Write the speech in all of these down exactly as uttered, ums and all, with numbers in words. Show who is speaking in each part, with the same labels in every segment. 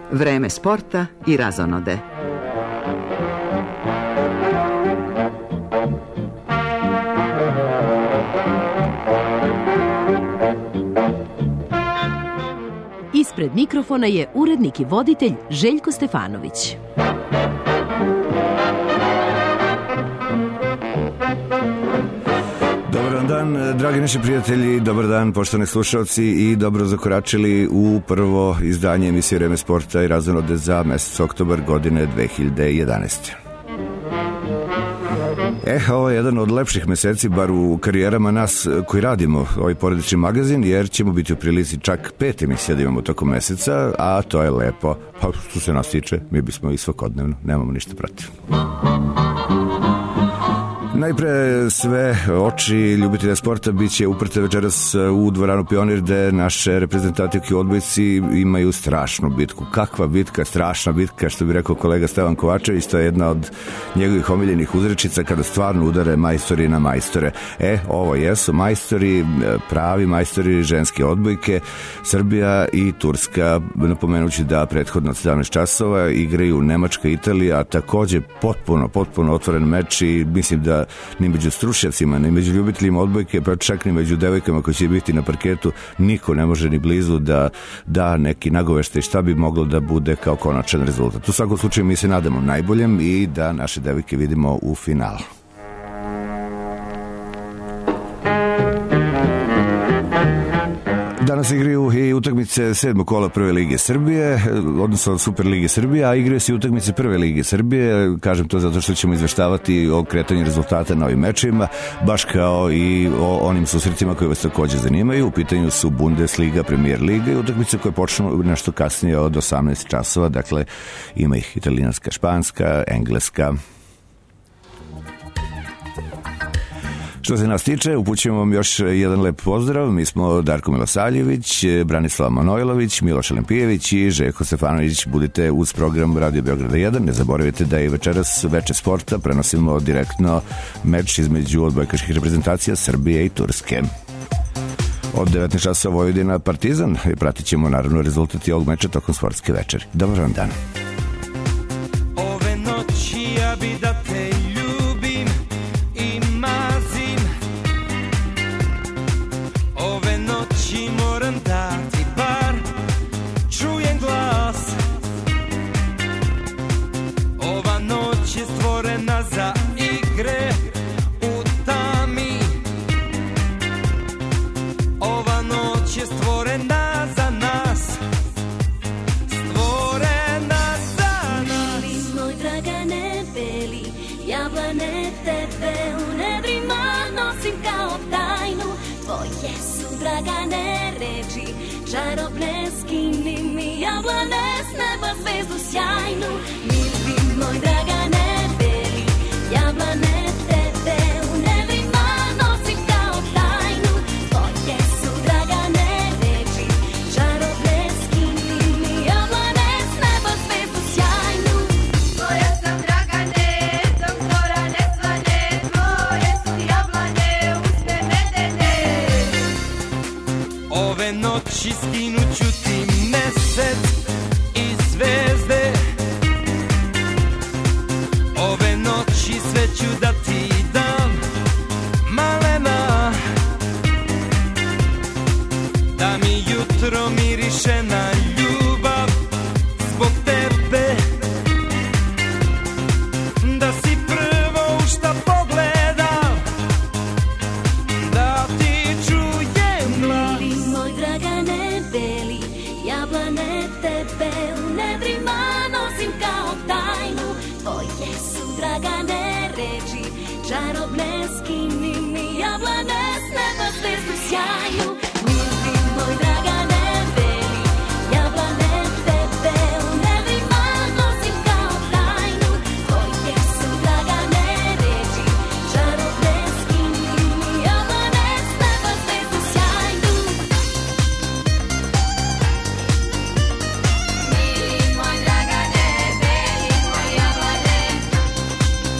Speaker 1: Vreme sporta i razonode.
Speaker 2: Ispred mikrofona je urednik i voditelj Željko Stefanović.
Speaker 3: Dobar dan, dragi naši prijatelji, dobar dan, poštovani slušalci i dobro zakoračili u prvo izdanje emisije Vreme sporta i razonode za mesec oktobar godine dve hiljade jedanaeste. E, ovo je jedan od lepših meseci, bar u karijerama nas koji radimo ovaj porodični magazin, jer ćemo biti u prilici čak pet emisija da imamo tokom meseca, a to je lepo. Pa što se nas tiče, mi bismo i svakodnevno, nemamo ništa protiv. Najpre sve oči ljubitelja sporta bit će uprte večeras u dvoranu Pionir, gde naše reprezentativke u odbojci imaju strašnu bitku. Kakva bitka, strašna bitka, što bi rekao kolega Stevan Kovačević, to je jedna od njegovih omiljenih uzrečica kada stvarno udare majstori na majstore. E, ovo jesu majstori, pravi majstori ženske odbojke, Srbija i Turska, napomenući da prethodno od sedamnaest časova igraju Nemačka i Italija, a takođe potpuno, potpuno otvoren meč i mislim da ni među stručnjacima, ni među ljubiteljima odbojke, pa čak ni među devojkama koji će biti na parketu, niko ne može ni blizu da da neki nagoveštaj šta bi moglo da bude kao konačan rezultat. U svakom slučaju mi se nadamo najboljem i da naše devojke vidimo u finalu. Danas igraju i utakmice sedmog kola Prve lige Srbije, odnosno Super lige Srbije, a igraju se i utakmice Prve lige Srbije. Kažem to zato što ćemo izveštavati o kretanju rezultata na ovim mečima, baš kao i o onim susretima koji vas takođe zanimaju. U pitanju su Bundesliga, Premier liga i utakmice koje počnu nešto kasnije od osamnaest časova, dakle ima ih italijanska, španska, engleska. Što se nas tiče, upućujemo vam još jedan lep pozdrav. Mi smo Darko Milosavljević, Branislav Manojlović, Miloš Alempijević i Željko Stefanović. Budite uz program Radio Beograda jedan. Ne zaboravite da i večeras veče sporta prenosimo direktno meč između odbojkaških reprezentacija Srbije i Turske. Od devetnaest časova Vojvodina Partizan i pratit ćemo naravno rezultati ovog meča tokom sportske večeri. Dobar vam dan.
Speaker 4: Ove noći ja bi da te ljubim i mazim. Ove noći moram da ti bar čujem glas. Ova noć je stvorena za igre u tami. Ova noć je stvorena za nas. Stvorena za nas. Mili moj Dragane beli, jablane tebe u nedrima nosim kao tajnu. Tvoje su Dragane reči, čarobne skini mi jablane s neba zvezdu sjajnu. Mili moj Dragane beli, jablane tebe u nedrima nosim kao tajnu. Tvoje su Dragane reči, čarobne skini mi jablane s neba zvezdu sjajnu. Tvoja sam Dragane, doktora ne svane, tvoje su jablane usne medene. Ove noći skinuću ti mesec i zvezde. Ove noći sve ću da ti dam, malena. Da mi jutro miriše na ljubav zbog tebe. Da si prvo u šta pogledam, da ti čujem glas. Mili moj Dragane beli, jablane tebe u nedrima nosim kao tajnu. Tvoje su Dragane reči, čarobne skini mi jablane s neba zvezdu sjajnu. Mili moj Dragane beli, jablane tebe u nedrima nosim kao tajnu. Tvoje su Dragane reči, čarobne skini mi jablane s neba zvezdu sjajnu. Mili moj Dragane beli, moj jablane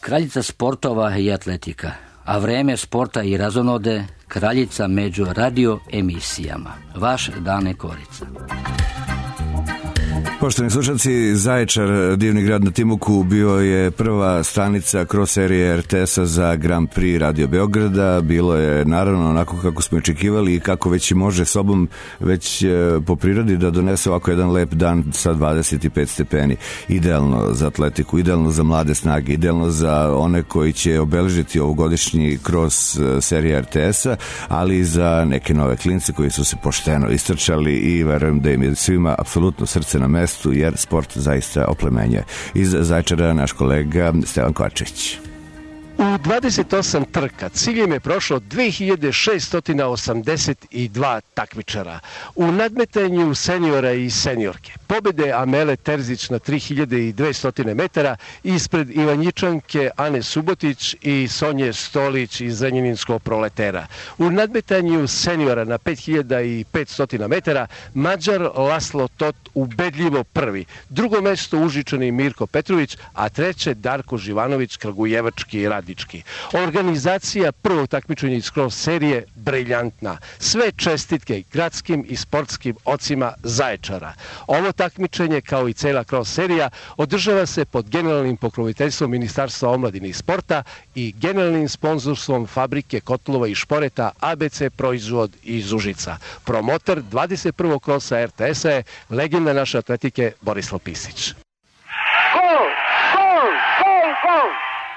Speaker 5: kraljica sportova i atletika, a vreme sporta i razonode kraljica među radio emisijama. Vaš Dane Korica.
Speaker 3: Poštovani slušalci, Zaječar, divni grad na Timuku, bio je prva stanica kroz serije er te es-a za Grand Prix Radio Beograda. Bilo je naravno onako kako smo očekivali i kako već i može sobom već po prirodi da donese ovako jedan lep dan sa dvadeset pet stepeni. Idealno za atletiku, idealno za mlade snage, idealno za one koji će obeležiti ovogodišnji kroz serije er te es-a, ali i za neke nove klince koji su se pošteno istrčali i verujem da im je svima apsolutno srce na mestu, jer sport zaista oplemenjuje. Iz Zaječara naš kolega Stevan Kovačević.
Speaker 6: U dvadeset osam trka ciljem je prošlo dve hiljade šesto osamdeset dva takmičara. U nadmetanju seniora i seniorke pobede Amele Terzić na tri hiljade dvesta metara ispred Ivanjičanke Ane Subotić i Sonje Stolić iz Zrenjaninskog Proletera. U nadmetanju seniora na pet hiljada petsto metara Mađar Laslo Tot ubedljivo prvi. Drugo mesto Užičani Mirko Petrović, a treće Darko Živanović Kragujevački Radički. Organizacija prvog takmičenja iz cross serije briljantna. Sve čestitke gradskim i sportskim ocima Zaječara. Ovo takmičenje, kao i cela cross serija, održava se pod generalnim pokroviteljstvom Ministarstva omladine i sporta i generalnim sponzorstvom fabrike kotlova i šporeta a be ce Proizvod iz Užica. Promotor dvadeset prvog krosa er te es-a je legenda naše atletike Borislav Pisić.
Speaker 7: Gol! Gol! Gol! Gol!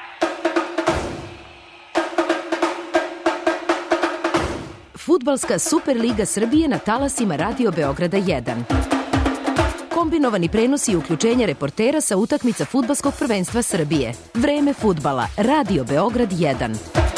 Speaker 2: Fudbalska Superliga Srbije na talasima Radio Beograda jedan. Kombinovani prenosi i uključenje reportera sa utakmica Fudbalskog prvenstva Srbije. Vreme fudbala. Radio Beograd jedan.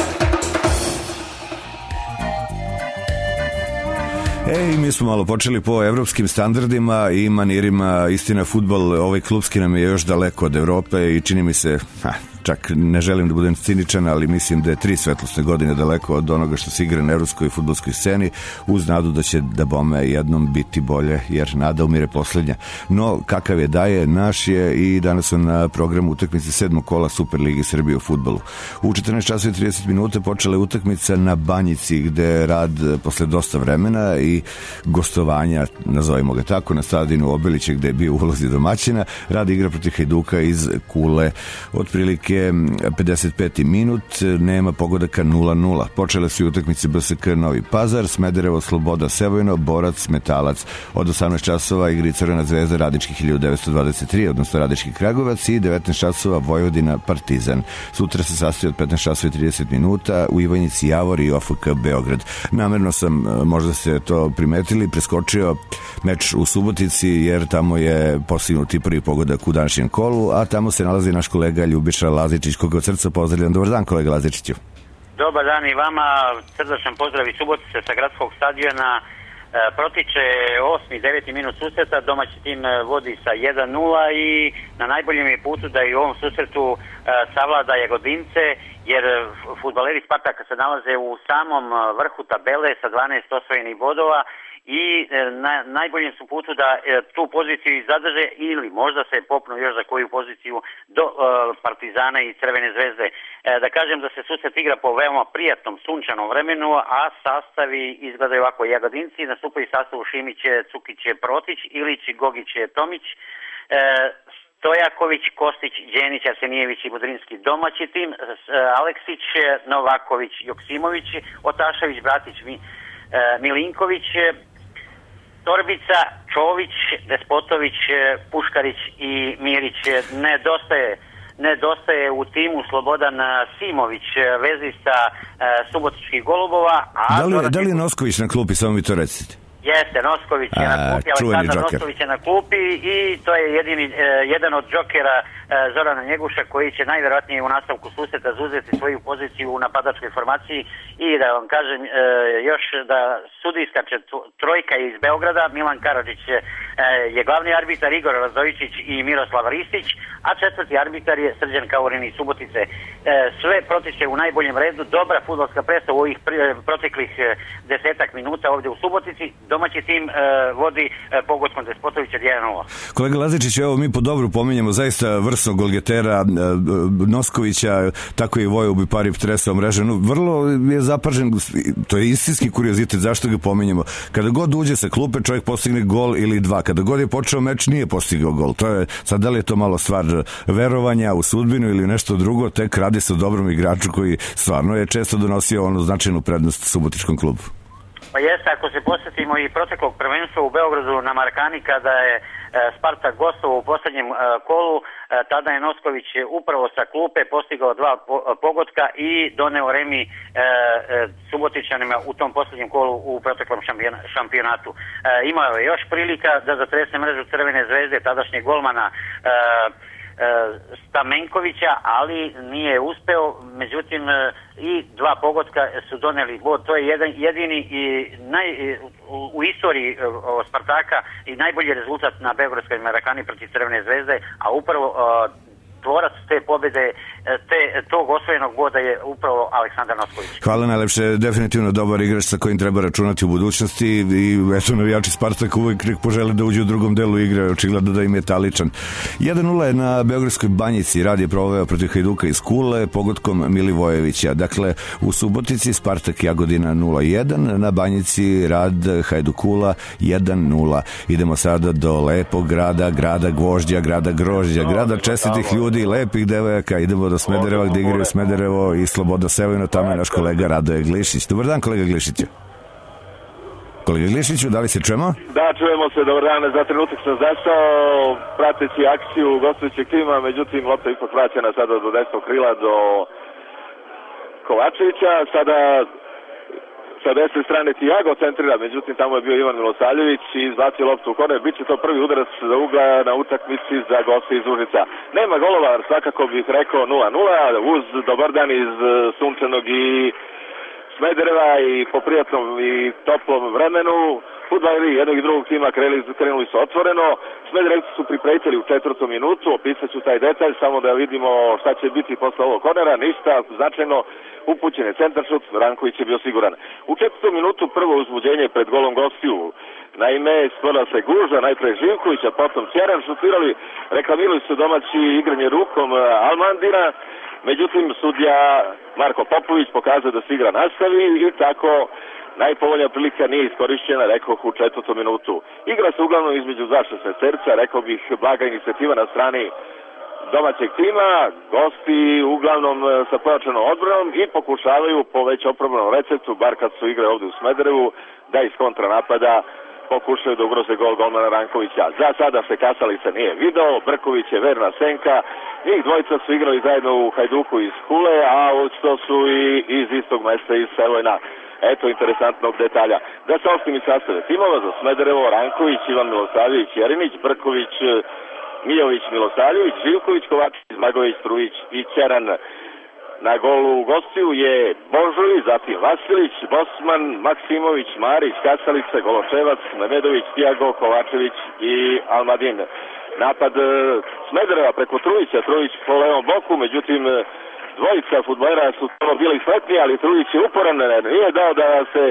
Speaker 3: Ej, mi smo malo počeli po evropskim standardima i manirima. Istina, fudbal ovaj klubski nam je još daleko od Evrope i čini mi se, ha, čak ne želim da budem ciničan, ali mislim da je tri svetlosne godine daleko od onoga što se igra na evropskoj fudbalskoj sceni, uz nadu da će da bome jednom biti bolje, jer nada umire poslednja. No, kakav je da je, naš je i danas su na programu utakmice sedmog kola Superlige Srbije u fudbalu. U četrnaest časova i trideset minuta počela je utakmica na Banjici, gde rad posle dosta vremena i gostovanja, nazovimo ga tako, na stadionu Obilića gde je bio u ulozi domaćina, rad igra protiv Hajduka iz Kule. Otprilike pedeset peti minut, nema pogodaka nula nula. Počele su i utakmice be es ka Novi Pazar, Smederevo Sloboda Sevojno, Borac Metalac. Od osamnaest časova igri Crvena zvezda Radnički hiljadu devetsto dvadeset tri, odnosno Radnički Kragujevac, i devetnaest časova Vojvodina Partizan. Sutra se sastoji od petnaest časova i trideset minuta u Ivanjici Javor i o ef ka Beograd. Namerno sam, možda ste to primetili, preskočio meč u Subotici, jer tamo je postignuti prvi pogodak u današnjem kolu, a tamo se nalazi naš kolega Ljubiša Lazičić, koga od srca pozdravljam. Dobar dan, kolega Lazičiću.
Speaker 8: Dobar dan i vama, srdačan pozdrav iz Subotice sa gradskog stadiona. E, protiče osmi i deveti minut susreta, domaći tim vodi sa jedan nula i na najboljem je putu da i u ovom susretu e, savlada Jagodince, jer fudbaleri Spartaka se nalaze u samom vrhu tabele sa dvanaest osvojenih bodova i na najboljem su putu da e, tu poziciju zadrže ili možda se popnu još za koju poziciju do e, Partizana i Crvene zvezde. E, da kažem da se susret igra po veoma prijatnom sunčanom vremenu, a sastavi izgledaju ovako: Jagodinci nastupaju sastavu Šimić, Cukić, Protić, Ilić, Gogić, Tomić, e, Stojaković, Kostić, Đenić, Arsenijević i Budrinski domaći tim, Aleksić, Novaković, Joksimović, Otašević, Bratić, Milinković, Torbica, Čović, Despotović, Puškarić i Mirić. Nedostaje, nedostaje u timu Slobodan Simović, vezista Subotičkih Golubova. A
Speaker 3: da, li, da li je Nosković na klupi, samo mi to recite?
Speaker 8: Jeste, Nosković je na klupi, Aleksandar Nosković je na klupi i to je jedini, eh, jedan od džokera eh, Zorana Njeguša, koji će najverovatnije u nastavku susreta zauzeti svoju poziciju u napadačkoj formaciji. I da vam kažem eh, još da sudijska trojka iz Beograda, Milan Karadžić eh, je glavni arbitar, Igor Razovičić i Miroslav Ristić, a četvrti arbitar je Srđan Kaurin iz Subotice. Eh, sve protiče u najboljem redu, dobra fudbalska predstava u ovih proteklih eh, desetak minuta ovdje u Subotici. Domaći tim uh, vodi uh, pogodkom Despotovića jedan nula.
Speaker 3: Kolega Lazičić, evo mi po dobru pominjemo zaista vrstu izvrsnog golgetera Noskovića, tako je i Vojo Bipari tresao mreže. No, vrlo je zapažen, to je istinski kuriozitet, zašto ga pominjemo. Kada god uđe sa klupe, čovjek postigne gol ili dva. Kada god je počeo meč, nije postigao gol. To je, sad da li je to malo stvar verovanja u sudbinu ili nešto drugo, tek radi se o dobrom igraču koji stvarno je često donosio onu značajnu prednost Subotičkom klubu.
Speaker 8: Pa jeste, ako se posjetimo i proteklog prvenstva u Beogradu na Markani kada je Spartak gostovao u posljednjem kolu, tada je Nosković upravo sa klupe postigao dva pogotka i doneo remi Subotičanima u tom posljednjem kolu u proteklom šampionatu. Imao je još prilika da zatrese mrežu Crvene zvezde, tadašnjeg golmana Stamenkovića, ali nije uspeo, međutim i dva pogotka su doneli bod. To je jedan, jedini i naj, u, u istoriji o, Spartaka i najbolji rezultat na Beogradskoj Marakani protiv Crvene zvezde, a upravo o, tvorac te pobjede, te, tog osvojenog boda je upravo Aleksandar Nosković.
Speaker 3: Hvala najlepše, definitivno dobar igrač sa kojim treba računati u budućnosti i eto, navijači Spartaka uvijek požele da uđu u drugom delu igre, očigledno da im je taličan. jedan nula je na Beogradskoj Banjici, Rad je proveo protiv Hajduka iz Kule pogodkom Milivojevića. Dakle, u Subotici Spartak Jagodina nula jedan, na Banjici Rad Hajduk Kula jedan nula. Idemo sada do lepog grada, grada gvožđa, grada grožđa, grada čestitih ljudi i lepih devojaka. Idemo do Smedereva gdje igraju Smederevo i Slobodno Sevojno, tamo je naš kolega Radoje Glišić. Dobar dan, kolega Glišiću. Kolega Glišiću, da li se čujemo?
Speaker 9: Da, čujemo se, dobar dan. Za trenutak sam zastao prateći akciju gostujućeg tima, međutim lopta ipak vraćena sada do desnog krila do Kovačevića. Sada sa desne strane Tiago centrira, međutim tamo je bio Ivan Milosavljević i izbacio loptu u korner. Biće to prvi udarac za ugla na utakmici za goste iz Užica. Nema golova, svakako bih rekao nula nula, uz dobar dan iz sunčanog i Smedereva i po prijatnom i toplom vremenu. Fudbaleri jednog i drugog tima krenuli, krenuli su otvoreno. Smederevci su priprećali u četvrtom minutu, opisat ću taj detalj, samo da vidimo šta će biti posle ovog kornera. Ništa, značajno upućen je centaršut, Ranković je bio siguran. U četvrtom minutu prvo uzbuđenje pred golom gostiju. Naime, stvorila se gužva, najpre Živković, a potom Ćeran šutirali, reklamirali su domaći igranje rukom Almandina. Međutim, sudija Marko Popović pokazao da se igra nastavi i tako najpovoljnija prilika nije iskorišćena, rekao u četvrtom minutu. Igra se uglavnom između dva šesnaesterca, rekao bih blaga inicijativa na strani domaćeg tima, gosti uglavnom sa pojačanom odbranom i pokušavaju po već oprobanom receptu, bar kad su igre ovdje u Smederevu, da iz kontranapada pokušaju da ugroze gol golmana Rankovića. Za sada se Kasalica nije video, Brković je verna senka, njih dvojica su igrali zajedno u Hajduku iz Kule, a što su i iz istog mesta iz Sevojna. Eto interesantnog detalja. Da saopštim i sastave timova za Smederevo: Ranković, Ivan Milosavljević, Jerinić, Brković, Mijović, Milosavljević, Živković, Kovačić, Zmagović, Trujić i Ćeran. Na golu gostiju je Božović, zatim Vasilić, Bosman, Maksimović, Marić, Kasalica, Goločevac, Memedović, Tiago, Kovačević i Almadin. Napad Smedereva preko Trujića, Trujić po levom boku, međutim dvojica fudbalera su to bili sretni, ali Trujić je uporan, nije dao da se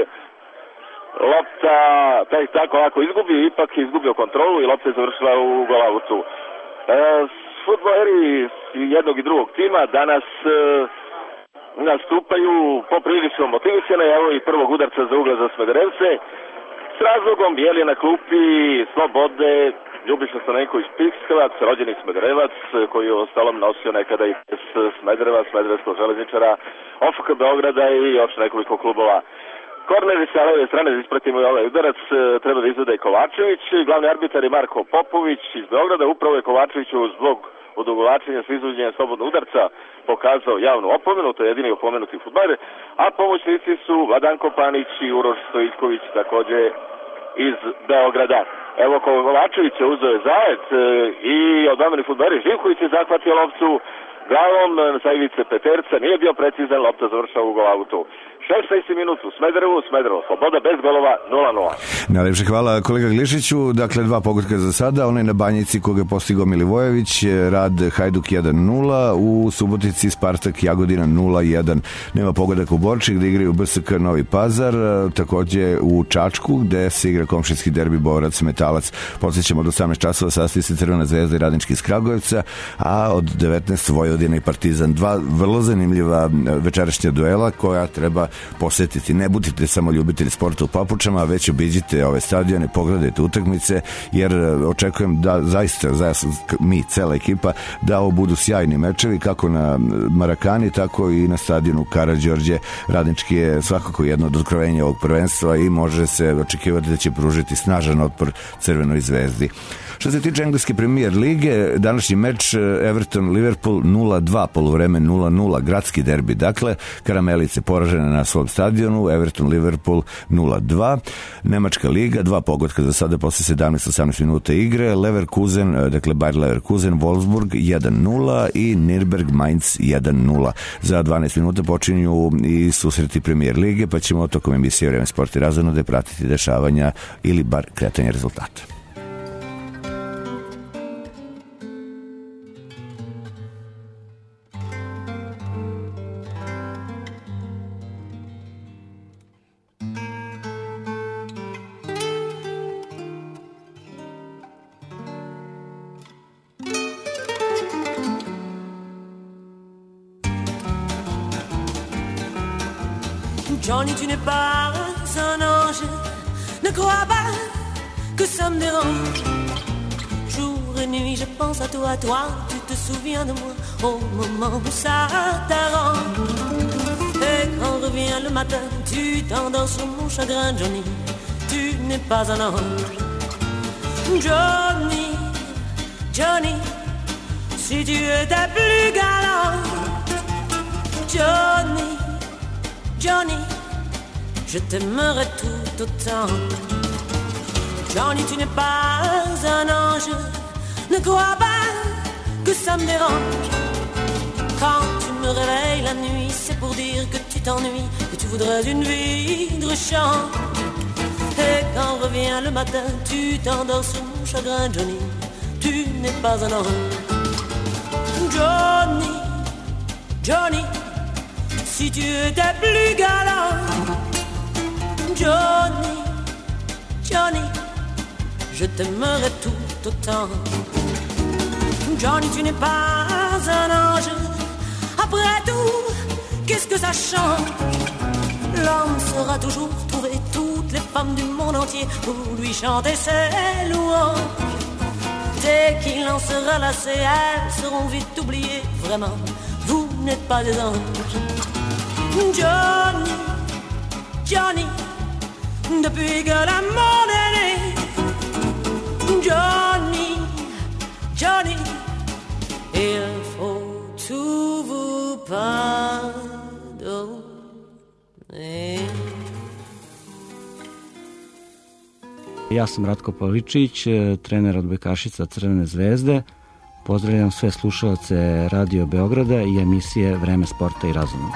Speaker 9: lopta taj tako lako izgubi, ipak je izgubio kontrolu i lopta je završila u golavucu. E, fudbaleri jednog i drugog tima danas e, nastupaju poprilično motivisane, evo i prvog udarca za ugla za Smederevce. S razlogom bijel je na klupi Slobode Ljubiša Stanenković Pikskavac, rođeni Smederevac, koji je ostalom nosio nekada i Smedereva, Smederevskog železničara, O F K Beograda i još nekoliko klubova. Korner sa leve strane, da ispratimo i ovaj udarac, treba da izvede Kovačević. Glavni arbitar je Marko Popović iz Beograda. Upravo je Kovačeviću zbog odugovlačenja sa izvođenjem slobodnog udarca pokazao javnu opomenu, to je jedini opomenuti fudbaler, a pomoćnici su Vladanko Panić i Uroš Stojićković, također iz Beograda. Evo, Kovačević je uzeo zajet i odbrambeni fudbaler Živković je zahvatio loptu glavom sa ivice peterca, nije bio precizan, lopta završava u golavutu. šesnaesti minut u Smederevu, Smederevo Sloboda bez golova nula nula.
Speaker 3: Najlepše hvala kolega Glišiću. Dakle, dva pogotka za sada. Onaj na Banjici koga je postigao Milivojević, Rad Hajduk jedan nula, u Subotici Spartak Jagodina nula jedan. Nema pogodak u Borči gde igraju B S K Novi Pazar, takođe u Čačku gde se igra komšijski derbi Borac Metalac. Podsjećamo, od osamnaest časova sastoji se Crvena zvezda i Radnički iz Kragujevca, a od devetnaest Vojvodina i Partizan. Dva vrlo zanimljiva večerašnja duela koja treba posetiti. Ne budite samo ljubitelji sporta u papučama, već obiđite ove stadione, pogledajte utakmice, jer očekujem da zaista, zaista mi, cela ekipa, da ovo budu sjajni mečevi, kako na Marakani, tako i na stadionu Karađorđe. Radnički je svakako jedno od otkrovenja ovog prvenstva i može se očekivati da će pružiti snažan otpor Crvenoj zvezdi. Što se tiče engleske premijer lige, današnji meč Everton-Liverpool nula dva, poluvreme nula nula, gradski derbi. Dakle, Karamelice poražene na svom stadionu, Everton-Liverpool nula dva. Nemačka liga, dva pogotka za sada posle sedamnaest osamnaest minuta igre. Leverkusen, dakle Bayer Leverkusen, Wolfsburg jedan nula i Nürnberg Mainz jedan nula. Za dvanaest minuta počinju i susreti premijer lige, pa ćemo tokom emisije Vreme sporta i razonode pratiti dešavanja ili bar kretanje rezultata.
Speaker 10: Johnny, tu n'es pas un ange, ne crois pas que ça me dérange. Jour et nuit, je pense à toi, toi, tu te souviens de moi au moment où ça t'arrange. Et quand revient le matin, tu t'endors sur mon chagrin, Johnny, tu n'es pas un ange. Johnny, Johnny, si tu étais plus galant. Johnny, Johnny, je t'aimerais tout autant. Johnny, tu n'es pas un ange, ne crois pas que ça me dérange. Quand tu me réveilles la nuit, c'est pour dire que tu t'ennuies, que tu voudrais une vie de rechange. Et quand revient le matin, tu t'endors sur mon chagrin, Johnny, tu n'es pas un ange. Johnny, Johnny, si tu étais plus galant. Johnny, Johnny, je t'aimerais tout autant. Johnny, tu n'es pas un ange. Après tout, qu'est-ce que ça change? L'homme saura toujours trouver toutes les femmes du monde entier pour lui chanter ses louanges. Dès qu'il en sera lassé, elles seront vite oubliées. Vraiment, vous n'êtes pas des anges. Johnny, Johnny, depuis que l'amour est né. Johnny, Johnny, il faut tout vous pardonner.
Speaker 11: Ja sam Ratko Pavličić, trener odbojkašica Crvene zvezde. Pozdravljam sve slušalce Radio Beograda i emisije Vreme sporta i razonode.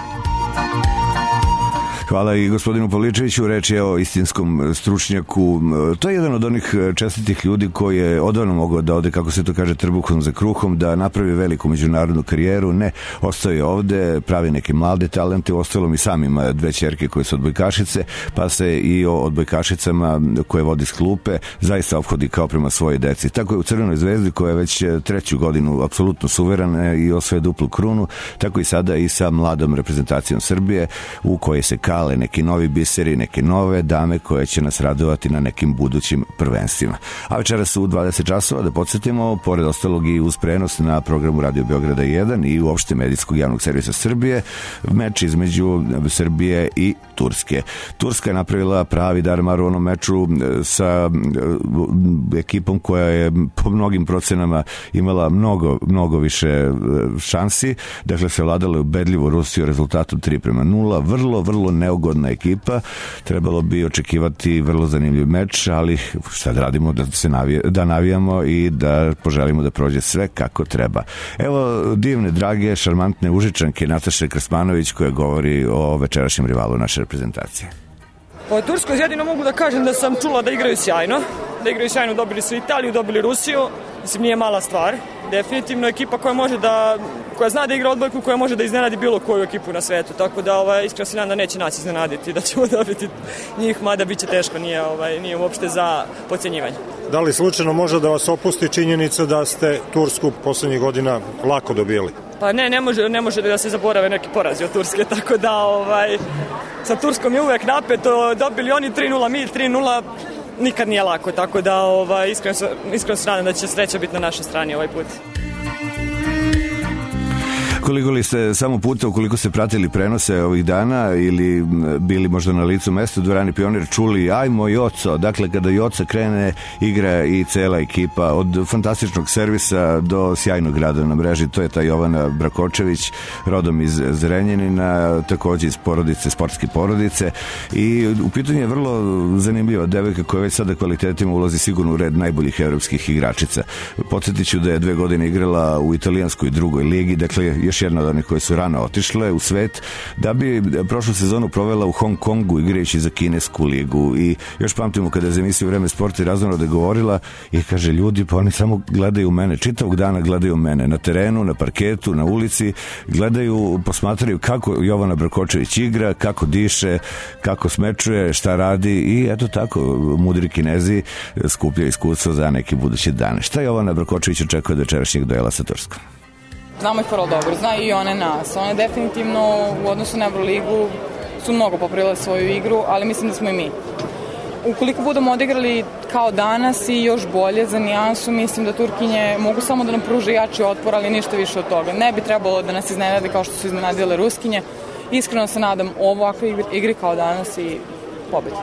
Speaker 3: Hvala i gospodinu Pavličeviću, reč je o istinskom stručnjaku. To je jedan od onih čestitih ljudi koji je odavno mogao da ode, kako se to kaže, trbuhom za kruhom, da napravi veliku međunarodnu karijeru. Ne, ostao je ovde, pravi neke mlade talente, ostalom i sam ima dve ćerke koje su odbojkašice, pa se i o odbojkašicama koje vodi s klupe zaista ophodi kao prema svoje deci. Tako je u Crvenoj zvezdi, koja je već treću godinu apsolutno suverena i osvaja duplu krunu, tako i sada i sa mladom reprezentacijom Srbije, u kojoj se kale neki novi biseri, neke nove dame koje će nas radovati na nekim budućim prvenstvima. A večera su u dvadeset časova, da podsjetimo, pored ostalog i uz prenos na programu Radio Beograda jedan i uopšte medijskog javnog servisa Srbije, meč između Srbije i Turske. Turska je napravila pravi darmar u onom meču sa ekipom koja je po mnogim procenama imala mnogo, mnogo više šansi. Dakle, se vladala ubedljivo Rusiju rezultatom tri prema nula. Vrlo, vrlo neugodno neugodna ekipa. Trebalo bi očekivati vrlo zanimljiv meč, ali šta da radimo, da, se navije, da navijamo i da poželimo da prođe sve kako treba. Evo divne, drage, šarmantne Užičanke Nataše Krsmanović koja govori o večerašnjem rivalu naše reprezentacije.
Speaker 12: O Turskoj jedino mogu da kažem da sam čula da igraju sjajno, da igraju sjajno, dobili su Italiju, dobili Rusiju, mislim nije mala stvar, definitivno ekipa koja može da, koja zna da igra odbojku, koja može da iznenadi bilo koju ekipu na svetu, tako da ovaj, iskreno se nadam da neće nas iznenaditi, da ćemo dobiti njih, mada bit će teško, nije, ovaj, nije uopšte za podcjenjivanje.
Speaker 13: Da li slučajno može da vas opusti činjenica da ste Tursku poslednjih godina lako dobili?
Speaker 12: Pa ne, ne može, ne može da se zaborave neki porazi od Turske, tako da ovaj, sa Turskom je uvek napeto, dobili oni tri nula, mi tri nula, nikad nije lako, tako da ovaj, iskreno, iskreno se nadam da će sreća biti na našoj strani ovaj put.
Speaker 3: Koliko li ste samo puta, ukoliko ste pratili prenose ovih dana ili bili možda na licu mesta u dvorani Pionir, čuli ajmo Joco, dakle kada Joca krene igra i cela ekipa od fantastičnog servisa do sjajnog rada na mreži, to je ta Jovana Brakočević, rodom iz Zrenjanina, takođe iz porodice, sportske porodice, i u pitanju je vrlo zanimljiva devojka koja već sada kvalitetima ulazi sigurno u red najboljih evropskih igračica. Podsjetit ću da je dve godine igrala u italijanskoj drugoj ligi, dakle još jedna od onih koje su rano otišle u svet, da bi prošlu sezonu provela u Hong Kongu igrajući za kinesku ligu. I još pamtimo kada je za emisiju Vreme sporta i razonode govorila i kaže, ljudi pa oni samo gledaju mene, čitavog dana gledaju mene na terenu, na parketu, na ulici, gledaju, posmatraju kako Jovana Brakočević igra, kako diše, kako smečuje, šta radi, i eto tako mudri Kinezi skuplja iskustvo za neke buduće dane. Šta Jovana Brakočević očekuje od večerašnjeg duela sa Turskom?
Speaker 14: Znamo ih vrlo dobro, znaju i one nas. One definitivno u odnosu na Euroligu su mnogo poprile svoju igru, ali mislim da smo i mi. Ukoliko budemo odigrali kao danas i još bolje za nijansu, mislim da Turkinje mogu samo da nam pruže jači otpor, ali ništa više od toga. Ne bi trebalo da nas iznenade kao što su iznenadile Ruskinje. Iskreno se nadam ovakve igri kao danas i pobedi.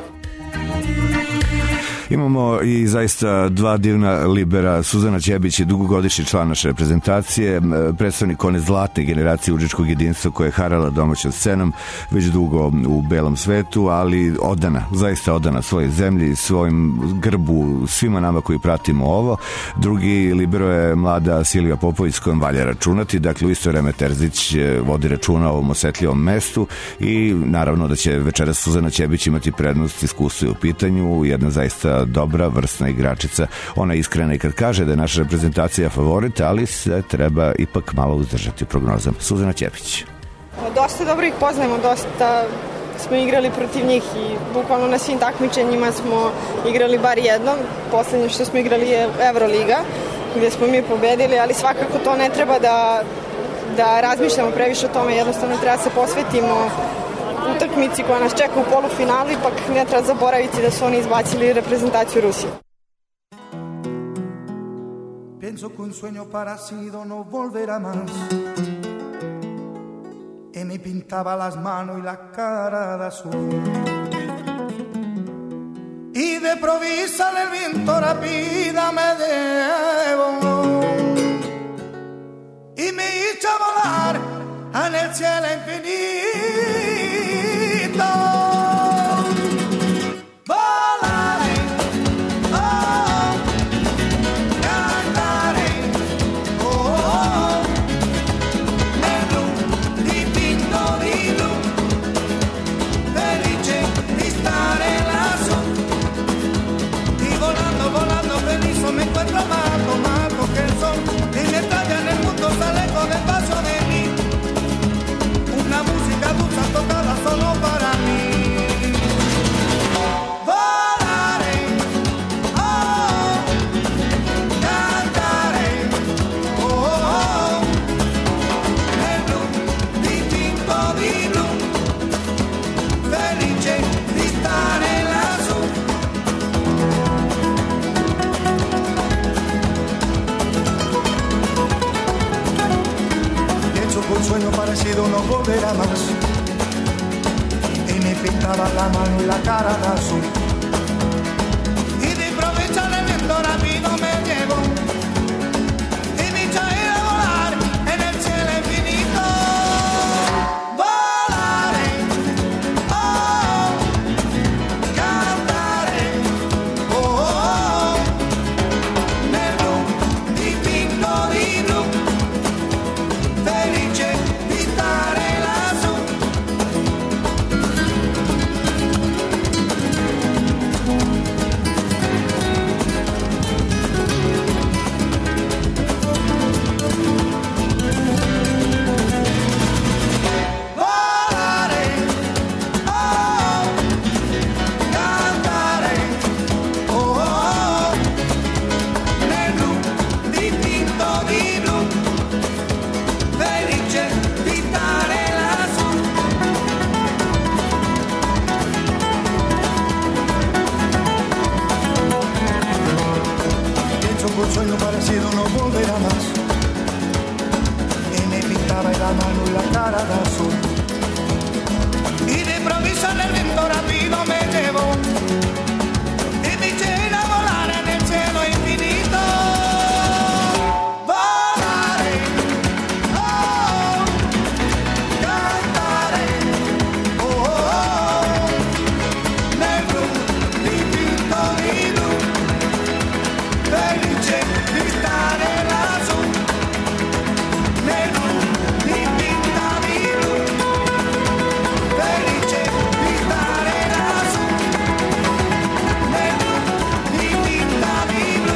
Speaker 3: Imamo i zaista dva divna libera. Suzana Ćebić je dugogodišnji član naše reprezentacije, predstavnik one zlatne generacije užičkog jedinstva koja je harala domaćom scenom već dugo u belom svetu, ali odana, zaista odana svojoj zemlji, svojim grbu, svima nama koji pratimo ovo. Drugi libero je mlada Silvija Popović s kojom valja računati, dakle u isto vreme Terzić vodi računa o ovom osetljivom mestu i naravno da će večeras Suzana Ćebić imati prednost, iskustvo u pitanju, jedna zaista dobra, vrsna igračica. Ona je iskrena i kad kaže da je naša reprezentacija favorita, ali se treba ipak malo uzdržati prognozama. Suzana Ćepić.
Speaker 15: Dosta dobro ih poznajemo, dosta smo igrali protiv njih i bukvalno na svim takmičenjima smo igrali bar jednom. Poslednje što smo igrali je Euroliga, gde smo mi pobedili, ali svakako to ne treba da, da razmišljamo previše o tome, jednostavno treba se posvetimo utakmici koja nas čeka u polufinalu, ipak ne treba zaboraviti da su oni izbacili reprezentaciju Rusije.
Speaker 16: Pienso que un sueño parecido no volverá más y me pintaba las manos y la cara de azul y de provisa el viento rápida me debo y me hizo volar en el cielo infinito. Volare, oh, cantare, oh, nel blu dipinto di blu, felice di stare lassù, y volando, volando feliz me encuentro amato, amato que el sol y me trae en el mundo sale con el paso de mí. Una música dulce tocada solo para mí. Volare, oh, cantare, oh, oh, nel blu dipinto di blu, felice di stare lassù. Pienso que un sueño parecido no volverá más y me pintaba la mano y la cara de azul y de improviso el viento rápido me llevó y me hizo ir a volar en el cielo infinito. Volare, oh, la mano y la cara de azul. Y de improviso en el viento rápido me llevó y me eché a volar en el cielo infinito. Volaré, oh, cantaré, oh, oh, oh, nel blu dipinto di blu, felice di stare lassù, nel blu dipinta di blu, felice di stare lassù, nel blu dipinta di blu,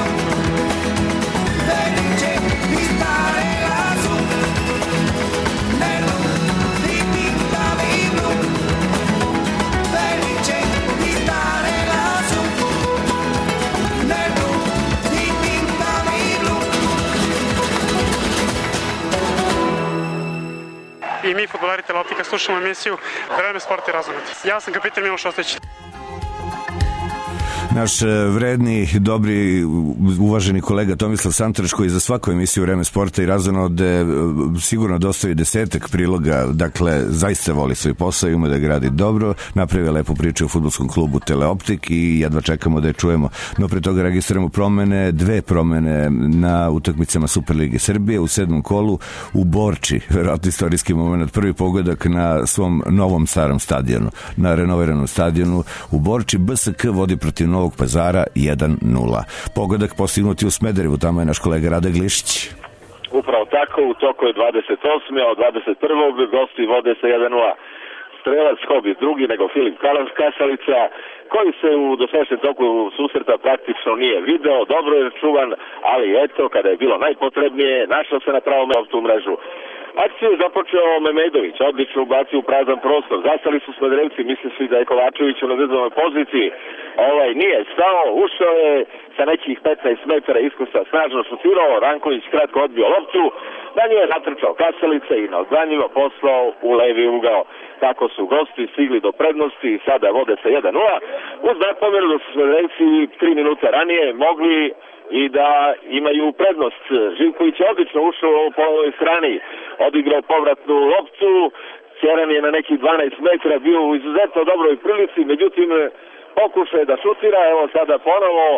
Speaker 16: felice di stare lassù, nel blu dipinta di blu, felice di stare lassù, nel blu dipinta di blu.
Speaker 17: I mi, fudbaleri Teleoptika, slušamo emisiju Vreme, sport i razonod. Ja sam kapitan Miloš Ostojić.
Speaker 3: Naš vredni, dobri, uvaženi kolega Tomislav Santraš, koji za svaku emisiju Vreme sporta i razonode sigurno dostavi desetak priloga, dakle zaista voli svoj posao i ume da gradi dobro, napravio lepu priču o fudbalskom klubu Teleoptik i jedva čekamo da je čujemo. No pre toga registriramo promene, dve promene na utakmicama Superlige Srbije u sedmom kolu u Borči, verovatno istorijski moment, prvi pogodak na svom novom starom stadionu, na renoviranom stadionu u Borči. B S K vodi protiv Novog Pazara jedan nula. Pogodak postignuti u Smederevu, tamo je naš kolega Rade Glišić.
Speaker 9: Upravo tako, u toku je dvadeset osmi, a od dvadeset prvog gosti vode sa jedan nula. Strelac Hobis drugi nego Filip Kasalica, koji se u dosadašnjem toku susreta praktično nije video, dobro je čuvan, ali eto, kada je bilo najpotrebnije, našao se na pravom loptu u mrežu. Akciju je započeo Memedović, odlično ubacio u prazan prostor. Zastali su Smederevci, misli svi da je Kovačević u nezvezdovnoj poziciji. Ovaj nije stao, ušao je sa nekih petnaest metara iskustva, snažno šutirao, Ranković kratko odbio loptu, na nju je natrčao Kasalica i na odbranjivo poslao u levi ugao. Tako su gosti stigli do prednosti i sada vode sa jedan nula. Uz napomeru da su Smederevci tri minuta ranije mogli i da imaju prednost. Živković je odlično ušao po ovoj strani, odigrao povratnu loptu, Ćeran je na nekih dvanaest metara bio u izuzetno dobroj prilici, međutim pokušao je da šutira, evo sada ponovo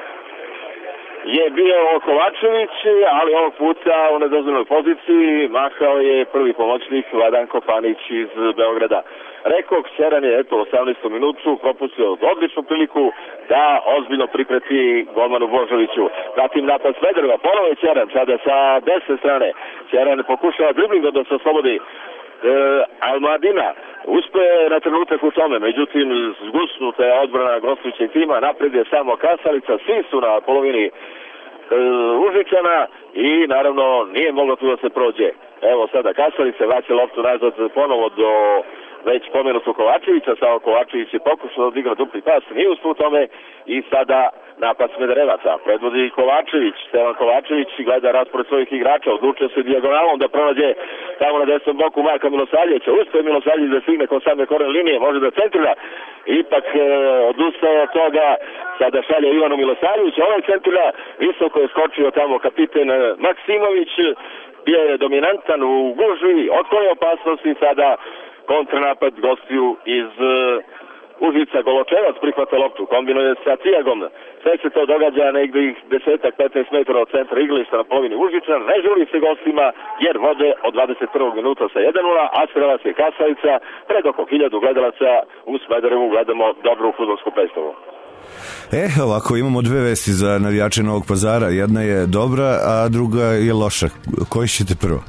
Speaker 9: je bio Kovačević, ali ovog puta u nedozvoljnoj poziciji mahao je prvi pomoćnik Vladanko Panić iz Beograda. Rekao, Ćeran je eto u osamnaestom minutu propustio odličnu priliku da ozbiljno pripreti golmanu Božoviću. Zatim napad Smedereva, ponovo je Ćeran, sada sa desne strane. Ćeran pokušava driblingom da se oslobodi e, Almadina. Uspe na trenutak u tome, međutim zgusnuta je odbrana gostujućeg tima, napred je samo Kasalica, svi su na polovini e, Užičana i naravno nije moglo tu da se prođe. Evo sada Kasalica vraća loptu nazad ponovo do već pomenutu Kovačevića, samo Kovačević je pokušao da odigra dupli pas, nije uspio u tome i sada napad Smederevaca. Predvodi Kovačević, Stevan Kovačević gleda raspored svojih igrača, odlučio se dijagonalom da pronađe tamo na desnom boku Marka Milosavljevića. Uspio Milosavljević da stigne kod same korene linije, može da centrira, ipak e, odustaje od toga, sada šalje Ivanu Milosavljevića, ovaj centrira, visoko je skočio tamo kapiten Maksimović, bio je dominantan u gužvi, otklonio opasnosti, sada kontranapad gostiju iz uh, Užica. Goločevac prihvata loptu, kombinuje sa Tijagom. Sve se to događa negdje deset do petnaest metara od centra igrališta na polovini Užičana. Ne žuri se gostima jer vode od dvadeset prvog minuta sa jedan nula, a strelac je Kasalica. Pred oko hiljadu gledalaca u Smederevu gledamo dobru fudbalsku predstavu.
Speaker 3: E, ovako, imamo dve vesti za navijače Novog Pazara. Jedna je dobra, a druga je loša. Koji ćete prvo?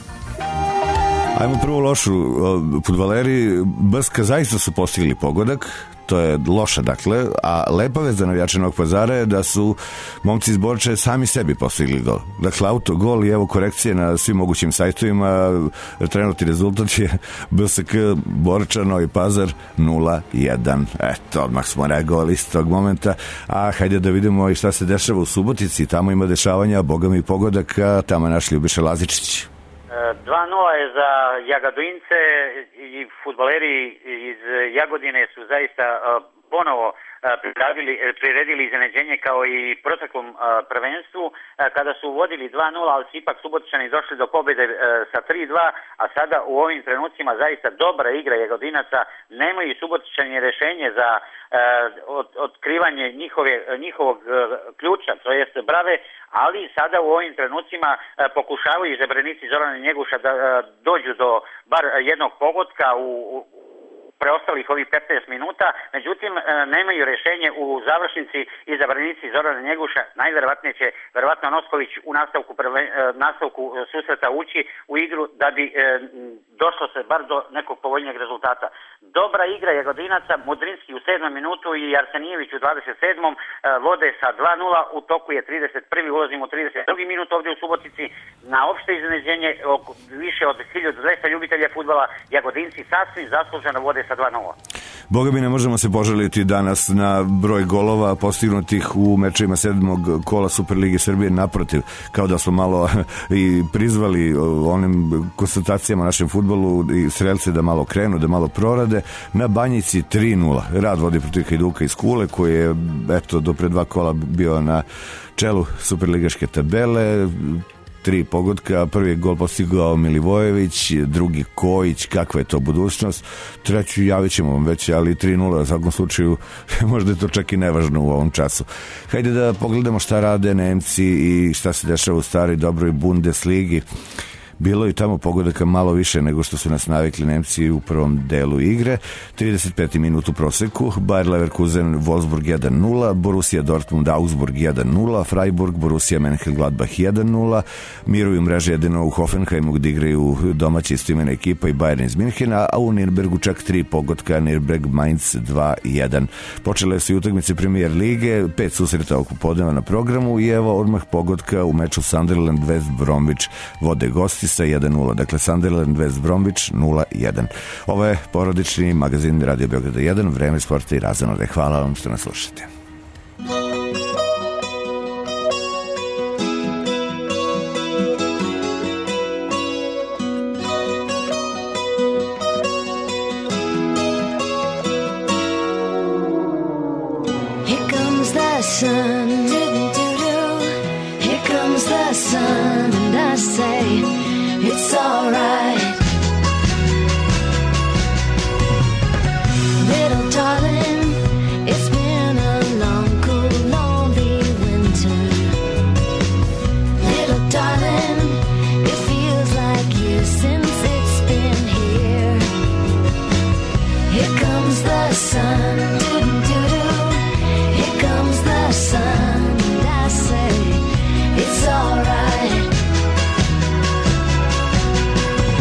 Speaker 3: Ajmo prvo lošu. Fudbaleri B S K zaista su postigli pogodak, to je loša dakle, a lepa vest za navijače Novog Pazara je da su momci iz Borče sami sebi postigli gol. Dakle, autogol i evo korekcije na svim mogućim sajtovima, trenutni rezultat je B S K Borča Novi Pazar nula jedan. Eto, odmah smo reagovali iz tog momenta, a hajde da vidimo i šta se dešava u Subotici, tamo ima dešavanja, boga mi pogodaka, tamo je naš Ljubiša Lazičić.
Speaker 8: dva nula je za Jagodince i fudbaleri iz Jagodine su zaista ponovo priredili, priredili iznenađenje kao i proteklom prvenstvu kada su vodili dva nula, ali su ipak Subotičani došli do pobjede sa tri dva, a sada u ovim trenucima zaista dobra igra Jagodinaca, nemaju Subotičani rješenje za od, otkrivanje njihove, njihovog ključa, to jest brave, ali sada u ovim trenucima pokušavaju žebrenici Zorana Njeguša da dođu do bar jednog pogotka u, u preostalih ovih petnaest minuta, međutim nemaju rješenje u završnici i zabranici Zorana Njeguša. Najverovatnije će verovatno Nosković u nastavku, prve, nastavku susreta ući u igru da bi e, došlo se bar do nekog povoljnijeg rezultata. Dobra igra Jagodinaca, Mudrinski u sedmom minutu i Arsenijević u dvadeset sedmom E, vode sa dva nula, u toku je trideset prvi ulazimo u trideset drugi minut ovdje u Subotici na opšte iznenađenje više od hiljadu dvesta ljubitelja fudbala. Jagodinci sasvim zasluženo vode sa dva nula.
Speaker 3: Boga mi ne možemo se požaliti danas na broj golova postignutih u mečima sedmog kola Superlige Srbije, naprotiv, kao da smo malo i prizvali onim konstatacijama našem fudbalu i strelce da malo krenu, da malo prorade. Na Banjici tri nula. Rad vodi protiv Hajduka iz Kule, koji je eto do pre dva kola bio na čelu superligaške tabele. Tri pogotka, prvi gol postigao Milivojević, drugi Kojić, kakva je to budućnost, treći javit ćemo vam već, ali tri nula u svakom slučaju, možda je to čak i nevažno u ovom času. Hajde da pogledamo šta rade Nemci i šta se dešava u staroj dobroj Bundesligi. Bilo je tamo pogodaka malo više nego što su nas navikli Nemci u prvom delu igre. trideset peti minut u proseku, Bayer Leverkusen Wolfsburg jedan nula, Borussia Dortmund Augsburg jedan nula, Freiburg Borussia Mönchengladbach jedan nula, miruju mreže jedino u Hoffenheimu gdje igraju domaći istoimena ekipa i Bayern iz Minhena, a u Nürnbergu čak tri pogotka, Nürnberg Mainz dva jedan. Počele su i utakmice Premier lige, pet susreta oko podneva na programu i evo odmah pogotka u meču Sunderland West Bromwich, vode gosti sa jedan nula, dakle Sunderland West Bromwich nula jedan. Ovo je porodični magazin Radio Beograda jedan, Vreme sporta i razonode. Hvala vam što nas slušate.
Speaker 4: Here comes the sun, here comes the sun, and I say it's alright, little darling. It's been a long, cool, lonely winter. Little darling, it feels like years since it's been here. Here comes the sun, doo-doo-doo. Here comes the sun, and I say it's alright.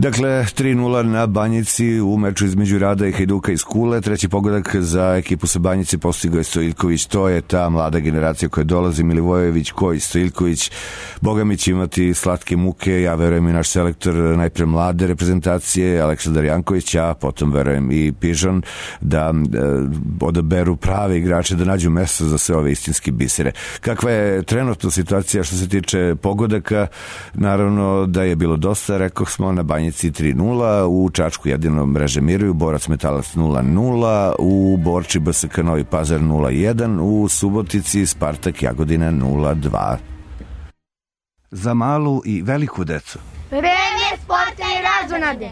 Speaker 3: Dakle, tri nula na Banjici u meču između Rada i Hajduka iz Kule. Treći pogodak za ekipu sa Banjice postigao je Stojiljković. To je ta mlada generacija koja dolazi. Milivojević, Kojić, Stojiljković. Boga mi će imati slatke muke. Ja verujem i naš selektor najpre mlade reprezentacije Aleksandar Janković, a potom verujem i Pižon da e, odaberu prave igrače, da nađu mesto za sve ove istinski bisere. Kakva je trenutno situacija što se tiče pogodaka? Naravno da je bilo dosta, rekao smo, na Banjici tri nula, u Čačku jedino mreže miruju, Borac Metalac nula nula, u Borči B S K Novi Pazar nula jedan, u Subotici Spartak Jagodina nula dva. Za malu i veliku decu.
Speaker 18: Vreme sporta i razonade.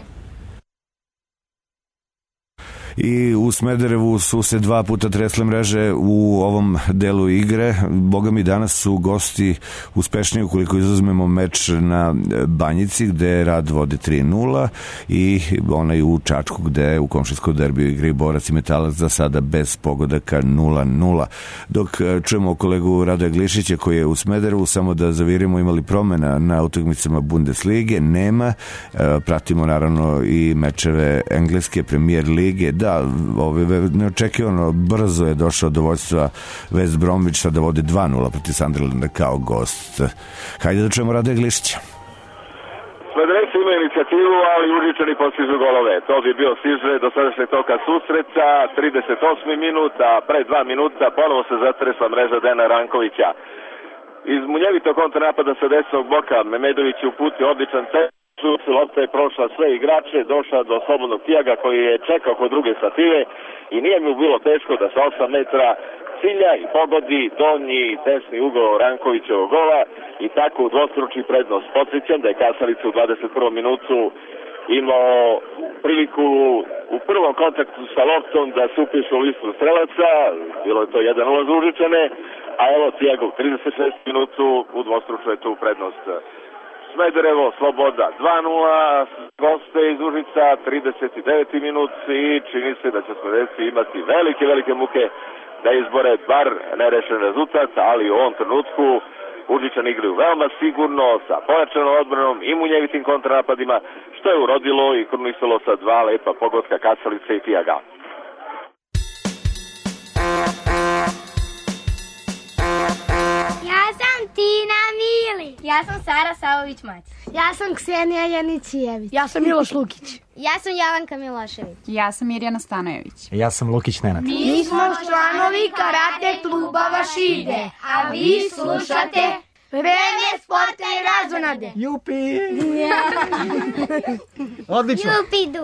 Speaker 3: I u Smederevu su se dva puta tresle mreže u ovom delu igre. Boga mi, danas su gosti uspešniji ukoliko izuzmemo meč na Banjici gde Rad vode tri nula i onaj u Čačku gde u komšinskom derbiju igraju Borac i Metalac, za sada bez pogodaka nula nula. Dok čujemo kolegu Radoja Glišića koji je u Smederevu, samo da zavirimo, imali promena na utakmicama Bundeslige, nema. Pratimo naravno i mečeve engleske premier lige. Da, ove, neočekivano brzo je došao do vođstva West Bromwich da vode dva nula protiv Sunderlanda kao gost. Hajde da čujemo Radoja Glišića.
Speaker 9: Smederevci imaju inicijativu, ali Užičani postižu golove. To bi bio stiže do sadašnjeg toka susreća, trideset osmi minut, a pre dva minuta ponovo se zatresla mreža Dena Rankovića. Iz munjevitog kontranapada sa desnog boka Memedović je uputio odličan centar. Lopta je prošla sve igrače, došla do slobodnog Tijaga koji je čekao kod druge stative i nije mu bilo teško da sa osam metra cilja i pogodi donji desni ugao Rankovićevog gola i tako udvostruči prednost. Podsjećam da je Kasalica u dvadeset prvom minutu imao priliku u prvom kontaktu sa loptom da se upiše u listu strelaca, bilo je to jedan nula za Užičane, a evo Tijagov trideset šestom minutu udvostručuje tu prednost. Smederevo, Sloboda dva nula, goste iz Užica, trideset deveti minut i čini se da će Smederevci imati velike, velike muke da izbore bar nerešen rezultat, ali u ovom trenutku Užičani igraju veoma sigurno, sa pojačanom odbranom i munjevitim kontranapadima, što je urodilo i krunisalo sa dva lepa pogotka Kasalice i Tijaga.
Speaker 18: Ja sam Tina Mili. Ja sam Sara Savović-Mać. Ja sam Ksenija Janicijević. Ja sam Miloš Lukić. Ja sam Javanka Milošević.
Speaker 19: Ja sam Mirjana Stanojević.
Speaker 20: Ja sam Lukić Nenad.
Speaker 18: Mi smo članovi karate kluba Vašide, a vi slušate Vreme sporta i razonade.
Speaker 20: Jupi! Odlično.
Speaker 18: Jupidu.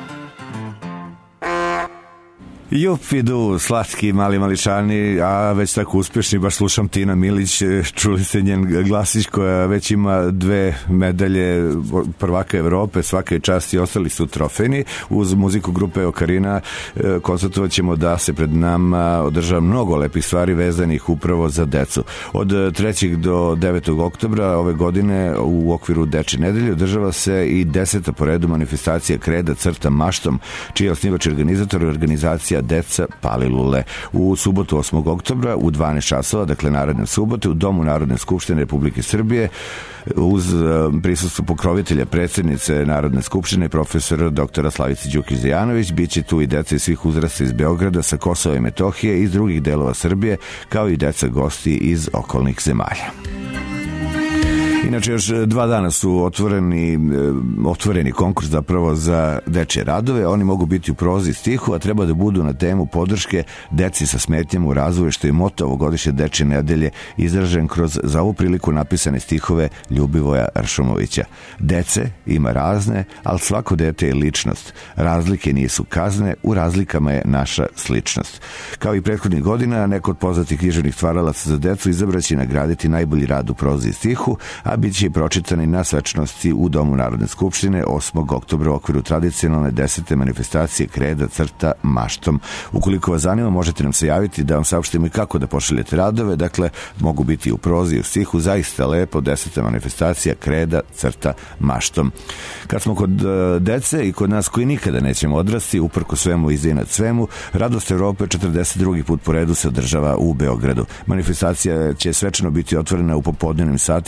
Speaker 3: Jupidu, slatki mali mališani, a već tako uspješni, baš slušam Tina Milić, čuli ste njen glasić koja već ima dve medalje prvaka Evrope, svake časti, ostali su trofejni. Uz muziku grupe Okarina konstatovat ćemo da se pred nama održava mnogo lepih stvari vezanih upravo za decu. Od trećeg do devetog oktobra ove godine u okviru Dečje nedelje održava se i deseta po redu manifestacija Kreda crta maštom, čiji je osnivač i organizator organizacija Deca Palilule. U subotu osmog oktobra u dvanaest časova, dakle naredne subote, u Domu Narodne skupštine Republike Srbije uz prisustvo pokrovitelja predsjednice Narodne skupštine profesora doktora Slavice Đukić-Dejanović biće tu i deca iz svih uzrasta iz Beograda, sa Kosova i Metohije i iz drugih delova Srbije, kao i deca gosti iz okolnih zemalja. Inače, još dva dana su otvoreni, otvoreni konkurs zapravo za dečje radove. Oni mogu biti u prozi i stihu, a treba da budu na temu podrške deci sa smetnjama u razvoju, što je moto ovogodišnje Dečje nedelje izražen kroz za ovu priliku napisane stihove Ljubivoja Ršumovića. Dece ima razne, ali svako dete je ličnost. Razlike nisu kazne, u razlikama je naša sličnost. Kao i prethodnih godina, neko od poznatih književnih stvaralaca za decu izabraće i nagraditi najbolji rad u prozi i stihu, a bit će i pročitani na svečanosti u Domu Narodne skupštine osmog oktobra u okviru tradicionalne desete manifestacije Kreda crta maštom. Ukoliko vas zanima, možete nam se javiti da vam saopštimo i kako da pošaljete radove. Dakle, mogu biti u prozi i u stihu. Zaista lepo, deseta manifestacija Kreda crta maštom. Kad smo kod uh, dece i kod nas koji nikada nećemo odrasti, uprko svemu i iznad svemu, Radost Evrope četrdeset drugi put po redu se održava u Beogradu. Manifestacija će svečano biti otvorena u popodnevnim satima u Tašmari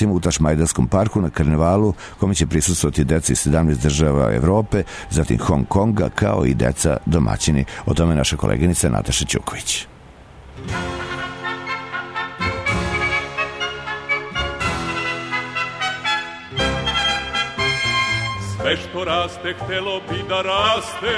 Speaker 3: Majdanskom parku na karnevalu kome će prisustvovati deca iz sedamnaest država Evrope, zatim Hong Konga, kao i deca domaćini. O tome naša koleginica Nataša Ćuković.
Speaker 19: Sve što raste, htelo bi da raste.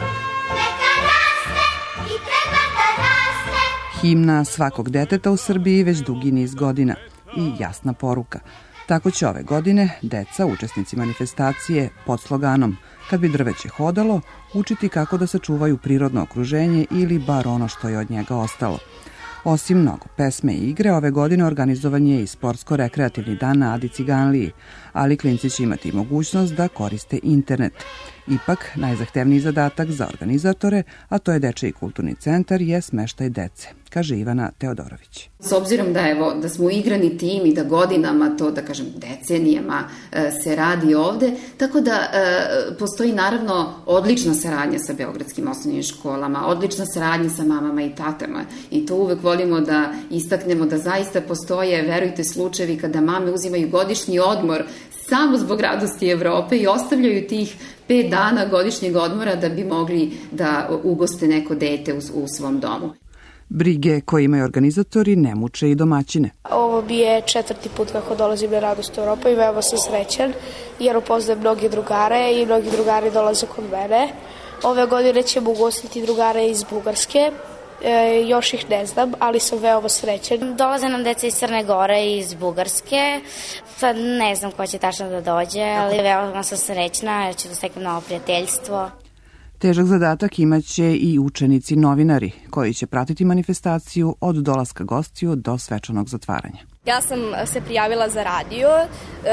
Speaker 4: Neka raste i treba da raste.
Speaker 21: Himna svakog deteta u Srbiji već dugi niz godina i jasna poruka. Tako će ove godine deca, učesnici manifestacije pod sloganom "Kad bi drveće hodalo", učiti kako da sačuvaju prirodno okruženje ili bar ono što je od njega ostalo. Osim mnogo pesme i igre, ove godine organizovan je i sportsko-rekreativni dan na Adi Ciganliji, ali klinci će imati mogućnost da koriste internet. Ipak, najzahtevniji zadatak za organizatore, a to je Dečiji kulturni centar, je smeštaj dece, kaže Ivana Teodorović.
Speaker 22: S obzirom da, evo, da smo igrani tim i da godinama, to da kažem decenijama se radi ovde, tako da e, postoji naravno odlična saradnja sa beogradskim osnovnim školama, odlična saradnja sa mamama i tatama i to uvek volimo da istaknemo da zaista postoje, verujte, slučajevi kada mame uzimaju godišnji odmor samo zbog radosti Evrope i ostavljaju tih pet dana godišnjeg odmora da bi mogli da ugoste neko dete u, u svom domu.
Speaker 21: Brige koje imaju organizatori ne muče i domaćine.
Speaker 23: Ovo bi je četvrti put kako dolazim na Radost Evrope i veoma sam srećan jer upoznajem mnogi drugare i mnogi drugari dolaze kod mene. Ove godine ćemo ugostiti drugare iz Bugarske. E, još ih ne znam, ali sam veoma srećan.
Speaker 18: Dolaze nam deca iz Crne Gore i iz Bugarske. Sad ne znam ko će tačno da dođe, ali veoma sam srećna jer ću da steknem novo prijateljstvo.
Speaker 21: Težak zadatak imaće i učenici novinari, koji će pratiti manifestaciju od dolaska gostiju do svečanog zatvaranja.
Speaker 24: Ja sam se prijavila za radio e,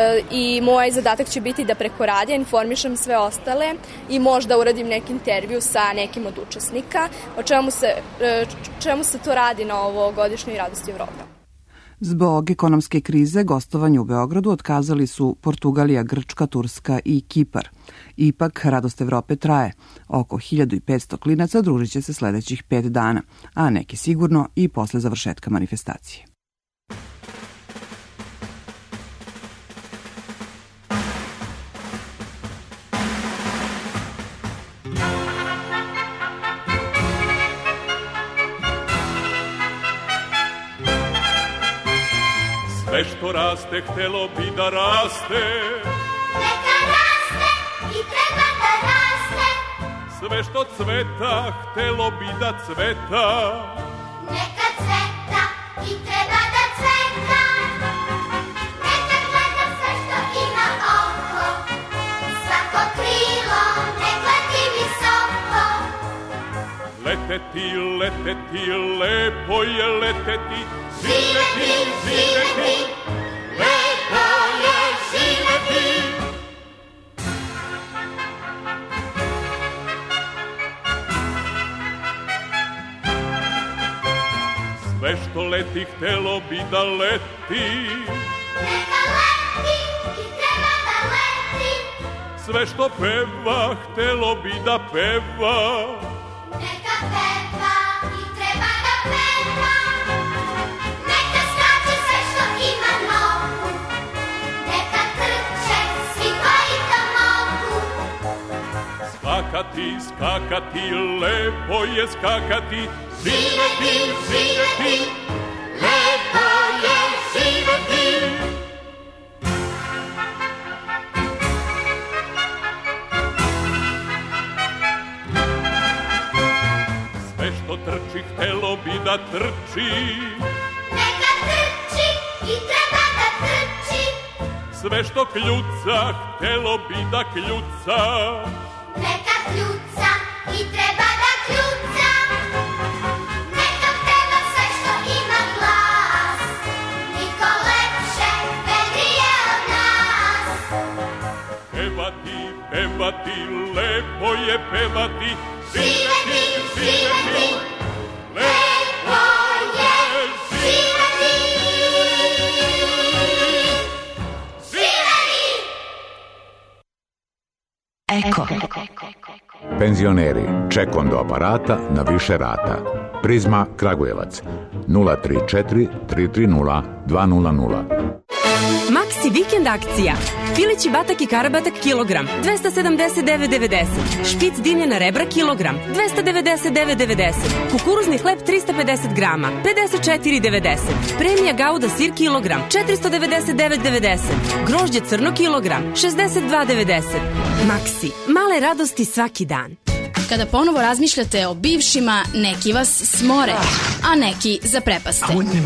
Speaker 24: i moj zadatak će biti da preko radija informišem sve ostale i možda uradim neki intervju sa nekim od učesnika, o čemu se, e, čemu se to radi na ovogodišnjoj Radosti Evrope.
Speaker 21: Zbog ekonomske krize gostovanje u Beogradu otkazali su Portugalija, Grčka, Turska i Kipar. Ipak, Radost Evrope traje. Oko hiljadu petsto klinaca družit će se sledećih pet dana, a neki sigurno i posle završetka manifestacije.
Speaker 19: Sve što raste, htelo bi da raste.
Speaker 4: Neka raste i treba da raste.
Speaker 19: Sve što cveta, htelo bi da cveta.
Speaker 4: Neka cveta i treba da cveta. Neka gleda sve što ima oko. Svako krilo nek leti visoko.
Speaker 19: Leteti, leteti, lepo je leteti. Živeti, živeti, lepo je živeti. Sve što leti, htelo bi da leti.
Speaker 4: Neka leti i treba da leti.
Speaker 19: Sve što peva, htelo bi da peva.
Speaker 4: Neka peva i treba da peva. Neka skače sve što ima nogu. Neka trče svi koji to mogu.
Speaker 19: Skakati, skakati, lepo je skakati. Živeti, živeti, lepo je živeti. Sve što trči, htelo bi da trči.
Speaker 4: Neka trči i treba da trči.
Speaker 19: Sve što kljuca, htelo bi da kljuca.
Speaker 4: Neka kljuca i treba da kljuca. Neka peva sve što ima glas. Niko lepše vedrije od nas.
Speaker 19: Pevati, pevati, lepo je pevati. Živeti, živeti, lepo je živeti.
Speaker 4: Živeti!
Speaker 2: Eko.
Speaker 25: Penzioneri, ček do aparata na više rata. Prizma Kragujevac nula tri četiri tri tri nula dva nula nula.
Speaker 26: Maxi
Speaker 1: Nosi vikend akcija. Pilići batak i karabatak kilogram, dvesta sedamdeset devet devedeset. Špic dimljena rebra kilogram, dvesta devedeset devet devedeset. Kukuruzni hleb trista pedeset grama, pedeset četiri devedeset. Premija Gauda sir kilogram, četiristo devedeset devet devedeset. Grožđe crno kilogram, šezdeset dva devedeset. Maxi, male radosti svaki dan.
Speaker 5: Kada ponovo razmišljate o bivšima, neki vas smore, a neki zaprepaste.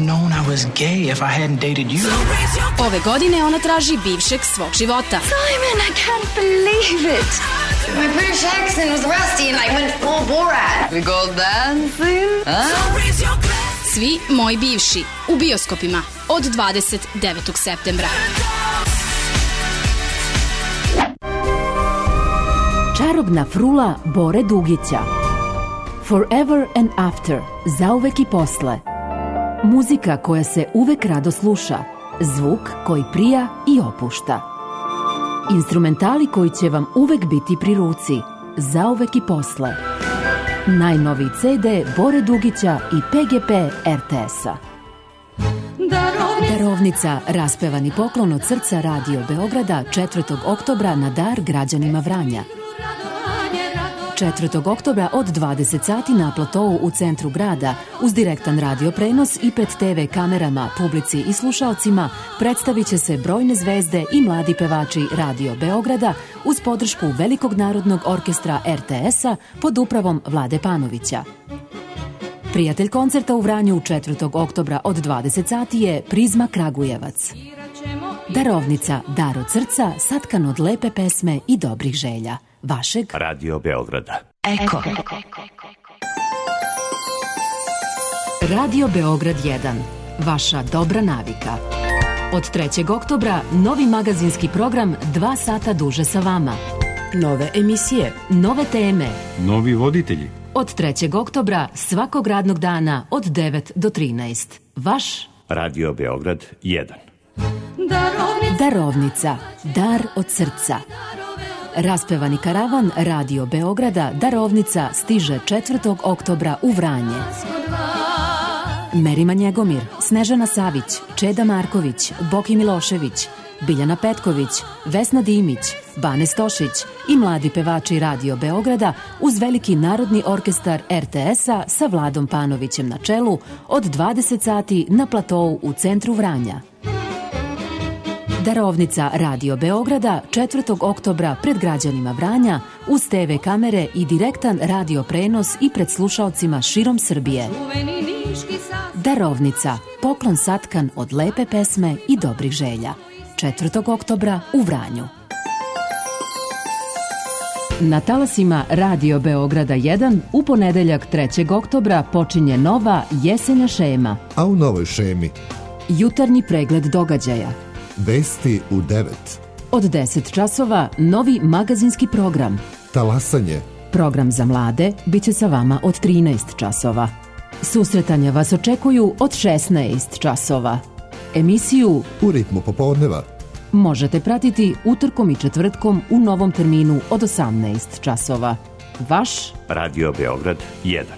Speaker 5: Ove godine ona traži bivšeg svog života.
Speaker 18: Simon, I can't believe it. My British accent was rusty and I went full Borat. We go dancing? Huh?
Speaker 5: Svi moji bivši u bioskopima od dvadeset devetog septembra.
Speaker 2: Čarobna frula Bore Dugića. Forever and After, zauvek i posle. Muzika koja se uvek rado sluša, zvuk koji prija i opušta. Instrumentali koji će vam uvek biti pri ruci, zauvek i posle. Najnoviji ce de Bore Dugića i pe ge pe er te es-a. Darovnica, raspevani poklon od srca Radio Beograda četvrtog oktobra na dar građanima Vranja. četvrtog oktobra od dvadeset sati na platovu u centru grada, uz direktan radio prenos i pred te ve kamerama, publici i slušalcima, predstavit će se brojne zvezde i mladi pevači Radio Beograda uz podršku Velikog narodnog orkestra er te es-a pod upravom Vlade Panovića. Prijatelj koncerta u Vranju četvrtog oktobra od dvadeset sati je Prizma Kragujevac. Darovnica, dar od srca, satkan od lepe pesme i dobrih želja. Vašeg
Speaker 6: Radio Beograda.
Speaker 2: Eko. Radio Beograd jedan. Vaša dobra navika. Od trećeg oktobra novi magazinski program Dva sata duže sa vama. Nove emisije, nove teme.
Speaker 6: Novi voditelji.
Speaker 2: Od trećeg oktobra svakog radnog dana od devet do trinaest. Vaš
Speaker 6: Radio Beograd jedan.
Speaker 2: Darovnica. Darovnica. Dar od srca. Raspevani karavan Radio Beograda Darovnica stiže četvrtog oktobra u Vranje. Merima Njegomir, Snežana Savić, Čeda Marković, Boki Milošević, Biljana Petković, Vesna Dimić, Bane Stošić i mladi pevači Radio Beograda uz Veliki narodni orkestar er te es-a sa Vladom Panovićem na čelu od dvadeset sati na platovu u centru Vranja. Darovnica Radio Beograda četvrtog oktobra pred građanima Vranja uz te ve kamere i direktan radio prenos i pred slušalcima širom Srbije. Darovnica, poklon satkan od lepe pesme i dobrih želja. četvrtog oktobra u Vranju. Na talasima Radio Beograda jedan u ponedeljak trećeg oktobra počinje nova jesenja šema.
Speaker 7: A u novoj šemi?
Speaker 2: Jutarnji pregled događaja.
Speaker 7: Vesti u devet.
Speaker 2: Od deset časova novi magazinski program.
Speaker 7: Talasanje.
Speaker 2: Program za mlade biće sa vama od trinaest časova. Susretanja vas očekuju od šesnaest časova. Emisiju
Speaker 7: U ritmu popodneva
Speaker 2: možete pratiti utorkom i četvrtkom u novom terminu od osamnaest časova. Vaš
Speaker 6: Radio Beograd jedan.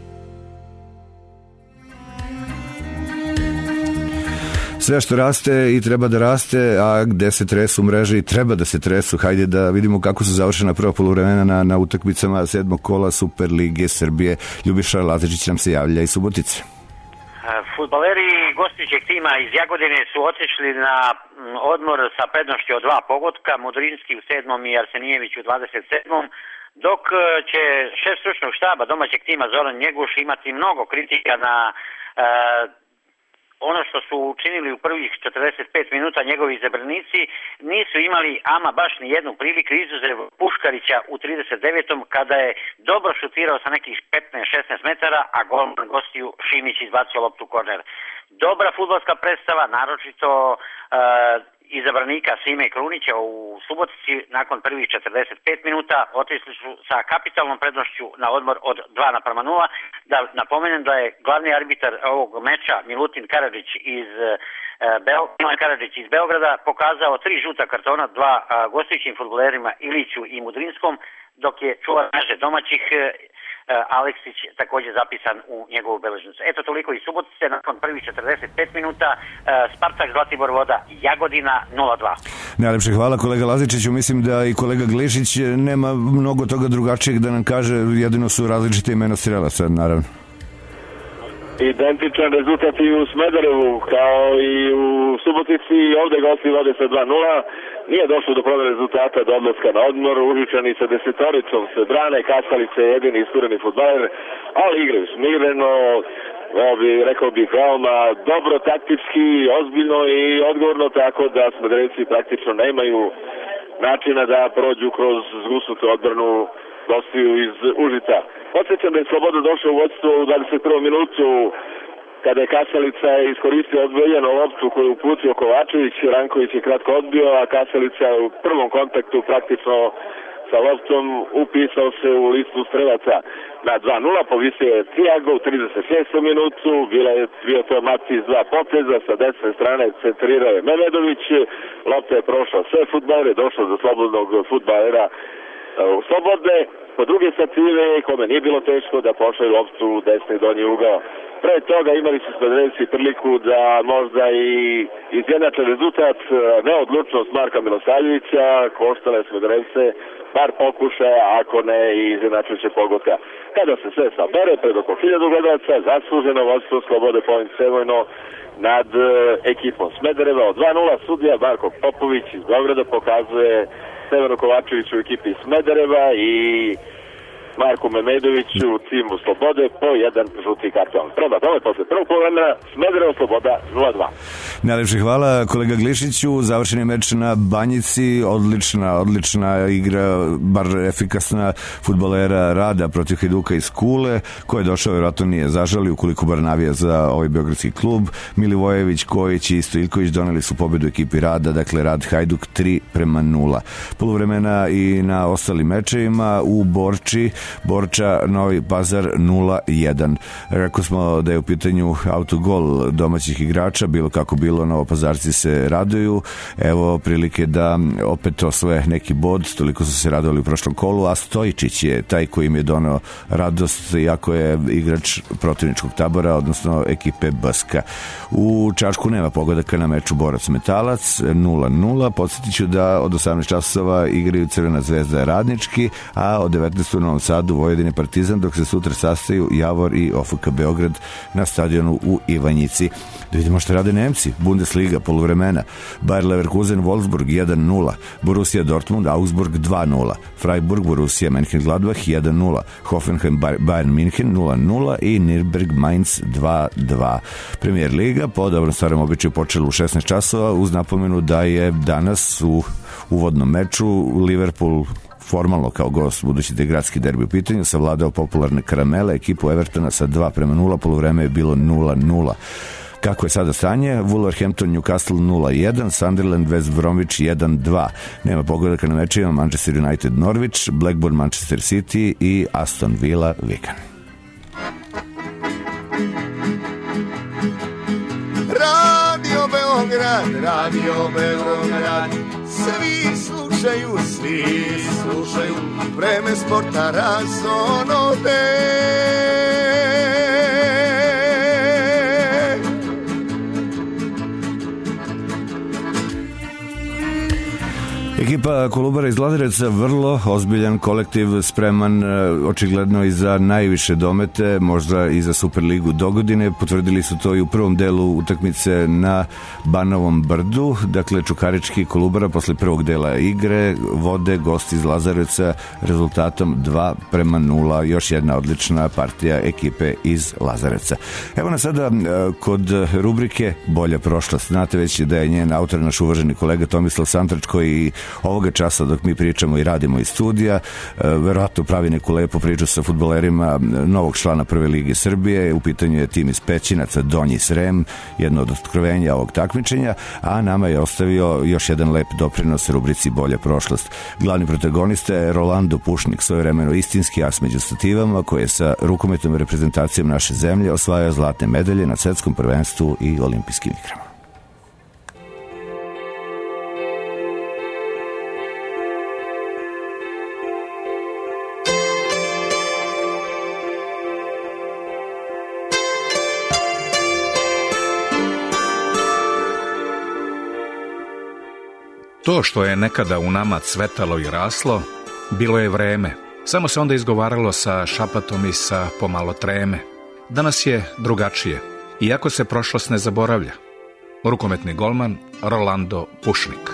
Speaker 3: Sve što raste i treba da raste, a gde se tresu mreže i treba da se tresu. Hajde da vidimo kako su završena prva poluvremena na, na utakmicama sedmog kola Super Lige Srbije. Ljubiša Latežić nam se javlja iz Subotice.
Speaker 8: Fudbaleri gostujućeg tima iz Jagodine su otišli na odmor sa prednošću od dva pogotka, Mudrinski u sedmom i Arsenijević u dvadeset sedmom, dok će šef stručnog štaba domaćeg tima Zoran Njeguš imati mnogo kritika na e, ono što su učinili u prvih četrdeset pet minuta njegovi izabranici. Nisu imali ama baš ni jednu priliku, izuzev Puškarića u trideset devetom kada je dobro šutirao sa nekih petnaest šesnaest metara, a golman gostiju Šimić izbacio loptu u korner. Dobra fudbalska predstava, naročito uh, izabranika Sime Krunića u Subotici. Nakon prvih četrdeset pet minuta otišli su sa kapitalnom prednošću na odmor od dva naprama nula. Da napomenem da je glavni arbitar ovog meča Milutin Karadžić iz Milan Karadžić iz Beograda pokazao tri žuta kartona, dva gostujućim fudbalerima Iliću i Mudrinskom, dok je čuvar mreže domaćih Aleksić također zapisan u njegovu beležnicu. Eto toliko iz Subotice, nakon prvih četrdeset pet minuta, Spartak Zlatibor Voda Jagodina nula dva.
Speaker 3: Najlepše hvala kolega Lazičiću, mislim da i kolega Glišić nema mnogo toga drugačijeg da nam kaže, jedino su različite imena strelaca, naravno.
Speaker 9: Identičan rezultat i u Smederevu, kao i u Subotici, ovde gosti vode sa dva nula. Nije došlo do promene rezultata, do odlaska na odmor. Užičani sa desetoricom se brane, Kasalica je jedini istureni fudbaler, ali igraju smireno, bi, rekao bih, veoma dobro, taktički, ozbiljno i odgovorno, tako da Smederevci praktično nemaju načina da prođu kroz zgusnutu odbranu gostiju iz Užica. Podsjećam da je Sloboda došao u vodstvo u dvadeset prvom minutu kada je Kasalica iskoristio odvoljenu loptu koju je uputio Kovačević. Ranković je kratko odbio, a Kasalica u prvom kontaktu praktično sa loptom upisao se u listu strelaca na dva nula. Povisio je Tiago u trideset šestom minutu. Bila je bio to Mati iz dva poteza. Sa desne strane centrirao je Memedović. Lopta je prošla sve fudbalere, došla do slobodnog fudbalera u Slobodne. Po druge stative, kome nije bilo teško da pošalje loptu u desni donji ugao. Pre toga imali su Smederevci priliku da možda i izjednače rezultat, neodlučnost Marka Milosavljevića, koštale Smederevce bar pokušaja, ako ne i izjednačujuće pogotka. Kada se sve sabere, pred oko hiljadu gledalaca, zasluženo vodstvo Slobode Point Sevojno nad ekipom Smedereva od dva nula. Sudija Marko Popović iz Beograda pokazuje Stevanu Kovačeviću u ekipi Smedereva i Marku Memedoviću u timu Slobode po jedan žuti karton. Prema tome, posle prvog poluvremena Smederevo Sloboda nula dva.
Speaker 3: Najlepše hvala kolega Glišiću. Završen je meč na Banjici, odlična, odlična igra, bar efikasna fudbalera Rada protiv Hajduka iz Kule, ko je došao vjerojatno nije zažali, ukoliko bar navija za ovaj beogradski klub. Milivojević, Kojić i Isto Iljković doneli su pobedu ekipi Rada, dakle Rad Hajduk tri prema nula. Poluvremena i na ostalim mečevima u Borči, Borča Novi Pazar nula jedan. Rekao smo da je u pitanju autogol domaćih igrača, bilo kako bilo, Novopazarci se raduju, evo prilike da opet osvoje neki bod, toliko su se radovali u prošlom kolu, a Stojičić je taj koji im je doneo radost, iako je igrač protivničkog tabora, odnosno ekipe Baska. U Čačku nema pogodaka na meču Borac Metalac nula nula. Podsjetit ću da od osamnaest časova igraju Crvena zvezda Radnički, a od devetnaest u Novom Sadu Vojvodine Partizan, dok se sutra sastaju Javor i O F K Beograd na stadionu u Ivanjici. Da vidimo što rade Nemci. Bundesliga, poluvremena. Bayer Leverkusen, Wolfsburg jedan nula. Borussia Dortmund, Augsburg dva nula. Freiburg, Borussia Mönchengladbach jedan nula. Hoffenheim, Bayern München nula nula i Nürnberg, Mainz dva dva. Premier Liga po dobrom starom običaju počela u šesnaest časova uz napomenu da je danas u uvodnom meču Liverpool formalno kao gost, budući da je gradski derbi u pitanju, savladao popularne Karamele, ekipu Evertona sa dva prema nula, poluvreme je bilo nula nula. Kako je sada stanje? Wolverhampton, Newcastle nula jedan, Sunderland, West Bromwich jedan dva. Nema pogodaka na mečima Manchester United, Norwich, Blackburn, Manchester City i Aston Villa, Wigan.
Speaker 16: Radio Beograd, Radio Beograd, svi slušaju, svi slušaju, vreme sporta razonode.
Speaker 3: Ekipa Kolubara iz Lazarevca, vrlo ozbiljan kolektiv, spreman očigledno i za najviše domete, možda i za Superligu dogodine. Potvrdili su to i u prvom delu utakmice na Banovom brdu. Dakle, Čukarički Kolubara posle prvog dela igre vode gosti iz Lazarevca rezultatom dva prema nula. Još jedna odlična partija ekipe iz Lazarevca. Evo nas sada kod rubrike Bolja prošlost. Znate već da je njen autor naš uvaženi kolega Tomislav Santrač, koji ovoga časa dok mi pričamo i radimo iz studija, verovatno pravi neku lepu priču sa fudbalerima novog člana Prve lige Srbije. U pitanju je tim iz Pećinaca, Donji Srem, jedno od otkrovenja ovog takmičenja, a nama je ostavio još jedan lep doprinos rubrici Bolja prošlost. Glavni protagonista je Rolando Pušnik, svojevremeno istinski as među stativama, koji je sa rukometnom reprezentacijom naše zemlje osvajao zlatne medalje na svetskom prvenstvu i olimpijskim igrama.
Speaker 10: To što je nekada u nama cvetalo i raslo, bilo je vreme. Samo se onda izgovaralo sa šapatom i sa pomalo treme. Danas je drugačije, iako se prošlost ne zaboravlja. Rukometni golman Rolando Pušnik.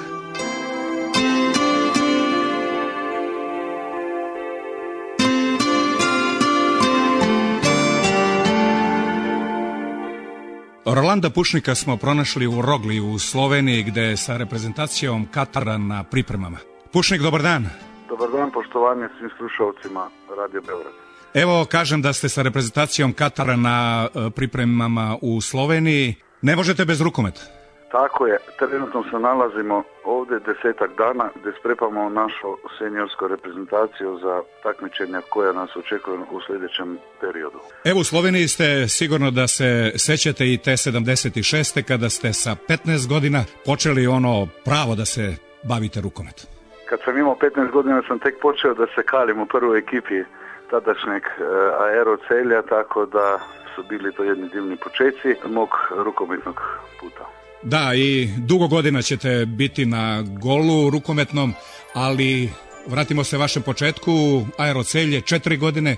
Speaker 10: Rolanda Pušnika smo pronašli u Rogli u Sloveniji, gde je sa reprezentacijom Katara na pripremama. Pušnik, dobar dan.
Speaker 11: Dobar dan, poštovanje svim slušalcima Radio Beograd.
Speaker 10: Evo, kažem da ste sa reprezentacijom Katara na pripremama u Sloveniji. Ne možete bez rukometa.
Speaker 11: Tako je, trenutno se nalazimo ovdje desetak dana gdje sprepamo našu seniorsku reprezentaciju za takmičenja koja nas očekuju u sljedećem periodu.
Speaker 10: Evo, u Sloveniji ste sigurno da se sećate i te sedamdeset šeste kada ste sa petnaest godina počeli ono pravo da se bavite rukometom.
Speaker 11: Kad sam imao petnaest godina sam tek počeo da se kalim u prvoj ekipi tadašnjeg Aero Celja, tako da su bili to jedni divni počeci mog rukometnog puta.
Speaker 10: Da, i dugo godina ćete biti na golu rukometnom, ali vratimo se vašem početku. Aero Celje četiri godine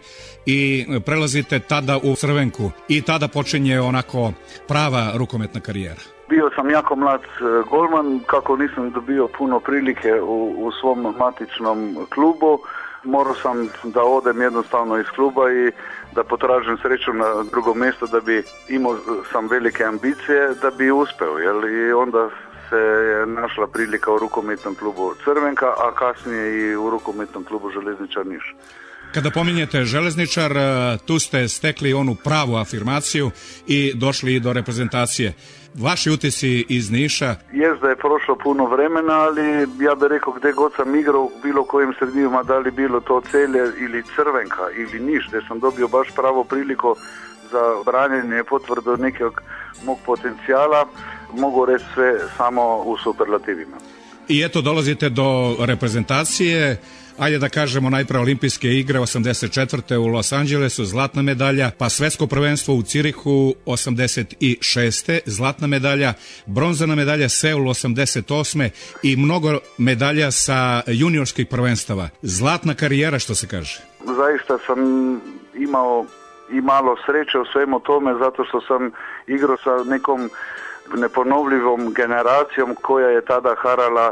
Speaker 10: i prelazite tada u Crvenku i tada počinje onako prava rukometna karijera.
Speaker 11: Bio sam jako mlad golman, kako nisam dobio puno prilike u, u svom matičnom klubu. Morao sam da odem jednostavno iz kluba i da potražim sreću na drugom mjestu, da bi imao sam velike ambicije, da bi uspeo. Jel? I onda se je našla prilika u rukometnom klubu Crvenka, a kasnije i u rukometnom klubu Železničar Niš.
Speaker 10: Kada pominjete Železničar, tu ste stekli onu pravu afirmaciju i došli i do reprezentacije. Vaši utisci iz Niša?
Speaker 11: Jest da je prošlo puno vremena, ali ja bih rekao gdje god sam igrao u bilo kojim sredinama, da li bilo to Celje ili Crvenka ili Niš, gdje sam dobio baš pravo priliku za branjenje potvrdu nekog mog potencijala, mogu reći sve samo u superlativima.
Speaker 10: I eto, dolazite do reprezentacije. Ajde da kažemo najprije olimpijske igre osamdeset četvrte u Los Angelesu, zlatna medalja, pa svetsko prvenstvo u Cirihu osamdeset šeste zlatna medalja, bronzana medalja Seul osamdeset osme i mnogo medalja sa juniorskih prvenstava. Zlatna karijera, što se kaže.
Speaker 11: Zaista sam imao i malo sreće u svemu tome, zato što sam igrao sa nekom neponovljivom generacijom koja je tada harala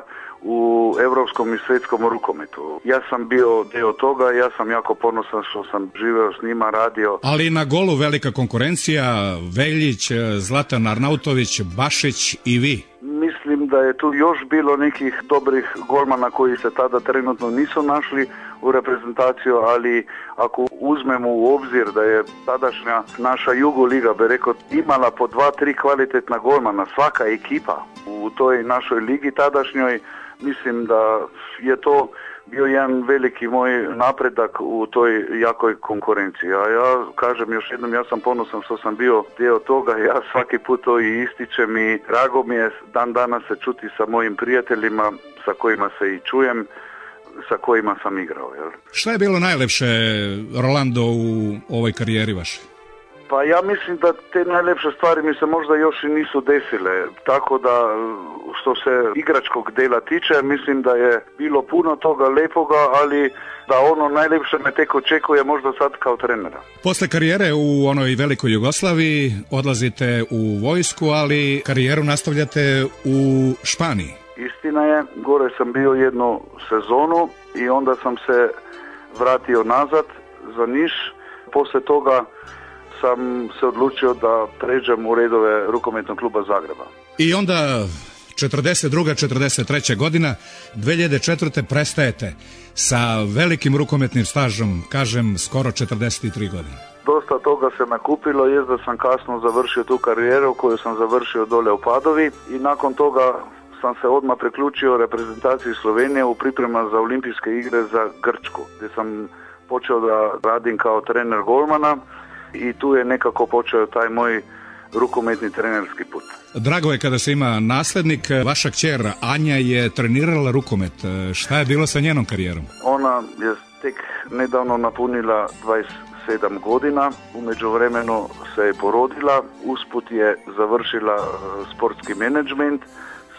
Speaker 11: u europskom i svjetskom rukometu. Ja sam bio dio toga, ja sam jako ponosan što sam živeo s njima, radio.
Speaker 10: Ali na golu velika konkurencija, Veljić, Zlatan Arnautović, Bašić i vi.
Speaker 11: Mislim da je tu još bilo nekih dobrih golmana koji se tada trenutno nisu našli u reprezentaciju, ali ako uzmemo u obzir da je tadašnja naša Jugoliga, bi rekao, imala po dva, tri kvalitetna golmana, svaka ekipa u toj našoj ligi tadašnjoj, mislim da je to bio jedan veliki moj napredak u toj jakoj konkurenciji. A ja kažem još jednom, ja sam ponosan što sam bio dio toga, ja svaki put to i ističem i drago mi je dan danas se čuti sa mojim prijateljima sa kojima se i čujem, sa kojima sam igrao. Jel?
Speaker 10: Šta je bilo najlepše, Rolando, u ovoj karijeri vašoj?
Speaker 11: Pa ja mislim da te najlepše stvari mi se možda još i nisu desile, tako da što se igračkog dela tiče, mislim da je bilo puno toga lepoga, ali da ono najlepše me tek očekuje možda sad kao trenera.
Speaker 10: Posle karijere u onoj velikoj Jugoslaviji odlazite u vojsku, ali karijeru nastavljate u Španiji.
Speaker 11: Istina je, gore sam bio jednu sezonu i onda sam se vratio nazad za Niš. Posle toga sam se odlučio da pređem u redove rukometnog kluba Zagreba.
Speaker 10: I onda četrdeset druga četrdeset treća godina, dve hiljade četvrte prestajete sa velikim rukometnim stažom, kažem skoro četrdeset tri godine.
Speaker 11: Dosta toga se nakupilo, jest da sam kasno završio tu karijeru koju sam završio dole u Padovi i nakon toga sam se odmah priključio reprezentaciji Slovenije u priprema za olimpijske igre za Grčku, gdje sam počeo da radim kao trener golmana i tu je nekako počeo taj moj rukometni trenerski put.
Speaker 10: Drago je kada se ima naslednik. Vaša kćer Anja je trenirala rukomet. Šta je bilo sa njenom karijerom?
Speaker 11: Ona je tek nedavno napunila dvadeset sedam godina, u međuvremenu se je porodila, usput je završila sportski menadžment,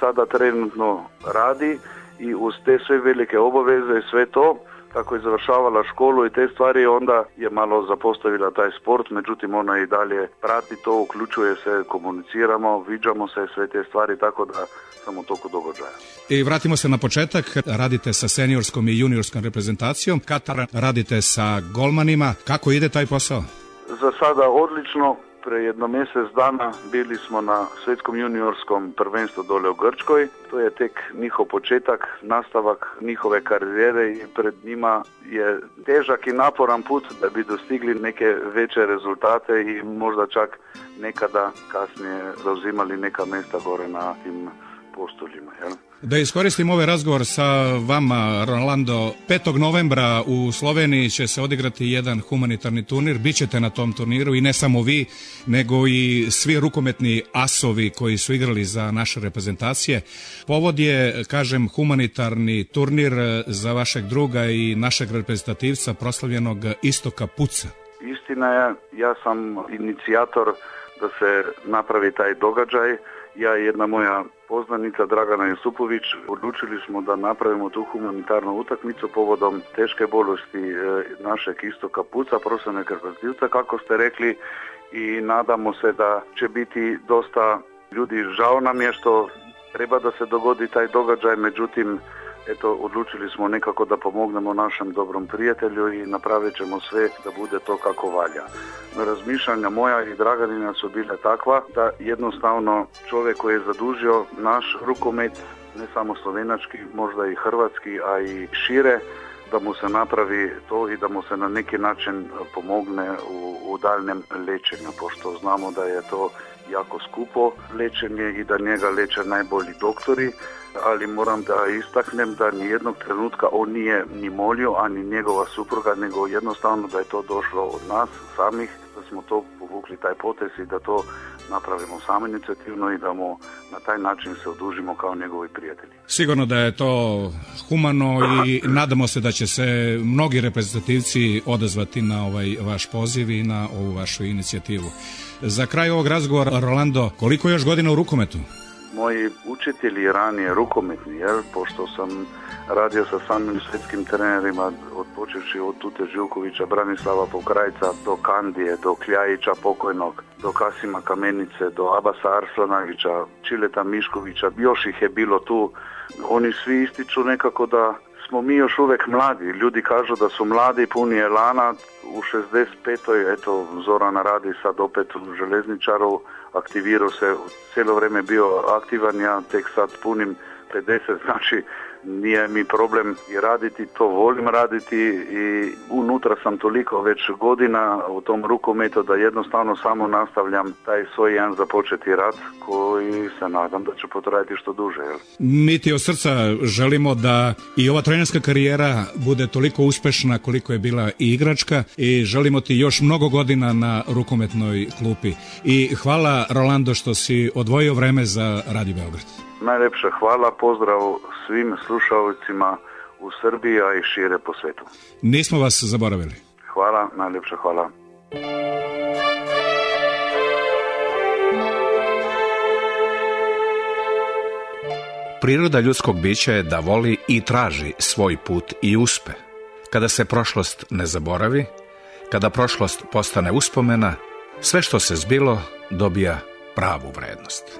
Speaker 11: sada trenutno radi i uz te sve velike obaveze i sve to, kako je završavala školu i te stvari, onda je malo zapostavila taj sport, međutim ona i dalje prati to, uključuje se, komuniciramo, viđamo se, sve te stvari, tako da samo toliko događaja.
Speaker 10: I vratimo se na početak, radite sa seniorskom i juniorskom reprezentacijom, Katar radite sa golmanima, kako ide taj posao?
Speaker 11: Za sada odlično. Pre jedno mjesec dana bili smo na svjetskom juniorskom prvenstvu dole u Grčkoj. To je tek njihov početak, nastavak njihove karijere i pred njima je težak i naporan put da bi dostigli neke veće rezultate i možda čak nekada kasnije zauzimali neka mjesta gore na tim postoljima. Jel?
Speaker 10: Da iskoristim ovaj razgovor sa vama, Rolando, petog novembra u Sloveniji će se odigrati jedan humanitarni turnir. Bićete na tom turniru i ne samo vi, nego i svi rukometni asovi koji su igrali za naše reprezentacije. Povod je, kažem, humanitarni turnir za vašeg druga i našeg reprezentativca, proslavljenog Istoka Puca.
Speaker 11: Istina je, ja sam inicijator da se napravi taj događaj. Ja i jedna moja poznanica Dragana Jusupović odlučili smo da napravimo tu humanitarnu utakmicu povodom teške bolesti e, našeg Istoka Puca, profesionalnog reprezentativca, kako ste rekli, i nadamo se da će biti dosta ljudi. Žao nam je što treba da se dogodi taj događaj, međutim, eto, odlučili smo nekako da pomognemo našem dobrom prijatelju i napravit ćemo sve da bude to kako valja. Razmišljanja moja i Draganina su bile takva da jednostavno čovjek koji je zadužio naš rukomet, ne samo slovenački, možda i hrvatski, a i šire, da mu se napravi to i da mu se na neki način pomogne u, u daljnjem lečenju, pošto znamo da je to jako skupo lečenje i da njega leče najbolji doktori, ali moram da istaknem da nijednog trenutka on nije ni molio, ani njegova supruga, nego jednostavno da je to došlo od nas samih, da smo to povukli taj potez i da to napravimo samoinicijativno i da mu na taj način se odužimo kao njegovi prijatelji.
Speaker 10: Sigurno da je to humano i nadamo se da će se mnogi reprezentativci odazvati na ovaj vaš poziv i na ovu vašu inicijativu. Za kraj ovog razgovora, Rolando, koliko još godina u rukometu?
Speaker 11: Moji učitelji ranije rukometni, jer pošto sam radio sa samim svjetskim trenerima, od počeši od Tute Živkovića, Branislava Pokrajca, do Kandije, do Kljajića pokojnog, do Kasima Kamenice, do Abasa Arslanagića, Čileta Miškovića, još ih je bilo tu. Oni svi ističu nekako da smo mi još uvijek mladi. Ljudi kažu da su mladi, puni elana. U šezdeset petoj eto, Zoran radi sad opet u železničaru, aktivirao se, cijelo vrijeme bio aktivan, ja tek sad punim pedeset, znači nije mi problem i raditi, to volim raditi i unutra sam toliko već godina u tom rukometu da jednostavno samo nastavljam taj svoj jedan započeti rad koji se nadam da će potrajati što duže. Jel?
Speaker 10: Mi ti od srca želimo da i ova trenerska karijera bude toliko uspešna koliko je bila i igračka i želimo ti još mnogo godina na rukometnoj klupi. I hvala, Rolando, što si odvojio vreme za Radio Beograd.
Speaker 11: Najlepša hvala, pozdrav svim slušalcima u Srbiji, a i šire po svetu.
Speaker 10: Nismo vas zaboravili.
Speaker 11: Hvala, najlepša hvala.
Speaker 12: Priroda ljudskog bića je da voli i traži svoj put i uspe. Kada se prošlost ne zaboravi, kada prošlost postane uspomena, sve što se zbilo dobija pravu vrednost.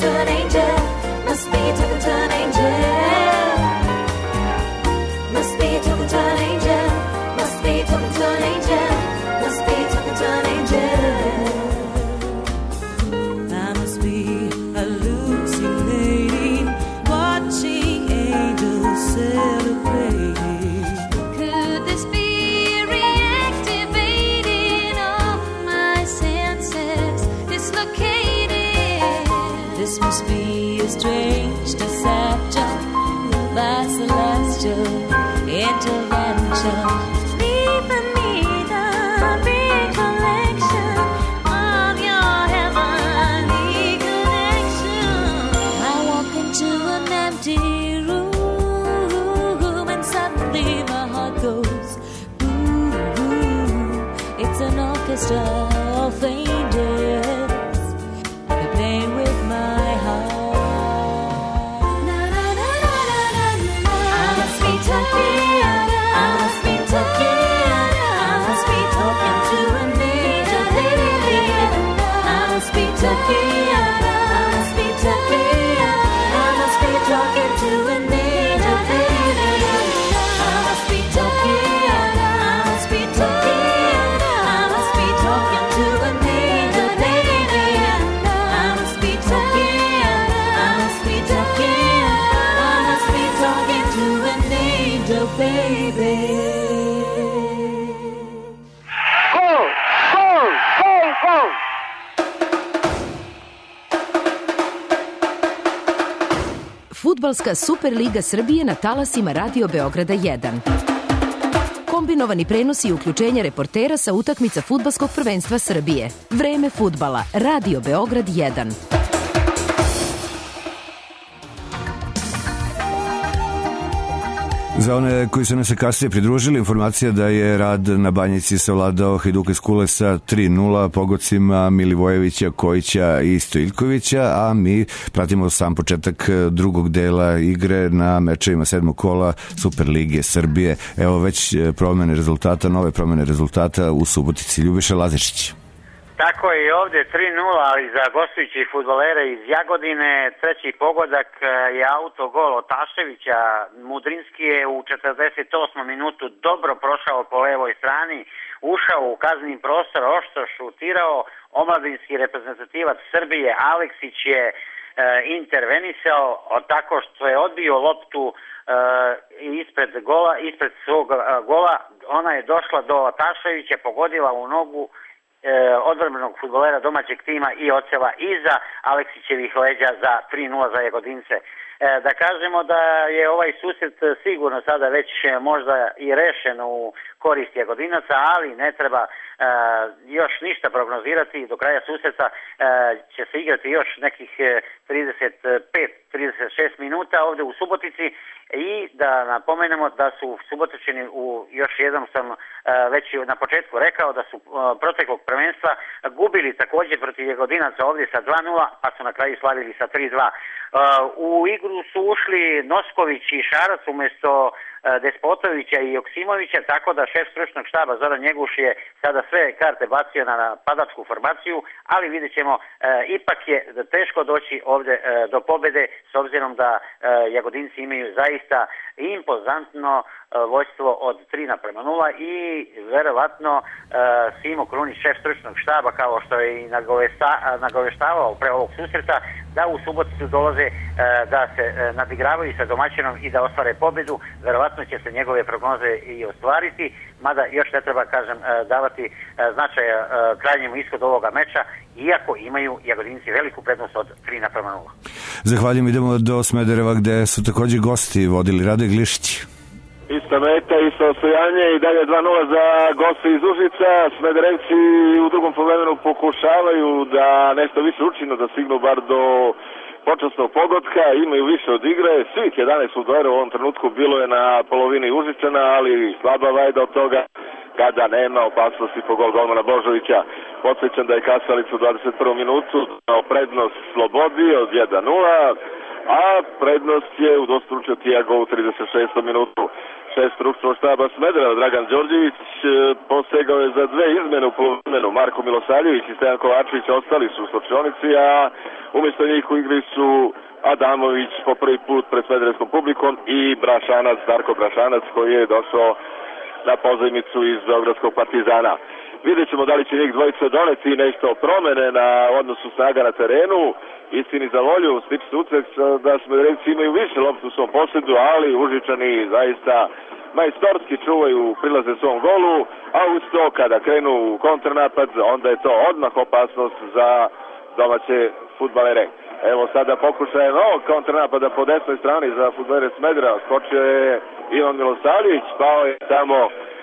Speaker 4: to an angel. Must be talking to an angel. Must be talking to an angel. Must be talking to an angel. Must be talking to an angel.
Speaker 13: I must be hallucinating, watching angels celebrating.
Speaker 4: Could this be reactivating all my senses dislocated?
Speaker 13: This must be a strange deception by celestial intervention.
Speaker 4: Leaving me the recollection of your heavenly connection.
Speaker 13: I walk into an empty room and suddenly my heart goes ooh, ooh. It's an orchestra of angels. They're playing with my heart.
Speaker 4: Na, na, na, na, na, na, na. I must be talking. I must be talking. I must be talking to an angel, baby. I must be talking. I must be talking. I must be talking to an angel, baby. I must be talking. I must be talking. I must be talking to an angel, baby. I must be talking. I must be talking. I must be talking to an angel, baby.
Speaker 14: Gol! Gol! Gol! Gol!
Speaker 2: Fudbalska Superliga Srbije na talasima Radio Beograda jedan. Kombinovani prenos i uključenje reportera sa utakmica Fudbalskog prvenstva Srbije. Vreme fudbala. Radio Beograd jedan.
Speaker 3: Za one koji su nam se kasnije pridružili, informacija da je rad na Banjici savladao Hajduk iz Kule sa tri nula pogodcima Milivojevića, Kojića i Stojiljkovića, a mi pratimo sam početak drugog dela igre na mečevima sedmog kola Superlige Srbije. Evo već promene rezultata, nove promene rezultata u Subotici. Ljubiša Lazišić.
Speaker 8: Tako je i ovdje tri nula, ali za gostujući fudbalere iz Jagodine. Treći pogodak je autogol Otaševića. Mudrinski je u četrdeset osmom minutu dobro prošao po levoj strani, ušao u kazneni prostor, oštro šutirao. Omladinski reprezentativac Srbije Aleksić je e, intervenisao tako što je odbio loptu e, ispred gola, ispred svog e, gola. Ona je došla do Otaševića, pogodila u nogu odvrbenog fudbalera domaćeg tima i odsela iza Aleksićevih leđa za tri nula za Jagodince. Da kažemo da je ovaj susret sigurno sada već možda i rešen u korist Jagodinaca, ali ne treba još ništa prognozirati. Do kraja susreta će se igrati još nekih trideset pet trideset šest minuta ovdje u Subotici. I da napomenemo da su Subotičani, u još jednom sam uh, već na početku rekao da su uh, proteklog prvenstva gubili također protiv Jagodinaca ovdje sa dva nula, pa su na kraju slavili sa tri dva. Uh, u igru su ušli Nosković i Šarac umjesto uh, Despotovića i Joksimovića, tako da šef stručnog štaba Zoran Njeguš je sada sve karte bacio na napadačku formaciju, ali vidjet ćemo, uh, ipak je teško doći ovdje uh, do pobjede s obzirom da uh, Jagodinci imaju zaista impozantno uh, vojstvo od tri naprema nula i verovatno uh, Simo Krunić, šef stručnog štaba, kao što je i nagovesta, nagoveštavao pre ovog susreta, da u Suboticu dolaze uh, da se uh, nadigravaju sa domaćinom i da ostvare pobjedu. Verovatno će se njegove prognoze i ostvariti, mada još ne treba, kažem, uh, davati uh, značaja uh, krajnjemu ishodu ovoga meča, iako imaju Jagodinci veliku prednost od tri naprema nula.
Speaker 3: Zahvaljujem, idemo do Smedereva gde su također gosti vodili Rade Glišić.
Speaker 9: Ista meta, isto osvojanje i dalje dva nula za goste iz Užica. Smederevci u drugom poluvremenu pokušavaju da nešto više učinu, da stignu bar do počasnog pogotka, imaju više od igre. Svih jedanaest fudbalera u ovom trenutku bilo je na polovini Užičana, ali slaba vajda od toga kada nema opasnosti po gol golmana Božovića. Podsjećam da je Kasalić u dvadeset prvom minutu dao prednost Slobodi od jedan nula, a prednost je udostručio Tiago u trideset šestom minutu. šef stručnog štaba Smedereva Dragan Đorđević posegao je za dve izmene u poluvremenu. Marko Milosavljević i Stojan Kovačević ostali su u slačionici, a umjesto njih u igri su Adamović po prvi put pred smederevskom publikom i Brašanac, Darko Brašanac, koji je došao na pozajmicu iz Beogradskog Partizana. Vidjet ćemo da li će njih dvojica doneti nešto promene na odnosu snaga na terenu. Istini za volju, stiče se ucek da Smederevci imaju više loptu u svom posjedu, ali Užičani zaista majstorski čuvaju prilaze svom golu, a uz to kada krenu u kontranapad, onda je to odmah opasnost za domaće fudbalere. Evo sada pokušaje novog kontranapada po desnoj strani za fudbalere Smedera. Skočio je Ivan Milosavljević, pao je tamo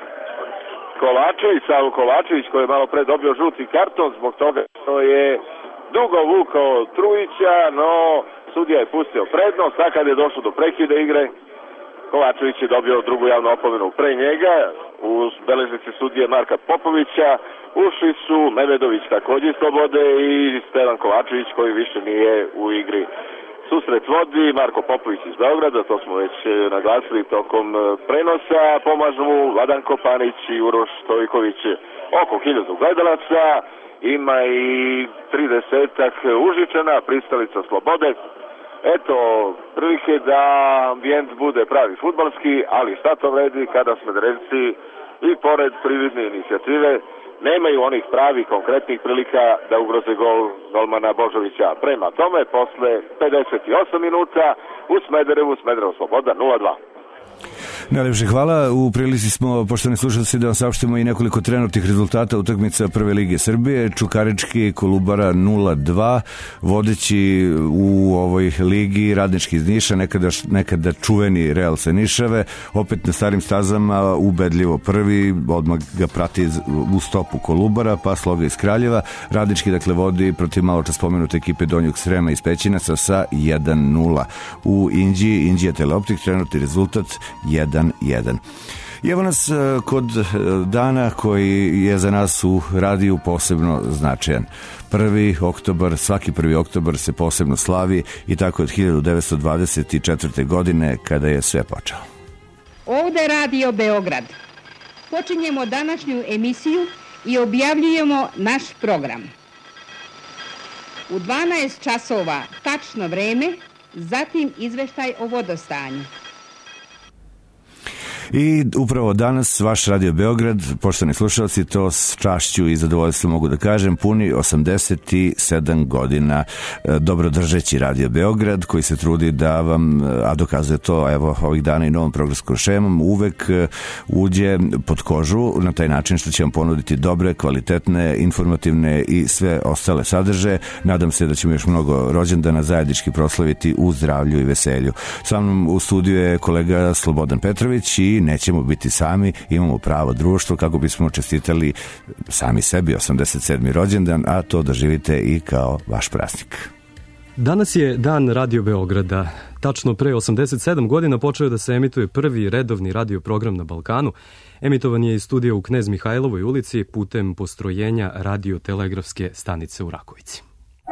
Speaker 9: Kovačević, Savo Kovačević, koji je malo pre dobio žuti karton zbog toga što je dugo vukao Trujića, no sudija je pustio prednost, a kad je došlo do prekida igre, Kovačević je dobio drugu javnu opomenu pre njega. U beležnici sudije Marka Popovića ušli su Memedović također iz slobode i Stevan Kovačević, koji više nije u igri. Susret vodi Marko Popović iz Beograda, to smo već naglasili tokom prenosa, pomažu mu Vladan Kopanić i Uroš Stojković. Oko hiljadu gledalaca, ima i tridesetak Užičana, pristalica slobode. Eto, prilike da ambijent bude pravi fudbalski, ali šta to vredi kada Smederevci i pored prividne inicijative nemaju onih pravih konkretnih prilika da ugroze gol golmana Božovića. Prema tome, posle pedeset osam minuta u Smederevu, Smederevo Sloboda nula dva.
Speaker 3: Najlepše hvala. U prilici smo, poštovani slušalci, da vam saopštimo i nekoliko trenutnih rezultata utakmica Prve lige Srbije. Čukarički Kolubara nula dva, vodeći u ovoj ligi Radnički iz Niša, nekada, nekada čuveni Real sa Nišave, opet na starim stazama, ubedljivo prvi, odmah ga prati u stopu Kolubara, pa Sloga iz Kraljeva. Radnički, dakle, vodi protiv malo čas spomenute ekipe Donjog Srema iz Pećinaca sa jedan nula. U Inđiji, Inđija Teleoptik, trenutni rezultat jedan jedan. Evo nas kod dana koji je za nas u radiju posebno značajan. Prvi oktobar, svaki prvi oktobar se posebno slavi i tako od hiljadu devetsto dvadeset četvrte. godine kada je sve počelo.
Speaker 15: Ovde Radio Beograd. Počinjemo današnju emisiju i objavljujemo naš program. U dvanaest časova tačno vreme, zatim izveštaj o vodostanju.
Speaker 3: I upravo danas vaš Radio Beograd, poštovani slušalci, to s čašću i zadovoljstvom mogu da kažem, puni osamdeset sedam godina, dobro držeći Radio Beograd, koji se trudi da vam, a dokazuje to evo ovih dana i novom programskom šemom, uvek uđe pod kožu na taj način što će vam ponuditi dobre, kvalitetne, informativne i sve ostale sadržaje. Nadam se da ćemo još mnogo rođendana zajednički proslaviti u zdravlju i veselju. Sa mnom u studiju je kolega Slobodan Petrović i nećemo biti sami, imamo pravo društvo kako bismo čestitali sami sebi osamdeset sedmi rođendan, a to doživite i kao vaš praznik.
Speaker 17: Danas je dan Radio Beograda. Tačno pre osamdeset sedam godina počeo je da se emituje prvi redovni radio program na Balkanu. Emitovan je iz studija u Knez Mihajlovoj ulici putem postrojenja radiotelegrafske stanice u Rakovici.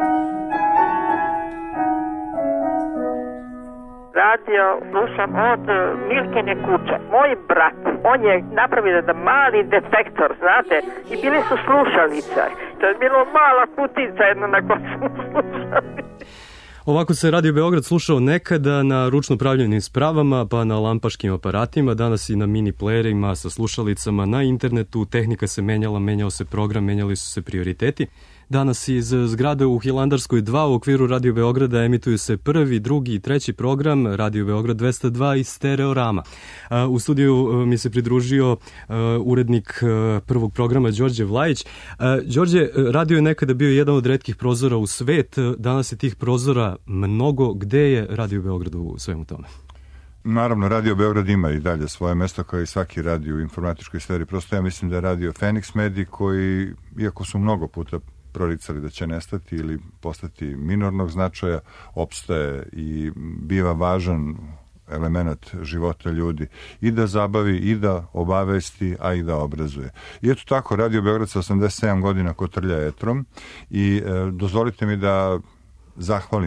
Speaker 20: Radio slušam od Milkine kuće. Moj brat, on je napravio da mali detektor, znate, i bili su slušalice. To je bilo mala kutica jedna na koju smo slušali.
Speaker 17: Ovako se Radio Beograd slušao nekada na ručno pravljenim spravama, pa na lampaškim aparatima, danas i na mini playerima sa slušalicama na internetu. Tehnika se menjala, menjao se program, menjali su se prioriteti. Danas iz zgrade u Hilandarskoj dva u okviru Radio Beograda emituju se prvi, drugi i treći program Radio Beograd dvesta dva i Stereorama. U studiju mi se pridružio urednik prvog programa Đorđe Vlajić. Đorđe, radio je nekada bio jedan od retkih prozora u svet, danas je tih prozora mnogo. Gde je Radio Beograd u svemu tome?
Speaker 22: Naravno, Radio Beograd ima i dalje svoje mesto kao i svaki radio u informatičkoj sferi. Prosto ja mislim da je radio Fenix Mediji koji, iako su mnogo puta proricali da će nestati ili postati minornog značaja, opstaje i biva važan element života ljudi i da zabavi i da obavesti, a i da obrazuje. I eto tako, Radio Beograd sa osamdeset sedam godina kotrlja etrom i e, dozvolite mi da zahvalim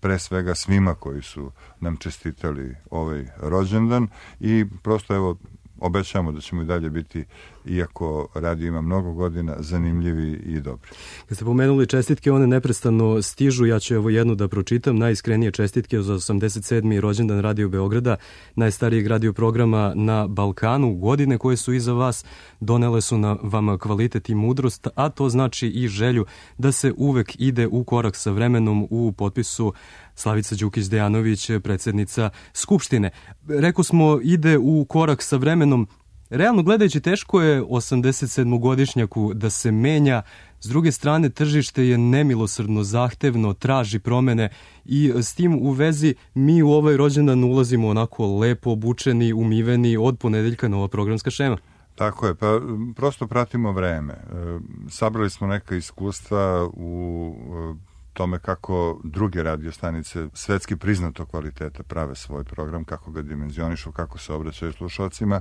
Speaker 22: pre svega svima koji su nam čestitali ovaj rođendan i prosto evo obećamo da ćemo i dalje biti, iako radio ima mnogo godina, zanimljivi i dobri.
Speaker 17: Kad ste pomenuli čestitke, one neprestano stižu, ja ću evo jednu da pročitam, najiskrenije čestitke za osamdeset sedmi rođendan Radio Beograda, najstarijeg radio programa na Balkanu. Godine koje su iza vas donele su na vama kvalitet i mudrost, a to znači i želju da se uvek ide u korak sa vremenom. U potpisu Slavica Đukić-Dejanović, predsjednica Skupštine. Rekao smo, ide u korak sa vremenom. Realno gledajući, teško je osamdeset sedmogodišnjaku da se menja. S druge strane, tržište je nemilosrdno, zahtevno, traži promene i s tim u vezi mi u ovaj rođendan ulazimo onako lepo obučeni, umiveni, od ponedeljka nova programska šema.
Speaker 22: Tako je, pa prosto pratimo vreme. Sabrali smo neka iskustva u tome kako druge radiostanice svetski priznato kvaliteta prave svoj program, kako ga dimenzionišu, kako se obraćaju slušalcima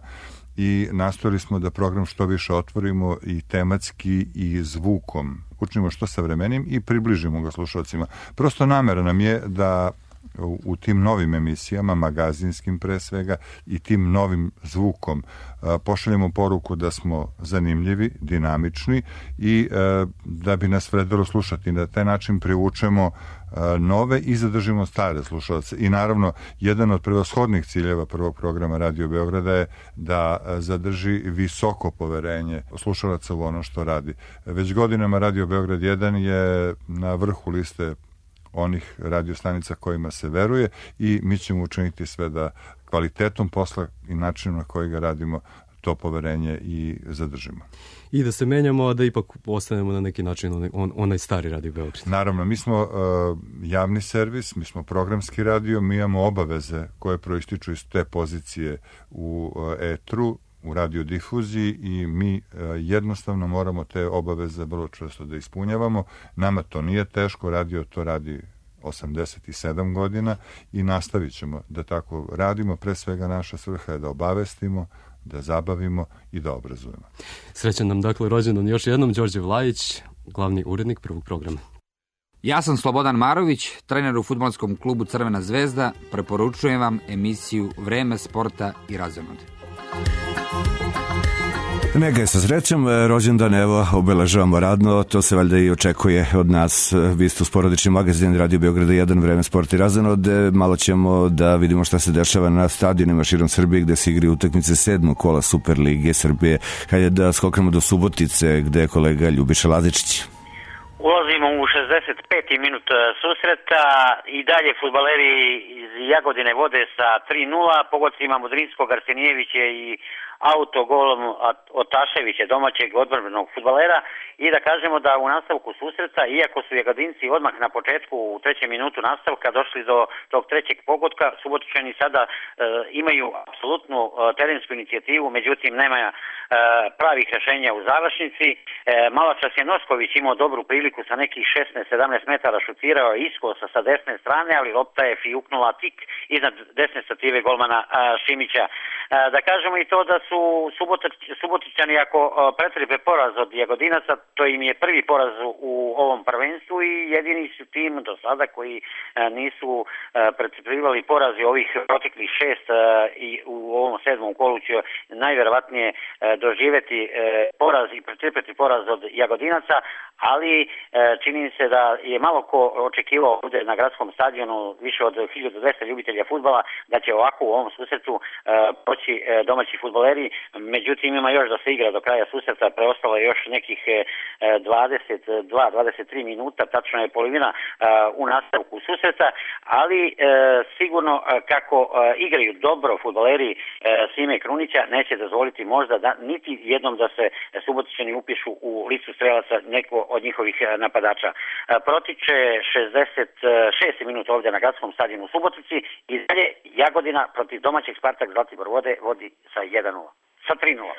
Speaker 22: i nastojali smo da program što više otvorimo i tematski i zvukom učinimo što savremenim i približimo ga slušalcima. Prosto namera nam je da u tim novim emisijama, magazinskim pre svega, i tim novim zvukom pošaljemo poruku da smo zanimljivi, dinamični i da bi nas vredelo slušati. Na taj način privučemo nove i zadržimo stare slušalce. I naravno, jedan od prevashodnih ciljeva prvog programa Radio Beograda je da zadrži visoko poverenje slušalaca u ono što radi. Već godinama Radio Beograd jedan je na vrhu liste onih radiostanica kojima se veruje i mi ćemo učiniti sve da kvalitetom posla i načinom na koji ga radimo to poverenje i zadržimo.
Speaker 17: I da se menjamo, a da ipak ostanemo na neki način onaj, on, onaj stari Radio Beograd.
Speaker 22: Naravno, mi smo uh, javni servis, mi smo programski radio, mi imamo obaveze koje proističu iz te pozicije u uh, etru, u radiodifuziji i mi uh, jednostavno moramo te obaveze vrlo često da ispunjavamo. Nama to nije teško, radio to radi osamdeset sedam godina i nastavit ćemo da tako radimo. Pre svega naša svrha je da obavestimo, da zabavimo i da obrazujemo.
Speaker 17: Srećan nam dakle rođendan još jednom. Đorđe Vlajić, glavni urednik prvog programa.
Speaker 19: Ja sam Slobodan Marović, trener u fudbalskom klubu Crvena zvezda. Preporučujem vam emisiju Vreme sporta i razonode.
Speaker 3: Neka je sa srećom, rođendan evo obeležavamo radno, to se valjda i očekuje od nas. Vi ste uz porodični magazin Radio Beograda jedan, Vreme sporta i razonode. Malo ćemo da vidimo šta se dešava na stadionima širom Srbije gde se igraju utakmice sedmog kola Super lige Srbije. Hajde da skoknemo do Subotice gde je kolega Ljubiša Lazičić.
Speaker 8: Ulazimo u šezdeset peti minut susreta i dalje fudbaleri iz Jagodine vode sa tri nula, pogodcima Mudrinskog, Arsenijevića i autogolom Otaševića, domaćeg odbrbenog fudbalera, i da kažemo da u nastavku susreta, iako su Jagodinci odmah na početku u trećem minutu nastavka došli do tog trećeg pogotka, Subotičani sada e, imaju apsolutnu e, terensku inicijativu, međutim nema e, pravih rešenja u završnici. E, Maločas je Nosković imao dobru priliku sa nekih šesnaest sedamnaest metara, šutirao iskosa sa desne strane, ali lopta je fijuknula tik iznad desne stative golmana a, Šimića. A, da kažemo i to da su Subotičani, ako pretrpe poraz od Jagodinaca, to im je prvi poraz u ovom prvenstvu i jedini su tim do sada koji nisu pretrpljivali poraz i ovih proteklih šest i u ovom sedmom kolu će najverovatnije doživeti poraz i pretrpeti poraz od Jagodinaca, ali čini se da je malo ko očekivao ovde na gradskom stadionu više od hiljadu dvesta ljubitelja fudbala da će ovako u ovom susretu poći domaći fudbaleri. Međutim, ima još da se igra do kraja susreta, preostalo je još nekih dvadeset dva dvadeset tri minuta, tačno je polovina u nastavku susreta, ali sigurno kako igraju dobro fudbaleri Sime Krunića neće dozvoliti možda da niti jednom da se Subotičani upišu u listu strelaca neko od njihovih napadača. Protiče šezdeset šesti minut ovdje na gradskom stadionu u Subotici i dalje Jagodina protiv domaćeg Spartak Zlatibor vode vodi sa jedan nula. Sa tri nula.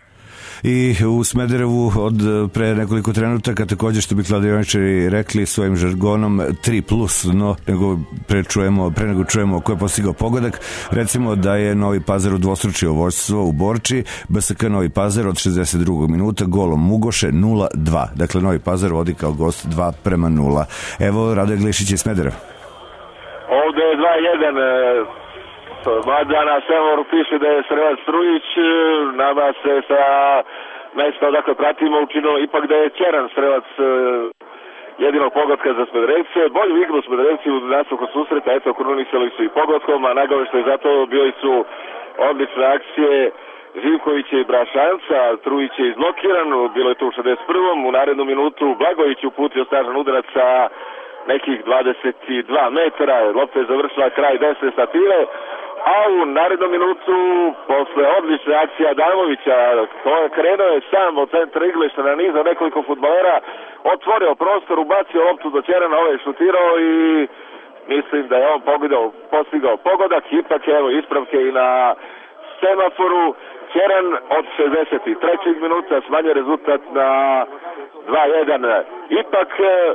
Speaker 3: I u Smederevu od pre nekoliko trenutaka također, što bi kladioničari rekli svojim žargonom, tri plus, no nego pre, čujemo, pre nego čujemo ko je postigao pogodak. Recimo da je Novi Pazar udvostručio vođstvo u Borči, B S K Novi Pazar od šezdeset drugog minuta golom Mugoše nula dva. Dakle, Novi Pazar vodi kao gost dva prema nula. Evo Radoje Glišić iz Smedereva.
Speaker 9: da je dva jedan. Mada na semaforu piše da je Srevac Strujić, nama se sa mesta odakle pratimo učinilo ipak da je Ćeran Srevac jedinog pogotka za Smederevce. Bolju igru Smederevci u nastavku susreta, eto, krunisali su i pogodkom, a nagoveštaj je zato bili su odlične akcije Živkovića i Brašanca. Trujić je izblokiran, bilo je to u šezdeset prvom. U narednu minutu Blagović uputio snažan udarac sa nekih dvadeset dva metara. Lopta je završila kraj desne statire, a u narednom minutu, posle odlične akcije Adamovića, krenuo je sam od centra iglišta na niza nekoliko fudbalera, otvorio prostor, ubacio loptu do Ćerana, ovaj je šutirao i mislim da je on pogodao, postigao pogodak. Ipak evo ispravke i na semaforu. Ćeran od šezdeset trećeg minuta smanjuje rezultat na dva jedan. Ipak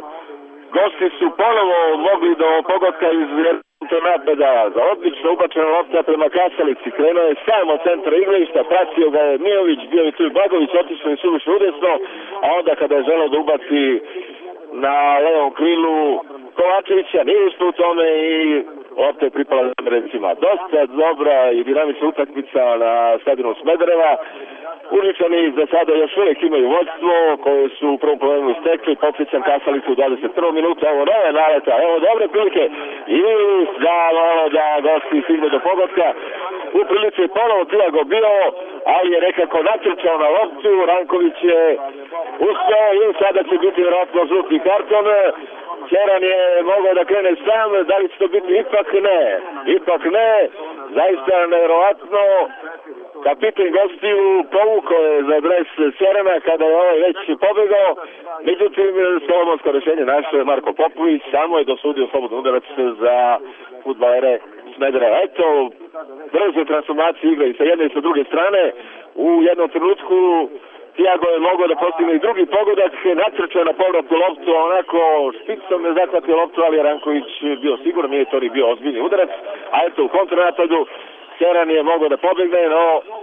Speaker 9: gosti su ponovo mogli do pogotka iz napada. Za odlično ubačena lopta prema Kasalici. Krenuo je sam od centra iglišta, pratio ga je Mijović, bio je tu i Blagović, otišao je suviše udesno, a onda kada je želeo da ubaci na levom krilu Kovačevića, nije uspio u tome i lopta je pripala Smederevcima. Dosta dobra i dinamična utakmica na stadionu Smedereva. Užičani za sada još uvijek imaju vodstvo koje su u prvom problemu istekli. Podsjećam Kasalicu u dvadeset prvom minutu. Evo nove naleta, evo dobre prilike i za malo da gosti stigne do pogotka. U prilici je ponovo Tiago bio, ali je nekako natrčao na loptu. Ranković je uspeo i sada će biti vjerojatno žuti karton. Ćeran je mogao da krene sam, da li će to biti? Ipak ne. Ipak ne. Zaista nevjerovatno. Kapitan gostiju povukao je za dres Ćerana kada je ovaj već pobegao. Međutim, solomonsko rešenje naše Marko Popović samo je dosudio slobodan udarac za fudbalere Smedereva. Eto, brzo transformacije igre i sa jedne i sa druge strane. U jednom trenutku Tiago je mogao da postigne i drugi pogodak, natrčao na povratnu loptu, onako špicom je zahvatio loptu, ali Ranković bio siguran, nije to ni bio ozbiljni udarac, a eto u kontranapadu Ćeran je mogao da pobegne, no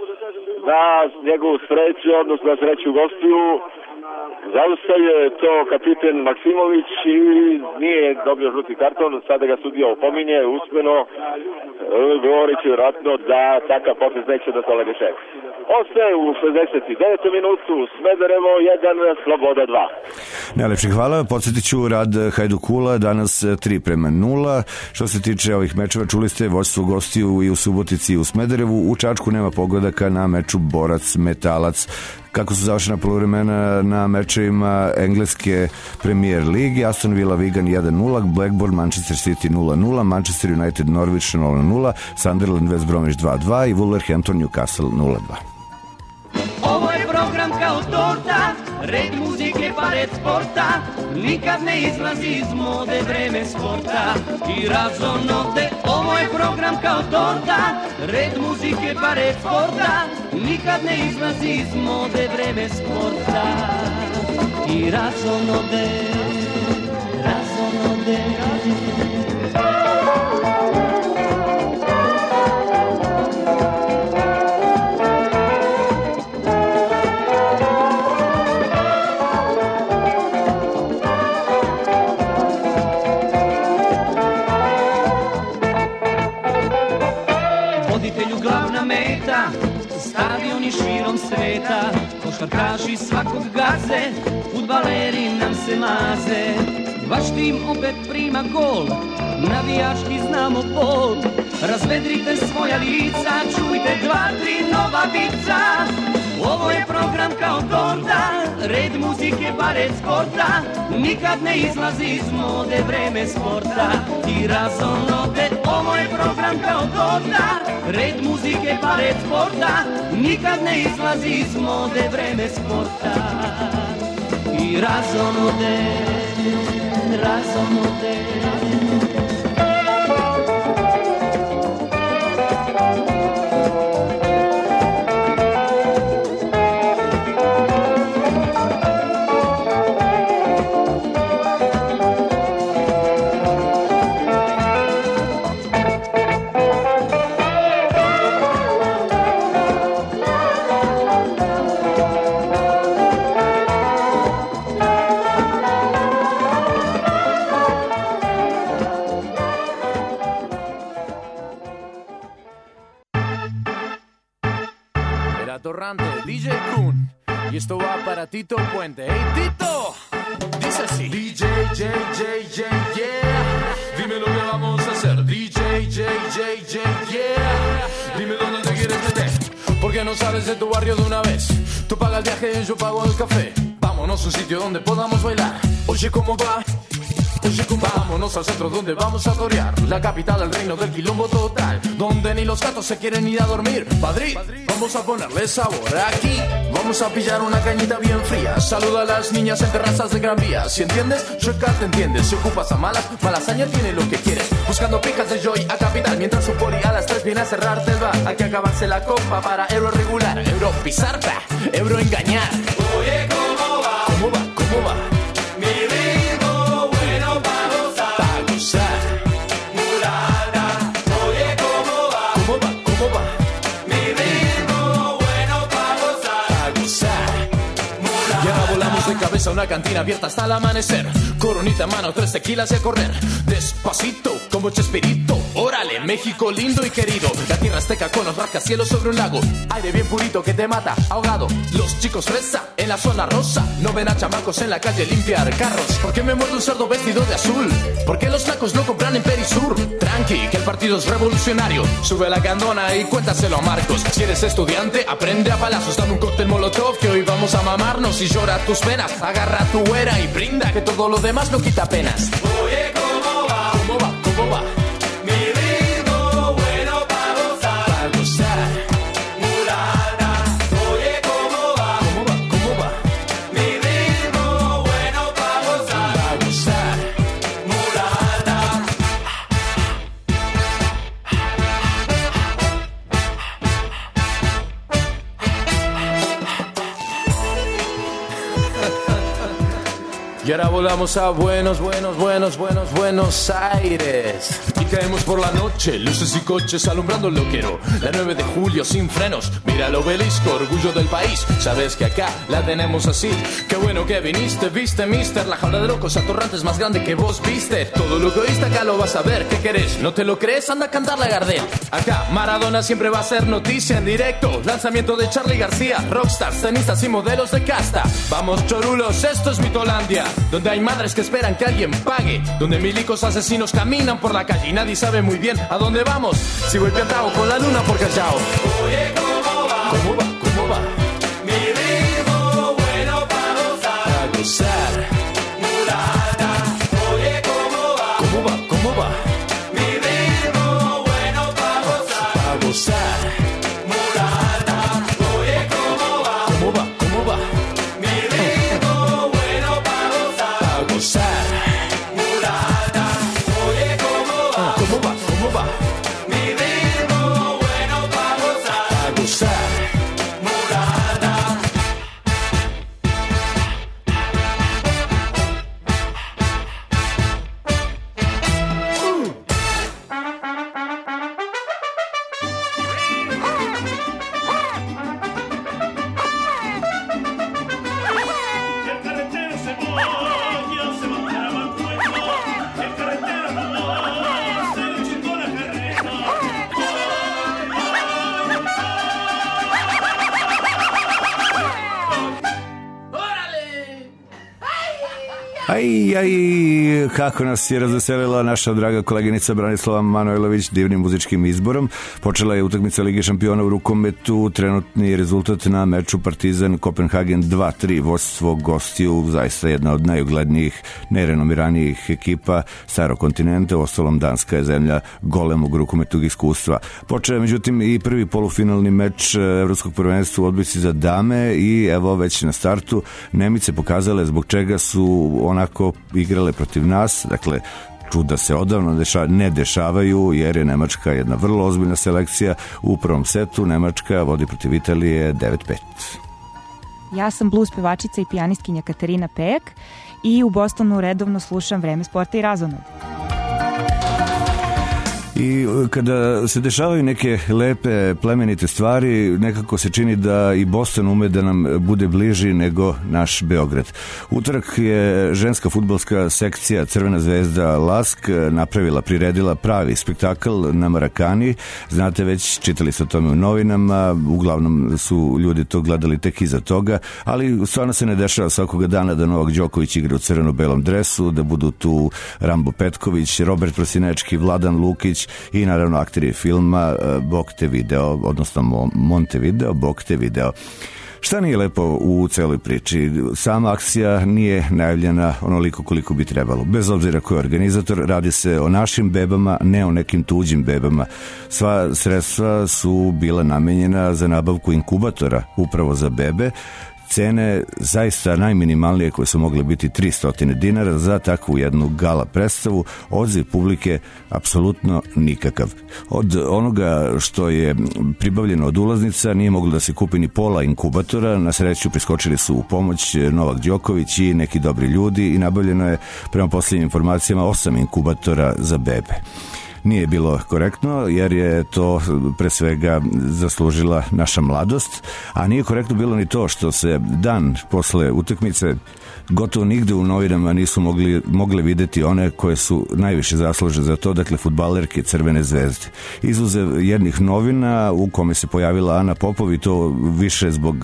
Speaker 9: na njegovu sreću, odnosno na sreću gostiju, zaustavio to kapitan Maksimović i nije dobio žuti karton, sada ga sudija opominje, uspjeno, govorit će vjerojatno da takav potez neće da toleriše. Ostaje u šezdeset devetoj minutu Smederevo jedan, Sloboda dva.
Speaker 3: Najlepše hvala, podsjetit ću rad Hajdukula, danas tri prema nula. Što se tiče ovih mečeva, čuli ste vodstvo gostiju i u Subotici i u Smederevu. U Čačku nema pogodaka na meču Borac Metalac. Kako su završena poluvremena na mečevima engleske Premier Ligi? Aston Villa Wigan jedan nula, Blackburn Manchester City nula nula, Manchester United Norwich nula nula, Sunderland West Bromwich dva dva i Wolverhampton Newcastle nula dva.
Speaker 16: Ovo je program kao torta, red muzike pa red sporta, nikad ne izlazi iz mode vreme sporta i razonote. Ovo je program kao torta, red muzike pa red sporta, nikad ne izlazi iz mode vreme sporta i razonote, razonote. Stadioni širom sveta, košarkaši svakog gaze, fudbaleri nam se maze. Vaš tim opet prima gol, navijački znamo bol. Razvedrite svoja lica, čujte dva, tri nova vica. Ovo je program kao torta, red muzike pa red sporta, nikad ne izlazi iz mode vreme sporta i razonode. Ovo je program kao torta, red muzike pa red sporta, nikad ne izlazi iz mode vreme sporta i razonode, razonode.
Speaker 1: Torrante, D J Kun. Y esto va para Tito Puente. ¡Hey, Tito! Dice así. D J, J, J, J, yeah. Dime lo que vamos a hacer. D J, J, J, J, yeah. Dime dónde te quieres meter. Porque no sales de tu barrio de una vez. Tú pagas el viaje y yo pago el café. Vámonos a un sitio donde podamos bailar. Oye, ¿cómo va? Oye, ¿cómo va? Vámonos al centro donde vamos a torear. La capital del reino del quilombo total. Donde ni los gatos se quieren ir a dormir. Madrid, vamos a ponerle sabor aquí. Vamos a pillar una cañita bien fría. Saluda a las niñas en terrazas de Gran Vía. Si entiendes, Chueca te entiendes. Si ocupas a malas, Malasaña tiene lo que quieres. Buscando pijas de Joy a capital. Mientras un poli a las tres viene a cerrarte el bar. Hay que acabarse la copa para euro regular. Euro pisar, pa, euro engañar. Oye, ¿cómo va? ¿Cómo va? ¿Cómo va? Mi ritmo bueno pa' gozar. Pa' gozar. Mulata. Oye, ¿cómo va? ¿Cómo va? ¿Cómo va? Mi ritmo bueno pa' gozar. Pa' gozar. Mulata. Y ahora volamos de cabeza a una cantina abierta hasta el amanecer. Coronita en mano, tres tequilas y a correr. Despacito, como Chespirito. Órale, México lindo y querido. La tierra azteca con los rascacielos sobre un lago. Aire bien purito que te mata, ahogado. Los chicos fresa en la zona rosa. No ven a chamacos en la calle limpiar carros. ¿Por qué me muerde un cerdo vestido de azul? ¿Por qué los nacos no compran en Perisur? Tranqui, que el partido es revolucionario. Sube la candona y cuéntaselo a Marcos. Si eres estudiante, aprende a palazos. Dame un cóctel molotov que hoy vamos a mamarnos. Y llora tus penas, agarra tu güera y brinda que todo lo demás no quita penas. Oye, ¿cómo va? ¿Cómo va? ¿Cómo va? Mi ritmo bueno pa' gozar. Pa' gozar. Mulata. Oye, ¿cómo va? ¿Cómo va? ¿Cómo va? Mi ritmo bueno pa' gozar. Pa' gozar. Mulata. Y ahora volamos a buenos, buenos, buenos, buenos, Buenos Aires. Y caemos por la noche, luces y coches alumbrando el loquero. La nueve de julio sin frenos, mira el obelisco, orgullo del país. Sabes que acá la tenemos así. Qué bueno que viniste, viste, mister. La jaula de locos atorrantes más grande que vos viste. Todo lo que oíste acá lo vas a ver. ¿Qué querés? ¿No te lo crees? Anda a cantar la Gardel. Acá Maradona siempre va a ser noticia en directo. Lanzamiento de Charly García. Rockstars, tenistas y modelos de casta. Vamos chorulos, esto es Mitolandia. Donde hay madres que esperan que alguien pague. Donde milicos asesinos caminan por la calle y nadie sabe muy bien a dónde vamos. Si voy piantao con la luna por Callao. Oye, ¿cómo va? ¿Cómo va? ¿Cómo va? Mi ritmo bueno pa' gozar. Pa' gozar. Mulata. Oye, ¿cómo va? ¿Cómo va? ¿Cómo va? Mi ritmo bueno pa' gozar. Pa' gozar. Mulata. Oye, ¿cómo va? ¿Cómo va? ¿Cómo va? Mi ritmo bueno pa' gozar. Pa' gozar. Mulata. Oye, ¿cómo va? ¿Cómo va? ¿Cómo va? Mi ritmo bueno pa' gozar. Pa' gozar. Mulata.
Speaker 3: Aj, aj, kako nas je razveselila naša draga koleginica Branislava Manojlović divnim muzičkim izborom. Počela je utakmica Lige šampiona u rukometu, trenutni rezultat na meču Partizan Kopenhagen dva tri, vodstvo gostiju, zaista jedna od najuglednijih, najrenomiranijih ekipa starog kontinenta, ostalom Danska je zemlja golemog rukometnog iskustva. Počeo je međutim i prvi polufinalni meč Evropskog prvenstva u odbojci za dame i evo već na startu Nemice pokazale zbog čega su onako igrale protiv nas, dakle čuda se odavno deša, ne dešavaju jer je Nemačka jedna vrlo ozbiljna selekcija. U prvom setu Nemačka vodi protiv Italije devet pet.
Speaker 21: Ja sam blues pevačica i pijanistkinja Katarina Pejak i u Bostonu redovno slušam Vreme sporta i razonod.
Speaker 3: I kada se dešavaju neke lepe, plemenite stvari, nekako se čini da i Boston ume da nam bude bliži nego naš Beograd. Utorak je ženska fudbalska sekcija Crvena zvezda Lask napravila, priredila pravi spektakl na Marakani. Znate već, čitali ste o tome u novinama, uglavnom su ljudi to gledali tek iza toga, ali stvarno se ne dešava svakoga dana da Novak Đoković igra u crveno-belom dresu, da budu tu Rambo Petković, Robert Prosinečki, Vladan Lukić i naravno akteri filma Bog te video, odnosno Montevideo, Bog te video. Šta nije lepo u celoj priči? Sama akcija nije najavljena onoliko koliko bi trebalo. Bez obzira ko je organizator, radi se o našim bebama, ne o nekim tuđim bebama. Sva sredstva su bila namenjena za nabavku inkubatora upravo za bebe. Cene zaista najminimalnije koje su mogle biti tristo dinara za takvu jednu gala predstavu. Odziv publike apsolutno nikakav. Od onoga što je pribavljeno od ulaznica nije moglo da se kupi ni pola inkubatora. Na sreću priskočili su u pomoć Novak Đoković i neki dobri ljudi i nabavljeno je prema posljednjim informacijama osam inkubatora za bebe. Nije bilo korektno jer je to pre svega zaslužila naša mladost, a nije korektno bilo ni to što se dan posle utakmice gotovo nigde u novinama nisu mogli, mogle videti one koje su najviše zaslužene za to, dakle fudbalerke Crvene zvezde. Izuzev jednih novina u kome se pojavila Ana Popov i to više zbog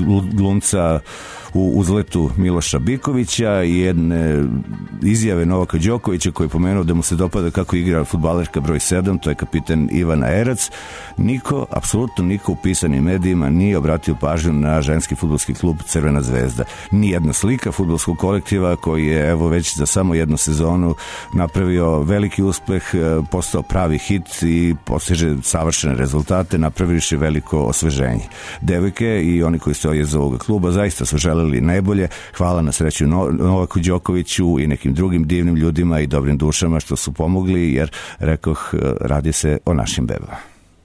Speaker 3: glumca u uzletu Miloša Bikovića i jedne izjave Novaka Đokovića koji je pomenuo da mu se dopada kako igra fudbalerka broj sedam, to je kapitan Ivana Erac. Niko, apsolutno niko u pisanim medijima nije obratio pažnju na ženski fudbalski klub Crvena zvezda. Nijedna slika fudbalskog kolektiva koji je evo već za samo jednu sezonu napravio veliki uspeh, postao pravi hit i postiže savršene rezultate, napraviše veliko osveženje. Devojke i oni koji stoje iz ovoga kluba zaista su želeli najbolje. Hvala na sreću Novaku Đokoviću i nekim drugim divnim ljudima i dobrim dušama što su pomogli, jer rekoh, radi se o našim bebama.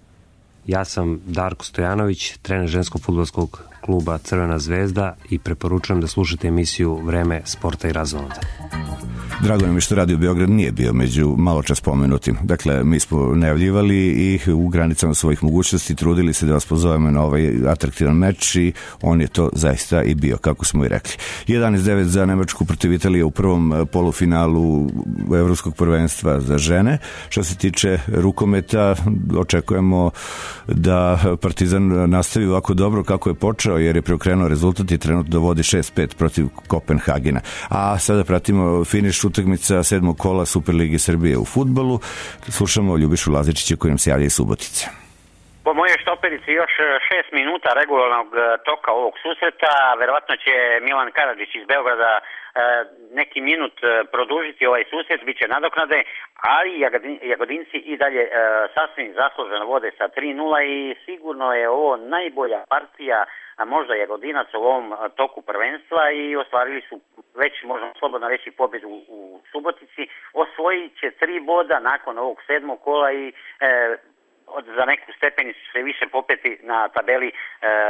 Speaker 5: Ja sam Darko Stojanović, trener ženskog fudbalskog kluba Crvena zvezda i preporučujem da slušate emisiju Vreme sporta i razonode.
Speaker 3: Drago nam je što Radio Beograd nije bio među malo čas pomenutim. Dakle, mi smo najavljivali i u granicama svojih mogućnosti trudili se da vas pozovemo na ovaj atraktivan meč i on je to zaista i bio, kako smo i rekli. jedanaest devet za Nemačku protiv Italije u prvom polufinalu Evropskog prvenstva za žene. Što se tiče rukometa, očekujemo da Partizan nastavi ovako dobro kako je počeo, jer je preokrenuo rezultat i trenutno vodi šest pet protiv Kopenhagena. A sada pratimo finiš utakmica sedmog kola Superlige Srbije u fudbalu. Slušamo Ljubišu Lazičića koji nam se javlja iz Subotice.
Speaker 8: Po mojoj štoperici još šest minuta regularnog toka ovog susreta. Verovatno će Milan Karadžić iz Beograda neki minut produžiti ovaj susret, bit će nadoknade, ali Jagodinci i dalje sasvim zasluženo vode sa tri nula i sigurno je ovo najbolja partija, a možda Jagodinac u ovom toku prvenstva i ostvarili su već, možemo slobodno reći, pobjedu u Subotici. Osvojit će tri boda nakon ovog sedmog kola i e, od, za neku stepenicu se više popeti na tabeli e,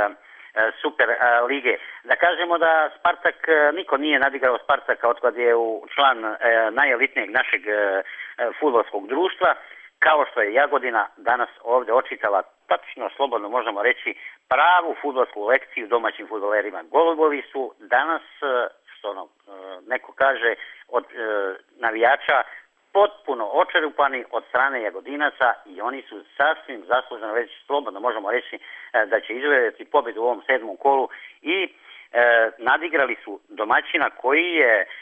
Speaker 8: Super lige. Da kažemo da Spartak, niko nije nadigrao Spartaka otkad je u član e, najelitnijeg našeg e, fudbalskog društva, kao što je Jagodina danas ovdje očitala tačno, slobodno možemo reći, pravu fudbalsku lekciju domaćim fudbalerima. Golubovi su danas, što ono, neko kaže, od e, navijača potpuno očerupani od strane Jagodinaca i oni su sasvim zasluženo, već slobodno možemo reći da će izvedeti pobjedu u ovom sedmom kolu i e, nadigrali su domaćina koji je e,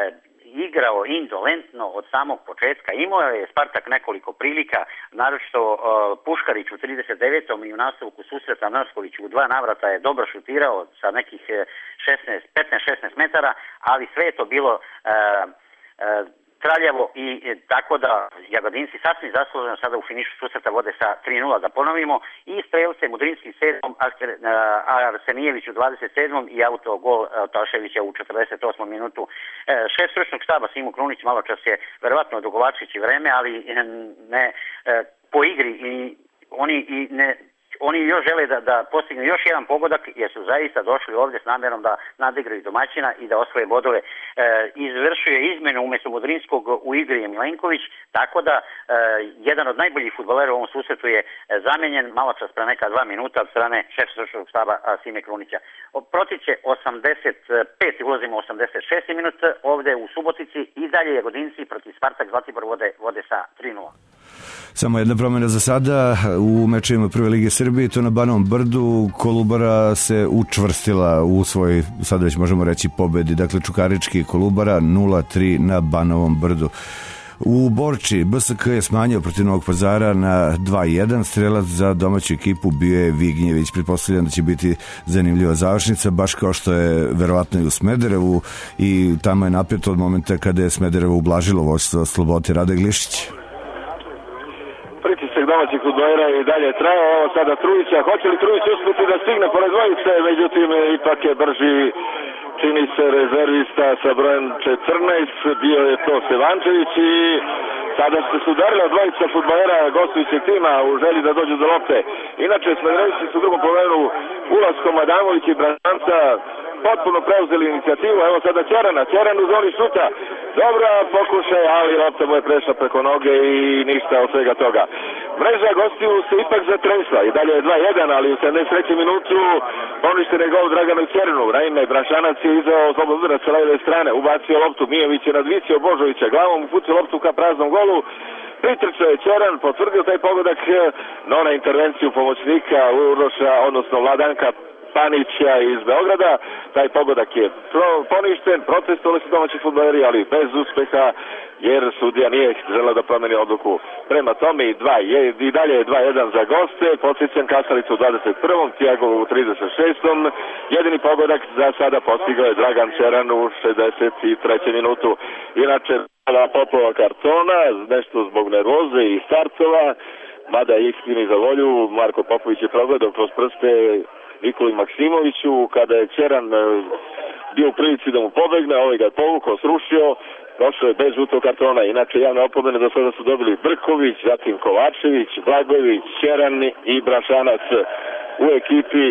Speaker 8: igrao indolentno od samog početka. Imao je Spartak nekoliko prilika, naročito uh, Puškarić u trideset devetom i u nastavku susreta Narsković u dva navrata je dobro šutirao sa nekih šesnaest, petnaest šesnaest metara, ali sve je to bilo uh, uh, traljavo i e, tako da Jagodinci sasvim zasluženo sada u finišu susreta vode sa tri nula, da ponovimo, i strelce Mudrinski sedmom, Arsenijević u dvadeset sedmom i autogol Taševića u četrdeset osmom minutu. E, šef stručnog štaba Simo Krunić malo čas je verovatno odugovlačeći vreme, ali ne e, po igri i oni i ne oni još žele da, da postignu još jedan pogodak jer su zaista došli ovdje s namjerom da nadigraju domaćina i da osvoje bodove. E, izvršuje izmenu umjesto Modrinskog u igri je Milenković, tako da e, jedan od najboljih fudbalera u ovom susretu je zamijenjen malo čas pre neka dva minuta od strane šefa stručnog štaba Sime Krunića. Protiče osamdeset pet ulazimo u osamdeset šesti minut ovdje u Subotici i dalje Jagodinci protiv Spartak Zlatibor vode, vode sa tri nula.
Speaker 3: Samo jedna promjena za sada u mečevima Prve lige Srbije, to na Banovom Brdu. Kolubara se učvrstila u svoj, sad već možemo reći, pobedi. Dakle, Čukarički Kolubara nula tri na Banovom Brdu. U Borči B S K je smanjio protiv Novog Pazara na dva jedan. Strelac za domaću ekipu bio je Vignjević. Pretpostavljam da će biti zanimljiva završnica, baš kao što je verovatno i u Smederevu, i tamo je napeto od momenta kada je Smederevo ublažilo vođstvo Slobote. Rade Glišić.
Speaker 9: Pritisak domaćih fudbalera i dalje traje. Evo sada Trujića. Hoće li Trujić uspjeti da stigne pored dvojice? Međutim, ipak je brži, čini se, rezervista sa brojem četrnaest. Bio je to Sevančević i sada ste se udarili od dvojica fudbalera gostujućeg tima u želji da dođu do lopte. Inače, Smederevci su u drugom pogledu ulaskom Adamović i Branca potpuno preuzeli inicijativu. Evo sada Ćerana, Ćeran u zoni šuta. Dobra pokušaj, ali lopta mu je prešla preko noge i ništa od svega toga. Mreža gostiju se ipak zatresla i dalje je dva jedan, ali u sedamdeset trećem minutu poništen je gol Draganu Ćeranu. Naime, Brašanac je izao slobodni udarac sa leve strane, ubacio loptu, Mijović je nadvisio Božovića, glavom upucio loptu ka praznom golu. Pritrčao je Ćeran, potvrdio taj pogodak, no na intervenciju pomoćnika Uroša, odnosno Vladanka Panića iz Beograda. Taj pogodak je poništen, protestovali su domaći fudbaleri, ali bez uspeha, jer sudija nije želeo da promeni odluku. Prema tome i, dva, je, i dalje je dva jedan za goste, podsjećam Kasalicu u dvadeset prvom, Tiago u trideset šestom Jedini pogodak za sada postigao je Dragan Ćeran u šezdeset trećem minutu. Inače, Popova kartona, nešto zbog nervoze i startova, mada je istini za volju, Marko Popović je progledao kroz prste Nikoli Maksimoviću, kada je Ćeran bio u prilici da mu pobegne, ovaj ga je povukao, srušio, došao je bez žutog kartona. Inače, javne opomene do sada su dobili Brković, zatim Kovačević, Blagojević, Ćeran i Brašanac. U ekipi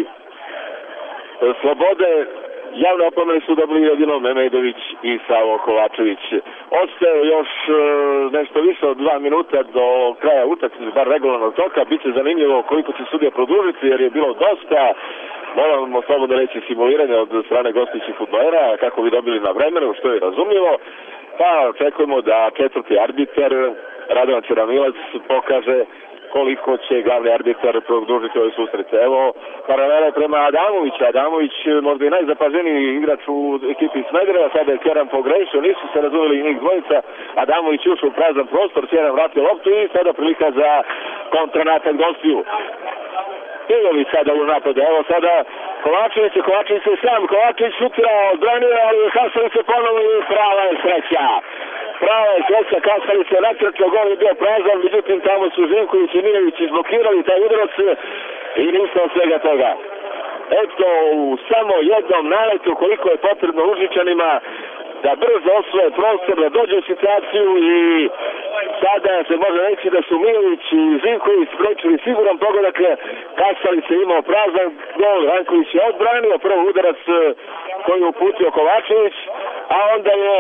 Speaker 9: Slobode javne opomene su dobili jedino Memedović i Savo Kovačević. Ostaje još nešto više od dva minuta do kraja utakmice, bar regularnog toka. Biće zanimljivo koliko će sudija produžiti, jer je bilo dosta, moramo slobodno reći, simuliranja od strane gostujućih fudbalera kako bi dobili na vremenu, što je razumljivo. Pa očekujemo da četvrti arbitar Radovan Ćeramilac pokaže koliko će glavni arbitar produžiti ove susrete. Evo, paralele prema Adamoviću. Adamović možda i najzapaženiji igrač u ekipi Smedereva, sada je Ćeran pogrešio, nisu se razumeli njih dvojica. Adamović ušao u prazan prostor, Ćeran vratio loptu i sada prilika za kontranapad gostiju. Pijović sada u napadu. Evo sada Kovačević, Kovačević se sam, Kovačević šutira, odbranio, ali Kasalić se ponovo i prava je sreća. Prava je sreća, Kasalić je natrčao, gol je bio prazan, međutim tamo su Živković i Mijović izblokirali taj udarac i ništa od svega toga. Eto, u samo jednom naletu koliko je potrebno Užičanima da brzo osvoje prostor, da dođe u situaciju i sada se može reći da su Mijović i Živković sprečili siguran pogodak. Kasalić je imao prazan gol, Ranković je odbranio prvo udarac koji je uputio Kovačević, a onda je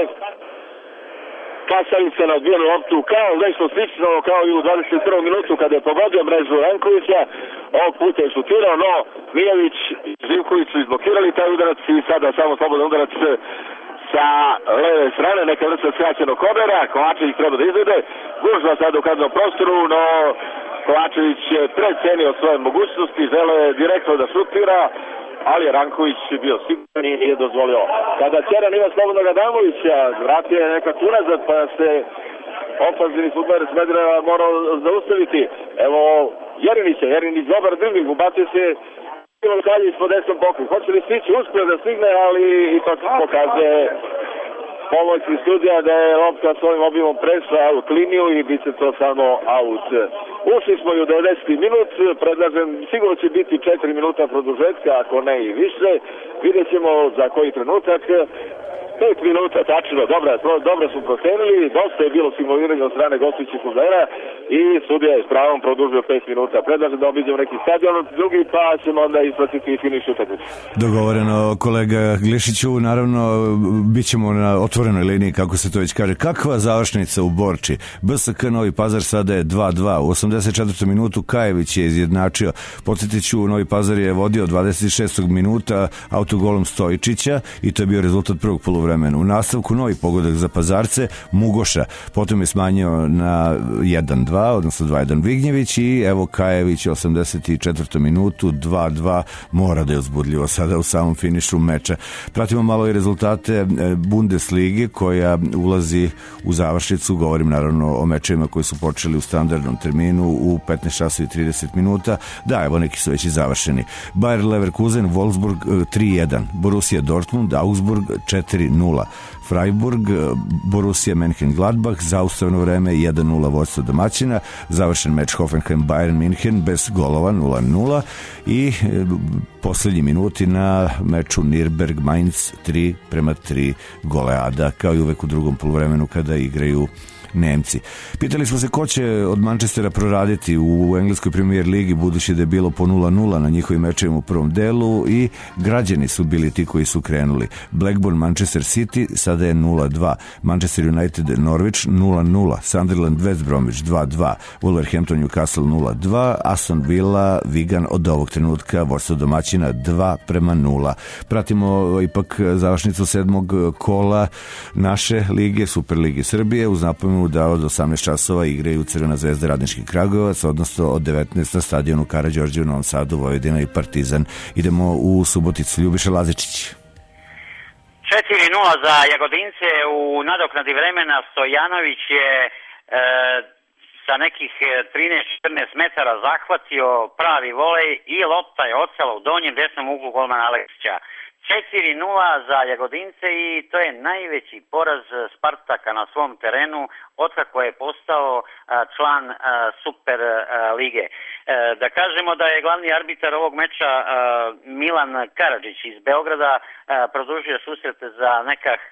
Speaker 9: Kasalić se na odbijenu loptu kao nešto slično kao i u dvadeset prvom minutu kada je pogodio mrežu Rankovića. Ovog puta je šutirao, no Mijović i Živković su izblokirali taj udarac i sada samo slobodan udarac sa leve strane, neka vrsta skraćenog kornera. Kovačević treba da izvede, gužva sad u kaznom prostoru, no Kovačević je precenio svoje mogućnosti, žele direktno da šutira, ali Ranković je bio siguran i nije dozvolio. Kada Ćeran ima slobodnog Adamovića, vratio je nekak unazad, pa se ofenzivni fudbaler Smedereva morao zaustaviti. Evo Jerinića, Jerinić dobar dribling, ubacio se bilo dalje ispod desnom boku. Hoće li stići, uspio da stigne, ali ipak pokazuje pomoćni sudija da je lopta svojim obimom prešla out liniju i bit će to samo out. Ušli smo i u devedeseti minut, predlažem, sigurno će biti četiri minuta produžetka, ako ne i više. Vidjet ćemo za koji trenutak. Pet minuta, tačno, dobra, dobro su procenili, dosta je bilo simuliranja od strane gostujućih fudbalera i sudija je s pravom produžio pet minuta. Predlažem da obiđemo neki stadion, drugi pa ćemo onda ispratiti i finiš utakmice.
Speaker 3: Dogovoreno, kolega Glišiću, naravno bit ćemo na otvorenoj liniji, kako se to već kaže. Kakva završnica u Borči? B S K Novi Pazar sada je dva dva. U osamdeset četvrtoj minutu Kajević je izjednačio. Podsjetit ću, Novi Pazar je vodio dvadeset šestog minuta autogolom Stojičića i to je bio rezultat prvog poluvremena. U nastavku novi pogodak za Pazarce, Mugoša, potom je smanjio na jedan dva, odnosno dva jedan Vignjević i evo Kajević u osamdeset četvrtoj minutu dva dva, mora da je uzbudljivo sada u samom finišu meča. Pratimo malo i rezultate Bundeslige koja ulazi u završnicu, govorim naravno o mečevima koji su počeli u standardnom terminu u petnaest časova i trideset minuta. Da, evo neki su već i završeni. Bayer Leverkusen, Wolfsburg tri jedan, Borussia Dortmund, Augsburg četiri nula, Freiburg, Borussia Mönchengladbach, zaustavno vreme jedan nula vodstvo domaćina, završen meč Hoffenheim Bayern München bez golova nula nula i e, posljednji minuti na meču Nürnberg Mainz tri prema tri goleada, kao i uvek u drugom poluvremenu kada igraju Nemci. Pitali smo se ko će od Manchestera proraditi u engleskoj premier ligi, budući da je bilo po nula nula na njihovim mečevima u prvom delu i građani su bili ti koji su krenuli. Blackburn Manchester City sada je nula dva, Manchester United Norwich nula nula, Sunderland West Bromwich dva dva, Wolverhampton Newcastle nula dva, Aston Villa Wigan od ovog trenutka vodstvo domaćina dva prema nula. Pratimo ipak završnicu sedmog kola naše lige, Super lige Srbije, uz napomenu da od osamnaest časova igraju Crvena zvezda Radnički Kragujevac, odnosno od devetnaest na stadionu Karađorđe u Novom Sadu, Vojvodina i Partizan. Idemo u Suboticu. Ljubiša Lazičić.
Speaker 8: četiri nula za Jagodince. U nadoknadi vremena Stojanović je e, sa nekih trinaest četrnaest metara zahvatio pravi volej i lopta je ocela u donjem desnom uglu golmana Aleksića. četiri nula za Jagodince i to je najveći poraz Spartaka na svom terenu otkako je postao član Super lige. Da kažemo da je glavni arbitar ovog meča Milan Karadžić iz Beograda produžio susret za nekak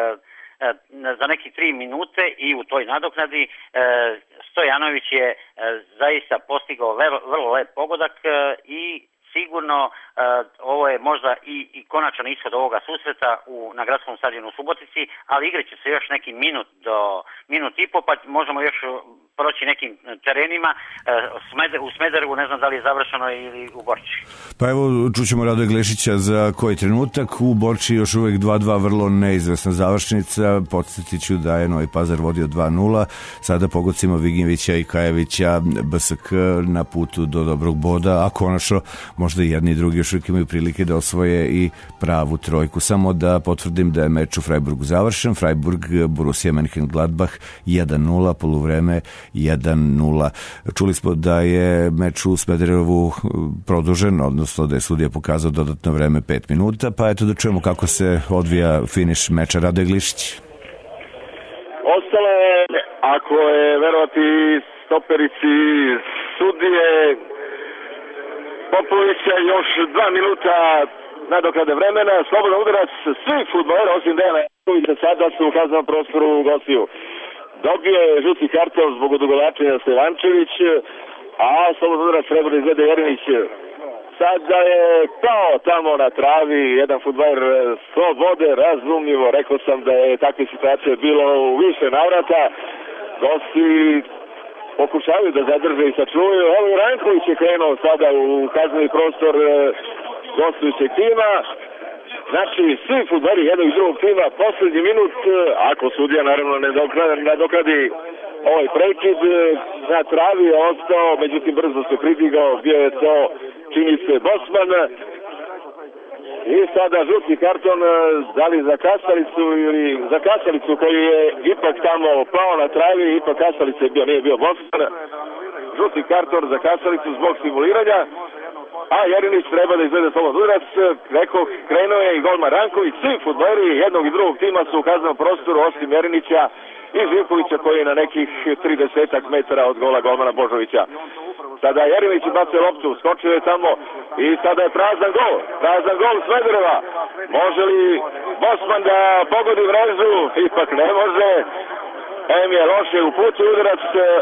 Speaker 8: za neki tri minute i u toj nadoknadi Stojanović je zaista postigao vrlo lep pogodak i sigurno uh, ovo je možda i, i konačan ishod ovoga susreta u, na gradskom stadionu u Subotici, ali igrat će se još neki minut do minut i po, pa možemo još proći nekim terenima. Uh, u Smederevu ne znam da li je završeno ili u Borči.
Speaker 3: Pa evo, čućemo Radoja Glešića za koji trenutak. U Borči još uvek dva dva, vrlo neizvesna završnica. Podsjetit ću da je Novi Pazar vodio dva nula. Sada pogodcima Vignjevića i Kajevića B S K na putu do dobrog boda, a konačno možda i jedni i drugi još uvijek imaju prilike da osvoje i pravu trojku. Samo da potvrdim da je meč u Freiburgu završen. Freiburg, Borussia Mönchengladbach jedan nula, poluvreme jedan nula. Čuli smo da je meč u Smederevu produžen, odnosno da je sudija pokazao dodatno vreme pet minuta, pa eto da čujemo kako se odvija finiš meča. Radoje Glišić.
Speaker 9: Ostalo je, ako je verovati stoperici sudije Popovića, još dva minuta nadoknade vremena, slobodan udarac svih fudbalera osim Dejana Jankovića sada su u kaznenom prostoru u gostiju. Dobio je žuti karton zbog odugovlačenja Stevančević, a slobodan udarac treba da izvede Jerinić. Sada je kao tamo na travi jedan fudbaler slobode, razumljivo, rekao sam da je takve situacije bilo u više navrata. Gosti pokušavaju da zadrže i sačuvaju. Evo i Ranković je krenuo sada u kazneni prostor gostujućeg tima. Znači, svi fudbali jednog i drugog tima, posljednji minut, ako sudija naravno ne nadokradi ovaj prekid, na travi je ostao, međutim brzo se pridigao, bio je to, čini se, Bosman. I sada žuti karton, da li za Kasalicu ili za Kasalicu koji je ipak tamo pao na travi, ipak Kasalica je bio, nije bio Bosman. Žuti karton za Kasalicu zbog simuliranja, a Jerinić treba da izvede slobodan udarac. Rekao, krenuo je i golman Ranković. Svi fudbaleri jednog i drugog tima su u kaznenom prostoru, osim Jerinića i Živkovića koji je na nekih tridesetak metara od gola golmana Božovića. Sada Jeremić bacio loptu, skočio je tamo i sada je prazan gol. Prazan gol Smedereva. Može li Bosman da pogodi mrežu? Ipak ne može. Em je loše uputio udarac,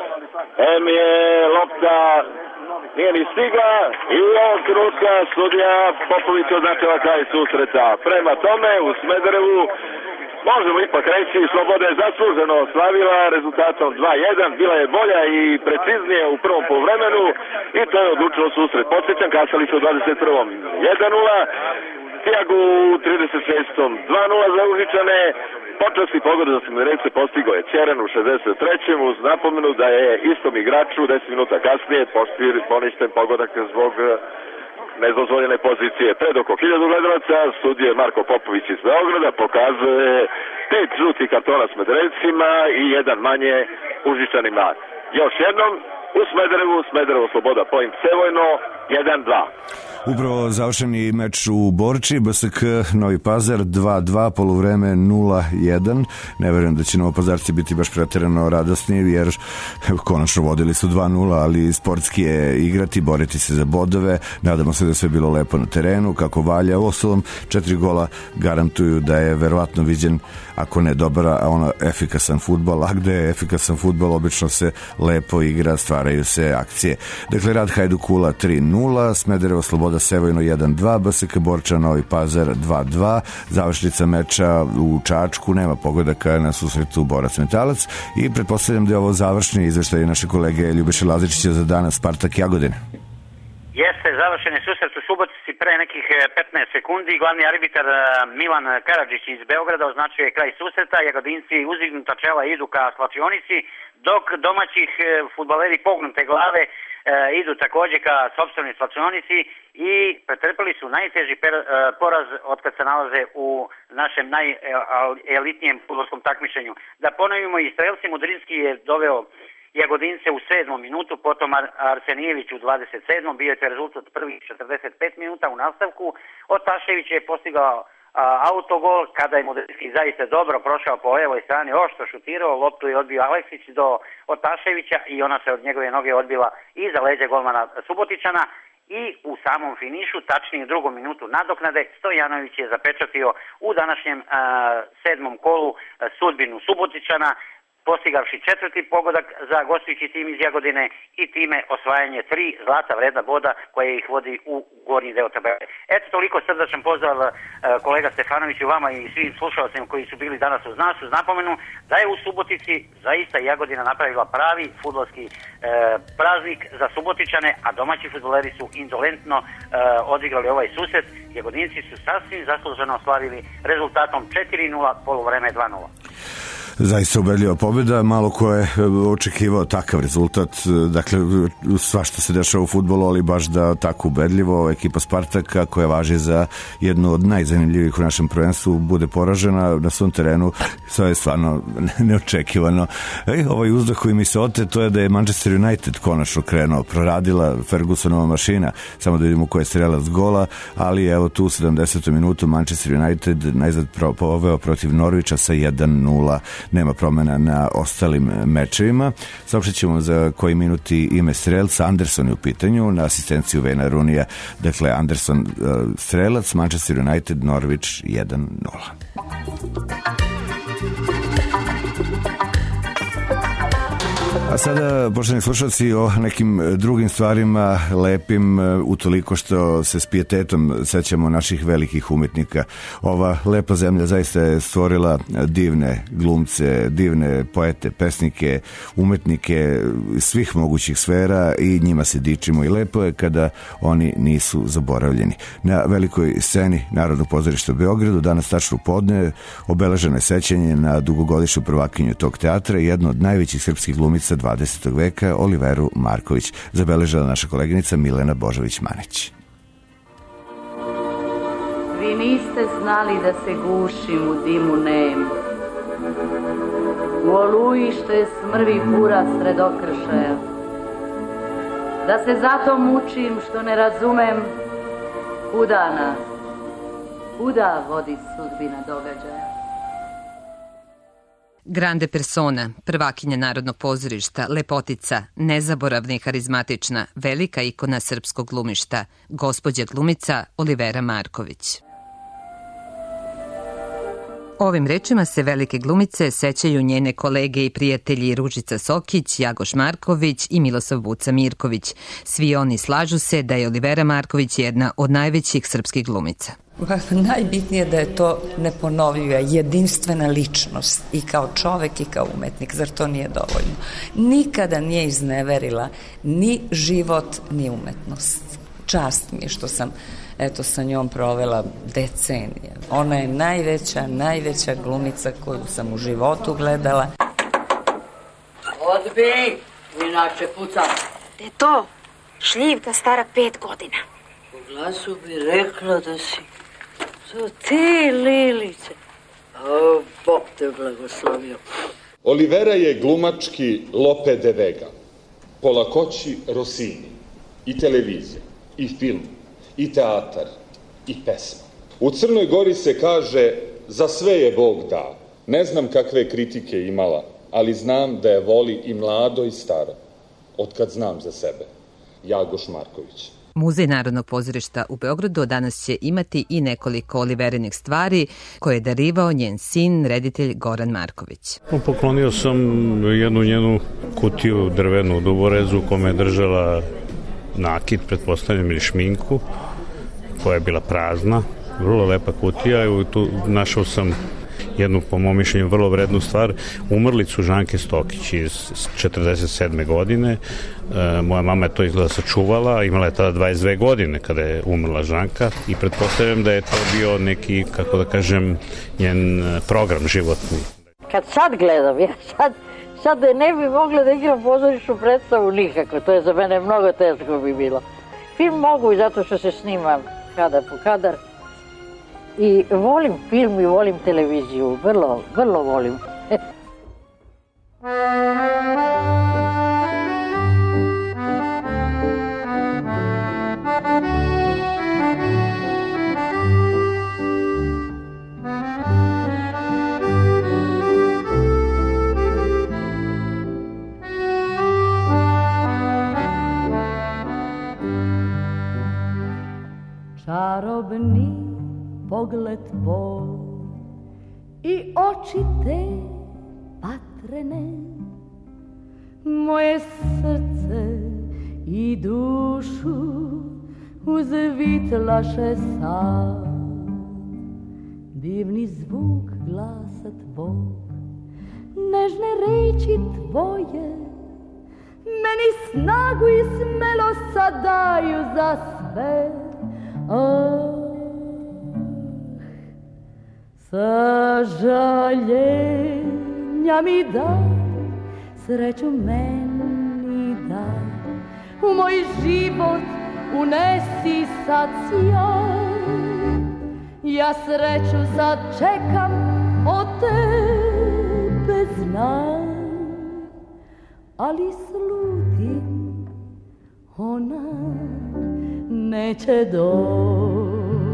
Speaker 9: em je lopta nije ni stigla i ovog trenutka sudija Popović označava kraj susreta. Prema tome u Smederevu možemo ipak reći Sloboda je zasluženo slavila rezultatom dva jedan, bila je bolja i preciznije u prvom poluvremenu i to je odlučilo susret. Podsjećam, kasali su u dvadeset prvom jedan nula, Tiago u trideset šestom dva nula za Užičane. Počasni pogod za Smederevce postigao je Ćeren u šezdeset trećem uz napomenu da je istom igraču deset minuta kasnije poništen pogodak zbog nedozvoljene pozicije. Pred oko hiljadu gledalaca sudije Marko Popović iz Beograda pokazuje pet žutih kartona Smederevcima i jedan manje Užičanima. Još jednom u Smederevu, Smederevo Sloboda Point Sevojno jedan dva.
Speaker 3: Upravo završeni meč u Borči, B S K Novi Pazar dva dva, poluvreme nula jedan. Ne verujem da će Novopazarci biti baš preterano radosni, jer konačno vodili su dva nula, ali sportski je igrati, boriti se za bodove. Nadamo se da je sve bilo lepo na terenu, kako valja. U ostalom, četiri gola garantuju da je verovatno viđen, ako ne dobar, a ono efikasan fudbal. A gde je efikasan fudbal, obično se lepo igra, stvaraju se akcije. Dakle, Rad Hajdukula tri nula, Smederevo Sloboda Sevojno jedan dva, B S K Borča Novi Pazar dva dva, završnica meča u Čačku, nema pogodaka na susretu Borac Metalac i pretpostavljam da je ovo završni izveštaj naše kolege Ljubiše Lazičića za danas Spartak Jagodina.
Speaker 8: Jeste, završen je susret u Subotici pre nekih petnaest sekundi. Glavni arbitar Milan Karadžić iz Beograda označuje kraj susreta. Jagodinci uzdignuta čela idu ka slačionici, dok domaćih fudbaleri pognute glave e, idu takođe ka sopstvenoj slačionici i pretrpeli su najteži per, e, poraz od kad se nalaze u našem najelitnijem fudbalskom takmičenju. Da ponovimo, i strelci Mudrinski je doveo Jagodince u sedmom minutu, potom Arsenijević u dvadeset sedmom bio je to rezultat prvih četrdeset pet minuta u nastavku. Otašević je postigao a, autogol kada je Mudrinski zaista dobro prošao po levoj strani, oštro šutirao, loptu je odbio Aleksić do Otaševića i ona se od njegove noge odbila iza leđa golmana Subotičana. I u samom finišu, tačnije u drugom minutu nadoknade, Stojanović je zapečatio u današnjem a, sedmom kolu a, sudbinu Subotičana, postigavši četvrti pogodak za gostujući tim iz Jagodine i time osvajanje tri zlata vredna boda koje ih vodi u gornji deo tabele. Eto, toliko, srdačan pozdrav kolega Stefanoviću, vama i svim slušalcima koji su bili danas uz nas, uz napomenu da je u Subotici zaista Jagodina napravila pravi fudbalski e, praznik za Subotičane, a domaći fudbaleri su indolentno e, odigrali ovaj susret. Jagodinci su sasvim zasluženo oslavili rezultatom četiri nula, poluvreme dva nula.
Speaker 3: Zaista ubedljiva pobjeda, malo ko je očekivao takav rezultat, dakle svašta se dešava u fudbalu, ali baš da tako ubedljivo ekipa Spartaka, koja važi za jednu od najzanimljivijih u našem prvenstvu, bude poražena na svom terenu. Sve je stvarno neočekivano. E, ovaj uzdah koji mi se ote, to je da je Manchester United konačno krenuo, proradila Fergusonova mašina, samo da vidimo ko je strelac gola, ali evo tu u sedamdesetoj minutu Manchester United najzad poveo protiv Norwicha sa jedan nula. Nema promena na ostalim mečevima. Saopštit ćemo za koji minuti ime strelca. Anderson je u pitanju na asistenciju Vena Runija. Dakle, Anderson strelac, Manchester United, Norwich jedan nula. A sada, poštovani slušalci, o nekim drugim stvarima lepim, utoliko što se s pijetetom sećamo naših velikih umetnika. Ova lepa zemlja zaista je stvorila divne glumce, divne poete, pesnike, umetnike svih mogućih sfera i njima se dičimo i lepo je kada oni nisu zaboravljeni. Na velikoj sceni Narodnog pozorišta u Beogradu danas tačno podne obeleženo je sećanje na dugogodišnju prvakinju tog teatra i jednu od najvećih srpskih glumica dvadesetog veka, Oliveru Marković, zabeležila naša koleginica Milena Božović-Manić.
Speaker 7: Vi niste znali da se gušim u dimu nem, u oluji što je smrvi bura sred okršaja, da se zato mučim što ne razumem kuda nas, kuda vodi sudbina događaja.
Speaker 6: Grande persona, prvakinja Narodnog pozorišta, lepotica, nezaboravna i harizmatična, velika ikona srpskog glumišta, gospođa glumica Olivera Marković. Ovim rečima se velike glumice sećaju njene kolege i prijatelji Ružica Sokić, Jagoš Marković i Milosav Buca Mirković. Svi oni slažu se da je Olivera Marković jedna od najvećih srpskih glumica.
Speaker 18: Najbitnije je da je to neponovljiva, jedinstvena ličnost i kao čovek i kao umetnik, zar to nije dovoljno? Nikada nije izneverila ni život, ni umetnost. Čast mi je što sam eto sa njom provela decenije. Ona je najveća, najveća glumica koju sam u životu gledala.
Speaker 23: Odbi, inače pucam.
Speaker 24: Gde to? Šljivka stara pet godina.
Speaker 23: U glasu bi rekla da si to ti, Lilice. O, Bog te blagoslovio.
Speaker 25: Olivera je glumački Lope de Vega, po lakoći Rossini, i televizija, i film, i teatar, i pesma. U Crnoj Gori se kaže, za sve je Bog dao. Ne znam kakve kritike imala, ali znam da je voli i mlado i staro, otkad znam za sebe. Jagoš Marković.
Speaker 6: Muzej Narodnog pozorišta u Beogradu danas će imati i nekoliko Oliverinih stvari koje je darivao njen sin, reditelj Goran Marković.
Speaker 26: Poklonio sam jednu njenu kutiju drvenu u Duborezu kome je držala nakit, pretpostavljam, ili šminku, koja je bila prazna, vrlo lepa kutija i tu našao sam jednu, po mom mišljenju, vrlo vrednu stvar, umrlicu Žanke Stokić iz četrdeset sedme godine. E, moja mama je to izgleda sačuvala, imala je tada dvadeset dve godine kada je umrla Žanka i pretpostavljam da je to bio neki, kako da kažem, njen program životni.
Speaker 23: Kad sad gledam, ja sad, sad ne bi mogla da igram pozorišnu predstavu nikako, to je za mene mnogo teško bi bilo. Film mogu i zato što se snimam kadar po kadar. I volim film i volim televiziju, vrlo, vrlo volim.
Speaker 7: Čarobni pogled tvoj i oči te vatrene, moje srce i dušu uzvitlaše sad. Divni zvuk glasa tvog, nežne reči tvoje, meni snagu i smelost sad daju za sve. Oh, sažaljenja mi daj, sreću meni daj, u moj život unesi sad sjaj. Ja sreću sad čekam od tebe znam, ali slutim, ona neće doći.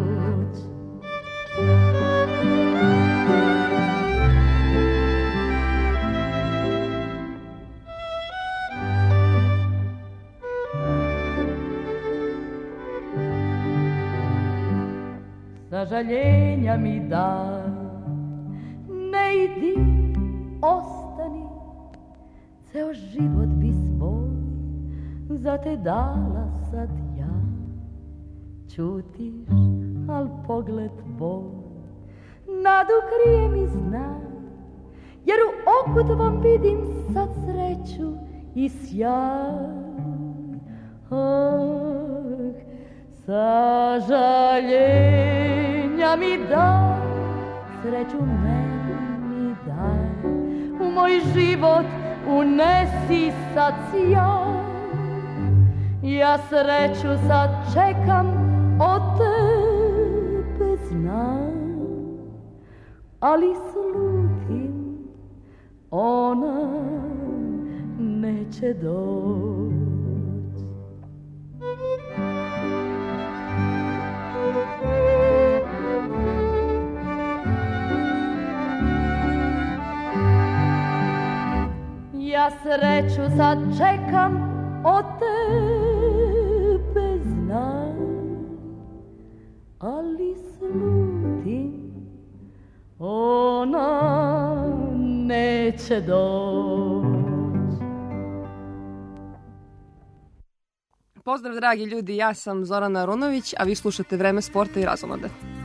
Speaker 7: Sažaljenja mi daj, ne idi, ostani, ceo život bi svoj za te dala sad ja. Ćutiš, al pogled tvoj nadu krije mi znak, jer u oku tvom vidim sad sreću i sjaj. Ah, sažaljenja mi daj, sreću meni daj, u moj život unesi sad sjaj. Ja sreću sad čekam od tebe znam, ali slutim, ona neće doći. Ja sreću sad čekam od tebe znam, ali slutim ona neće doći.
Speaker 4: Pozdrav dragi ljudi, ja sam Zorana Arunović, a vi slušate Vreme sporta i razonode.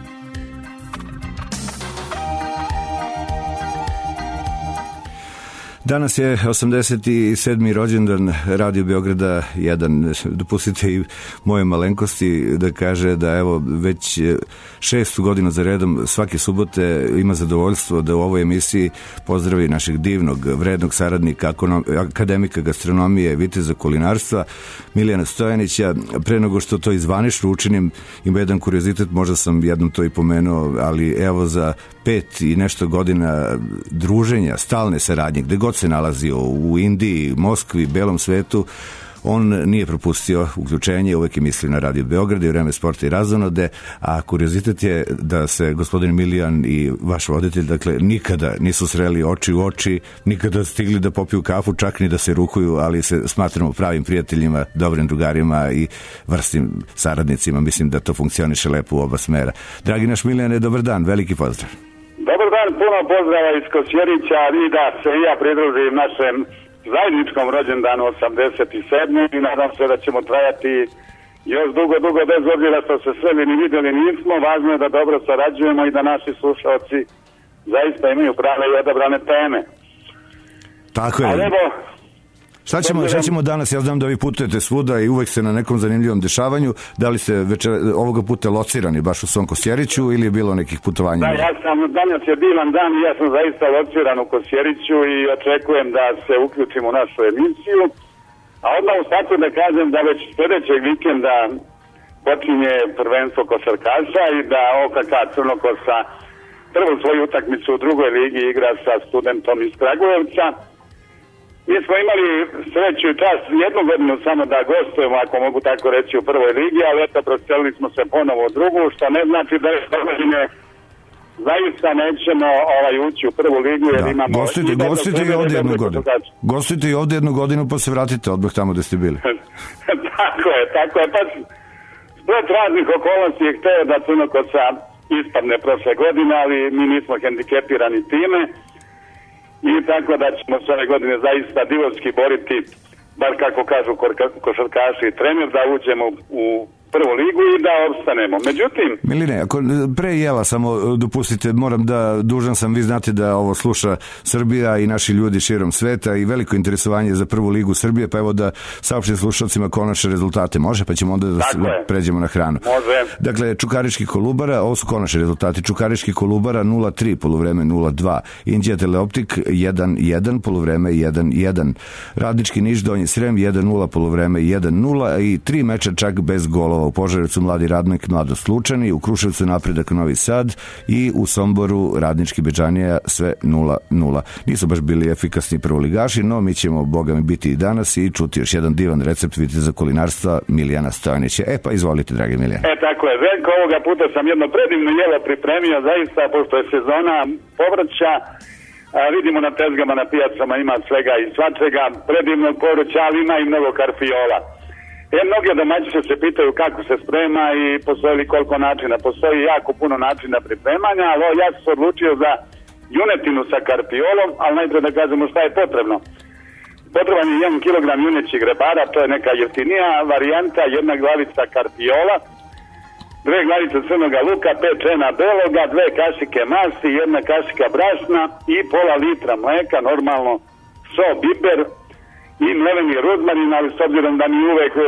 Speaker 3: Danas je osamdeset sedmi rođendan Radio Beograda jedan. Dopustite i moje malenkosti da kaže da evo već šestu godinu za redom svake subote ima zadovoljstvo da u ovoj emisiji pozdravi našeg divnog, vrednog saradnika, akademika gastronomije, viteza kulinarstva, Milijana Stojanića. Pre nego što to izvanično učinim, ima jedan kuriozitet, možda sam jednom to i pomenuo, ali evo za pet i nešto godina druženja, stalne saradnje, gde god se nalazio, u Indiji, Moskvi, belom svetu, on nije propustio uključenje, uvek je mislio na Radio Beograd i Vreme sporta i razonode, a kuriozitet je da se gospodin Milijan i vaš voditelj, dakle, nikada nisu sreli oči u oči, nikada stigli da popiju kafu, čak ni da se rukuju, ali se smatramo pravim prijateljima, dobrim drugarima i vrstim saradnicima. Mislim da to funkcioniše lepo u oba smera. Dragi naš Milijane, dobar dan, veliki pozdrav.
Speaker 10: Dobar dan, puno pozdrava iz Kosjerića i da se i ja pridružim našem zajedničkom rođendanu osamdeset sedme i nadam se da ćemo trajati još dugo, dugo, bez obzira što se sve ni vidjeli nismo. Važno je da dobro sarađujemo i da naši slušalci zaista imaju prave i odabrane teme.
Speaker 3: Tako je.
Speaker 10: Ali evo,
Speaker 3: Šta ćemo, šta ćemo danas? Ja znam da vi putujete svuda i uvek ste na nekom zanimljivom dešavanju. Da li ste večer, ovoga puta locirani baš u svom Kosjeriću ili je bilo nekih putovanja?
Speaker 10: Da, ja sam, danas je divan dan i ja sam zaista lociran u Kosjeriću i očekujem da se uključim u našu emisiju. A odmah u startu da kažem da već sljedećeg vikenda počinje prvenstvo košarkaša i da O K K Crnokosa prvu svoju utakmicu u drugoj ligi igra sa Studentom iz Kragujevca. Mi smo imali sreću i čast jednu godinu samo da gostujemo, ako mogu tako reći, u prvoj ligi, ali eto, prostelili smo se ponovo u drugu, što ne znači da je godine zaista nećemo ovaj, ući u prvu ligu, jer da. imamo...
Speaker 3: Gostujte, i gostujte i ovdje jednu godinu. Gostujte i ovdje jednu godinu, pa se vratite odmah tamo gde ste bili.
Speaker 10: Tako je, tako je. Pa splet raznih okolnosti je hteo da Crnokosa ispadne prošle godine, ali mi nismo hendikepirani time. I tako da ćemo se ove godine zaista divovski boriti, bar kako kažu košarkaši i trener, da uđemo u prvu ligu i da opstanemo. Međutim...
Speaker 3: Miline, ako pre jela samo dopustite, moram da, dužan sam, vi znate da ovo sluša Srbija i naši ljudi širom sveta i veliko interesovanje za prvu ligu Srbije, pa evo da saopštim slušalcima konačne rezultate. Može? Pa ćemo onda da pređemo na hranu.
Speaker 10: Može.
Speaker 3: Dakle, Čukarički Kolubara, ovo su konačni rezultati. Čukarički Kolubara nula tri, poluvreme nula dva. Indija Teleoptik jedan jedan, poluvreme jedan jedan. Radnički Niš, Donji Srem jedan nula, poluvreme jedan nula i tri meča čak bez golova. U Požarevcu Mladi Radnik, Mladost Lučani, u Kruševcu Napredak Novi Sad i u Somboru Radnički Bedžanija sve nula nula. Nisu baš bili efikasni prvoligaši, no mi ćemo, boga mi, biti i danas i čuti još jedan divan recept viteza kulinarstva Milijana Stojanića. E pa izvolite, dragi Milijan.
Speaker 10: E tako je, Veljko, ovoga puta sam jedno predivno jelo pripremio, zaista, pošto je sezona povrća. A, vidimo na tezgama, na pijacama ima svega i svačega, predivnog povrća, ali ima i mnogo karfiola. E, mnoge domaćice se pitaju kako se sprema i postoji li koliko načina. Postoji jako puno načina pripremanja, ali ja sam se odlučio za junetinu sa karpiolom, ali najprije da kažemo šta je potrebno. Potreban je jedan kilogram junećih rebara, to je neka jeftinija varijanta, jedna glavica karpiola, dve glavice crnoga luka, pet čena beloga, dve kašike masti, jedna kašika brašna i pola litra mleka, normalno so, biber i mleveni ruzmarin, ali s obzirom da mi uvek a,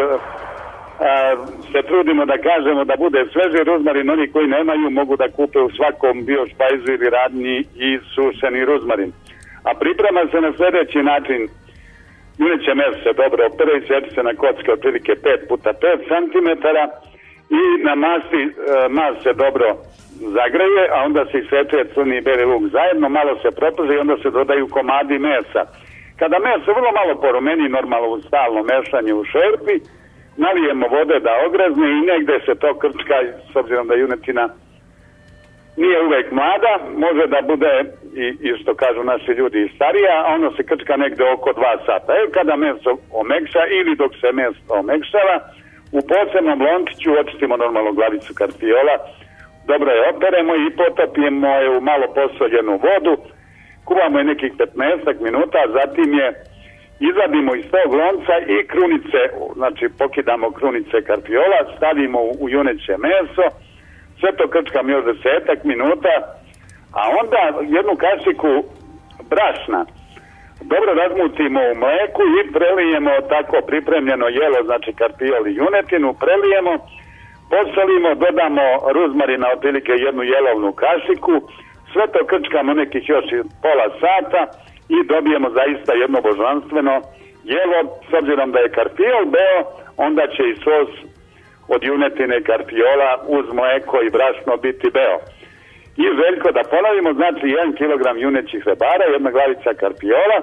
Speaker 10: se trudimo da kažemo da bude sveži ruzmarin, oni koji nemaju mogu da kupe u svakom bio špajzu ili radnji i sušeni ruzmarin. A priprema se na sljedeći način. Juneće meso se dobro prvi sjeći se na kocke otprilike pet puta pet centimetara i na masti e, mas se dobro zagreje, a onda se isečuje crni i beli luk zajedno, malo se proprže i onda se dodaju komadi mesa. Kada meso vrlo malo porumeni, normalno u stalno mešanje u šerpi, nalijemo vode da ogrezne i negde se to krčka, s obzirom da junetina nije uvek mlada, može da bude i, i što kažu naši ljudi i starija, a ono se krčka negde oko dva sata. E, kada meso omekša ili dok se meso omekšava, u posebnom lončiću očistimo normalno glavicu karfiola, dobro je operemo i potopimo je u malo posoljenu vodu, kuvamo je nekih petnaest minuta, zatim je izvadimo iz tog lonca i krunice, znači pokidamo krunice karfiola, stavimo u juneće meso, sve to krčkam još desetak minuta, a onda jednu kašiku brašna dobro razmutimo u mleku i prelijemo tako pripremljeno jelo, znači karfiol i junetinu, prelijemo, posolimo, dodamo ruzmarina otprilike jednu jelovnu kašiku, sve to krčkamo nekih još pola sata i dobijemo zaista jedno božanstveno jelo. S obzirom da je karfiol beo, onda će i sos od junetine i karfiola uz mleko i brašno biti beo. I Željko, da ponovimo, znači jedan kilogram junećih rebara, jedna glavica karfiola,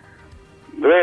Speaker 10: dve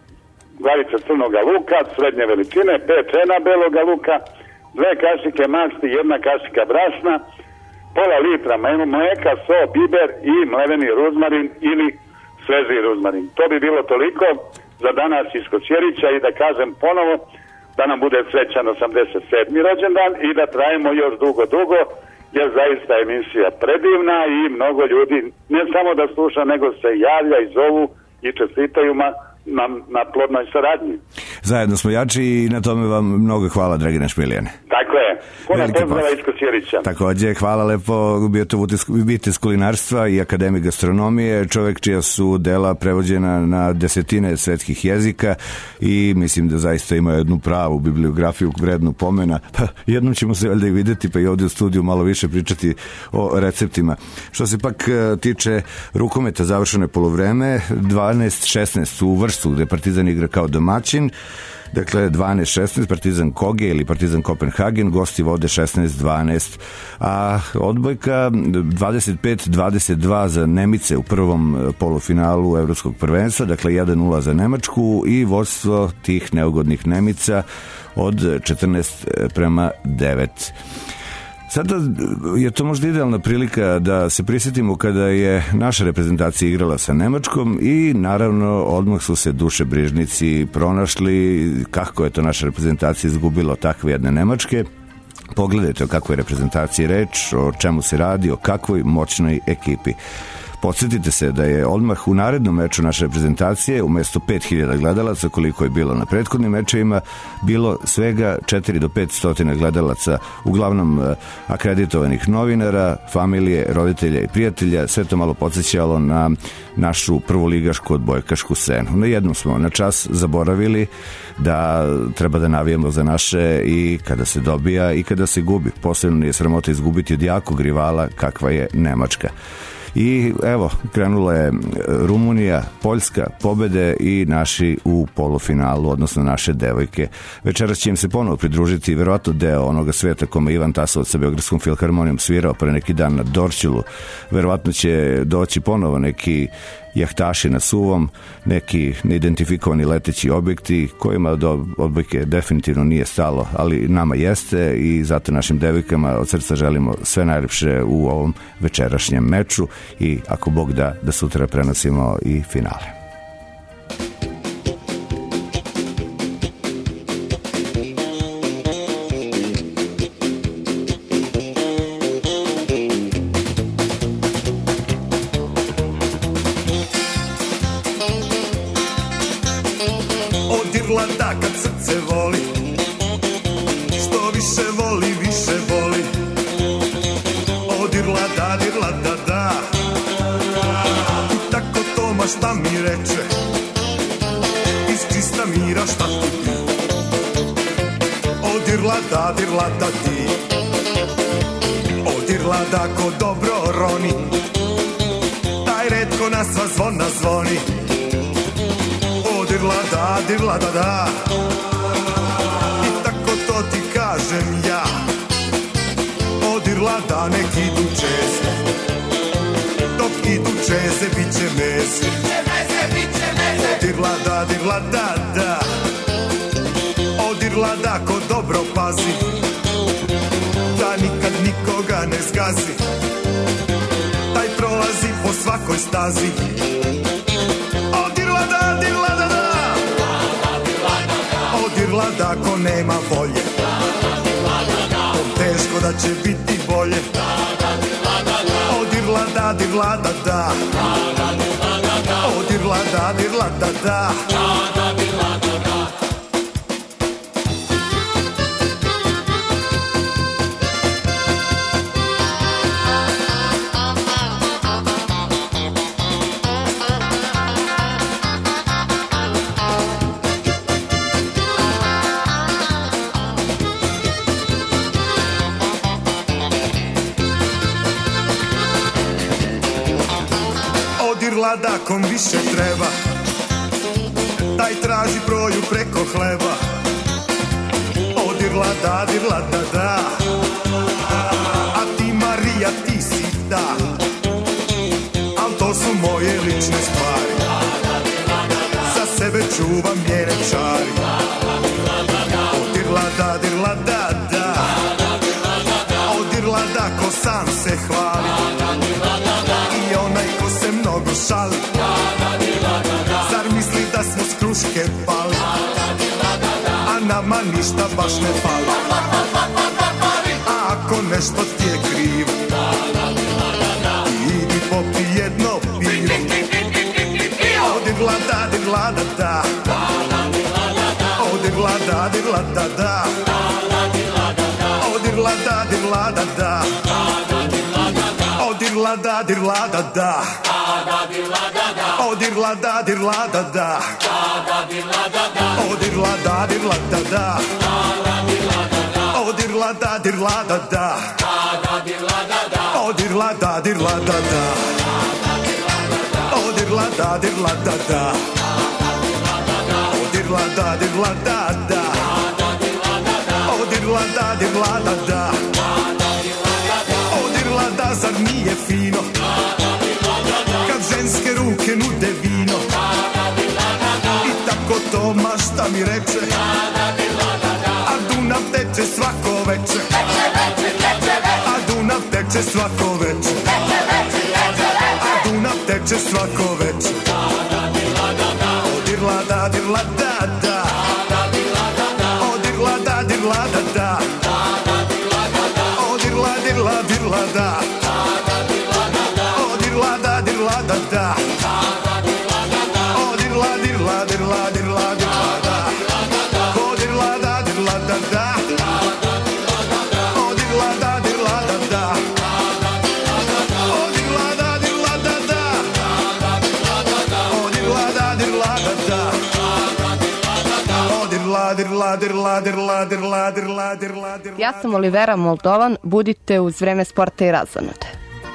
Speaker 10: glavice crnoga luka, srednje veličine, pet čena beloga luka, dve kašike masti, jedna kašika brašna, pola litra mleka, so, biber i mleveni ruzmarin ili sveži ruzmarin. To bi bilo toliko za danas iz Kosjerića i da kažem ponovo da nam bude srećan osamdeset sedmi rođendan i da trajemo još dugo, dugo, jer zaista je emisija predivna i mnogo ljudi ne samo da sluša, nego se javlja i zovu i čestitaju ma na, na plodnoj saradnji.
Speaker 3: Zajedno smo jači i na tome vam mnogo hvala, Dragine Špilijane.
Speaker 10: Tako je. Puno pozdrava iz Kosjerića.
Speaker 3: Takođe, hvala lepo, bio to vitez kulinarstva i akademik gastronomije, čovek čija su dela prevođena na desetine svetskih jezika i mislim da zaista ima jednu pravu bibliografiju vrednu pomena. Pa, jednom ćemo se valjda i videti, pa i ovdje u studiju malo više pričati o receptima. Što se pak tiče rukometa, završeno je polovreme, dvanaest šesnaest u Vršcu, gde Partizan igra kao domaćin. Dakle, dvanaest šesnaest, Partizan Koge ili Partizan Kopenhagen, gosti vode šesnaest dvanaest, a odbojka dvadeset pet dvadeset dva za Nemice u prvom polufinalu evropskog prvenstva, dakle jedan nula za Nemačku i vodstvo tih neugodnih Nemica od četrnaest prema devet. Sada je to možda idealna prilika da se prisjetimo kada je naša reprezentacija igrala sa Nemačkom i naravno odmah su se dušebrižnici pronašli kako je to naša reprezentacija izgubila takve jedne Nemačke. Pogledajte o kakvoj reprezentaciji reč, o čemu se radi, o kakvoj moćnoj ekipi. Podsjetite se da je odmah u narednom meču naše reprezentacije umesto pet hiljada gledalaca, koliko je bilo na prethodnim mečevima, bilo svega četiri do pet stotina gledalaca, uglavnom akreditovanih novinara, familije, roditelja i prijatelja. Sve to malo podsjećalo na našu prvoligašku odbojkašku scenu. Na jednom smo na čas zaboravili da treba da navijamo za naše i kada se dobija i kada se gubi. Posebno je sramota izgubiti od jakog rivala kakva je Nemačka. I evo, krenula je Rumunija, Poljska, pobede i naši u polufinalu, odnosno naše devojke. Večeras će im se ponovo pridružiti verovatno deo onoga sveta kome Ivan Tasovac sa Beogradskom filharmonijom svirao pre neki dan na Dorćolu. Verovatno će doći ponovo neki jahtaši na suvom, neki neidentifikovani leteći objekti kojima do odbojke definitivno nije stalo, ali nama jeste i zato našim devojkama od srca želimo sve najlepše u ovom večerašnjem meču i ako Bog da, da sutra prenosimo i finale.
Speaker 2: Šta mi reče iz čista mira šta ti ti odirla da dirla da ti odirla da ko dobro roni taj redko na sva zvona zvoni odirla da dirla da da i tako to ti kažem ja odirla da neki idu čeze dok idu čeze bit će meze odirla da, dirla da, da odirla da ko dobro pazi da nikad nikoga ne zgazi po svakoj stazi. Odirla da, dirla da, da. Odirla da, ko nema volje. Teško da će biti bolje. Odirla da, dirla da, da. Odirla da, dirla da, da. Odirla da, kom više treba, taj traži broju preko hleba. Odirla da, dirla da, da. A ti Marija, ti si ta, al to su moje lične stvari. Za sebe čuvam njene čari. Odirla da, dirla da, da. Odirla da, ko sam se hvali i onaj ko se mnogo šali. Zar misli da smo s kruške pali, a nama ništa baš ne fali. A ako nešto ti je krivo, idi popi jedno pivo. Odirla da, dirla da, da. Odirla da, dirla da, da. Odirla da, dirla da, da. Odirla da, dirla da, da. Odirla da, dirla da, da. Odirla da, dirla da, da. Odirla da, dirla da, da. Odirla da, dirla da, da. Odirla da, dirla da, da. Odirla da, dirla da, da. Odirla da, dirla da, da. Odirla da, zar nije fino kad ženske ruke nude vino. I tako to mašta mi reče, a Dunav teče svako veče. A Dunav teče svako veče. A Dunav teče svako veče. Odirla da, dirla da, da. Odirla da, dirla da, da. Odirla, dirla, dirla da. Odirla da, dirla da, da. Odirla, dirla, dirla, dirla, dirla da. Odirla da, dirla da, da. Odirla da, dirla da, da. Odirla da, dirla da, da. Odirla da, dirla da, da. Odirla, dirla, dirla, dirla, dirla, dirla, dirla, dirla.
Speaker 4: Ja sam Olivera Moldovan, budite uz Vreme sporta i razonode.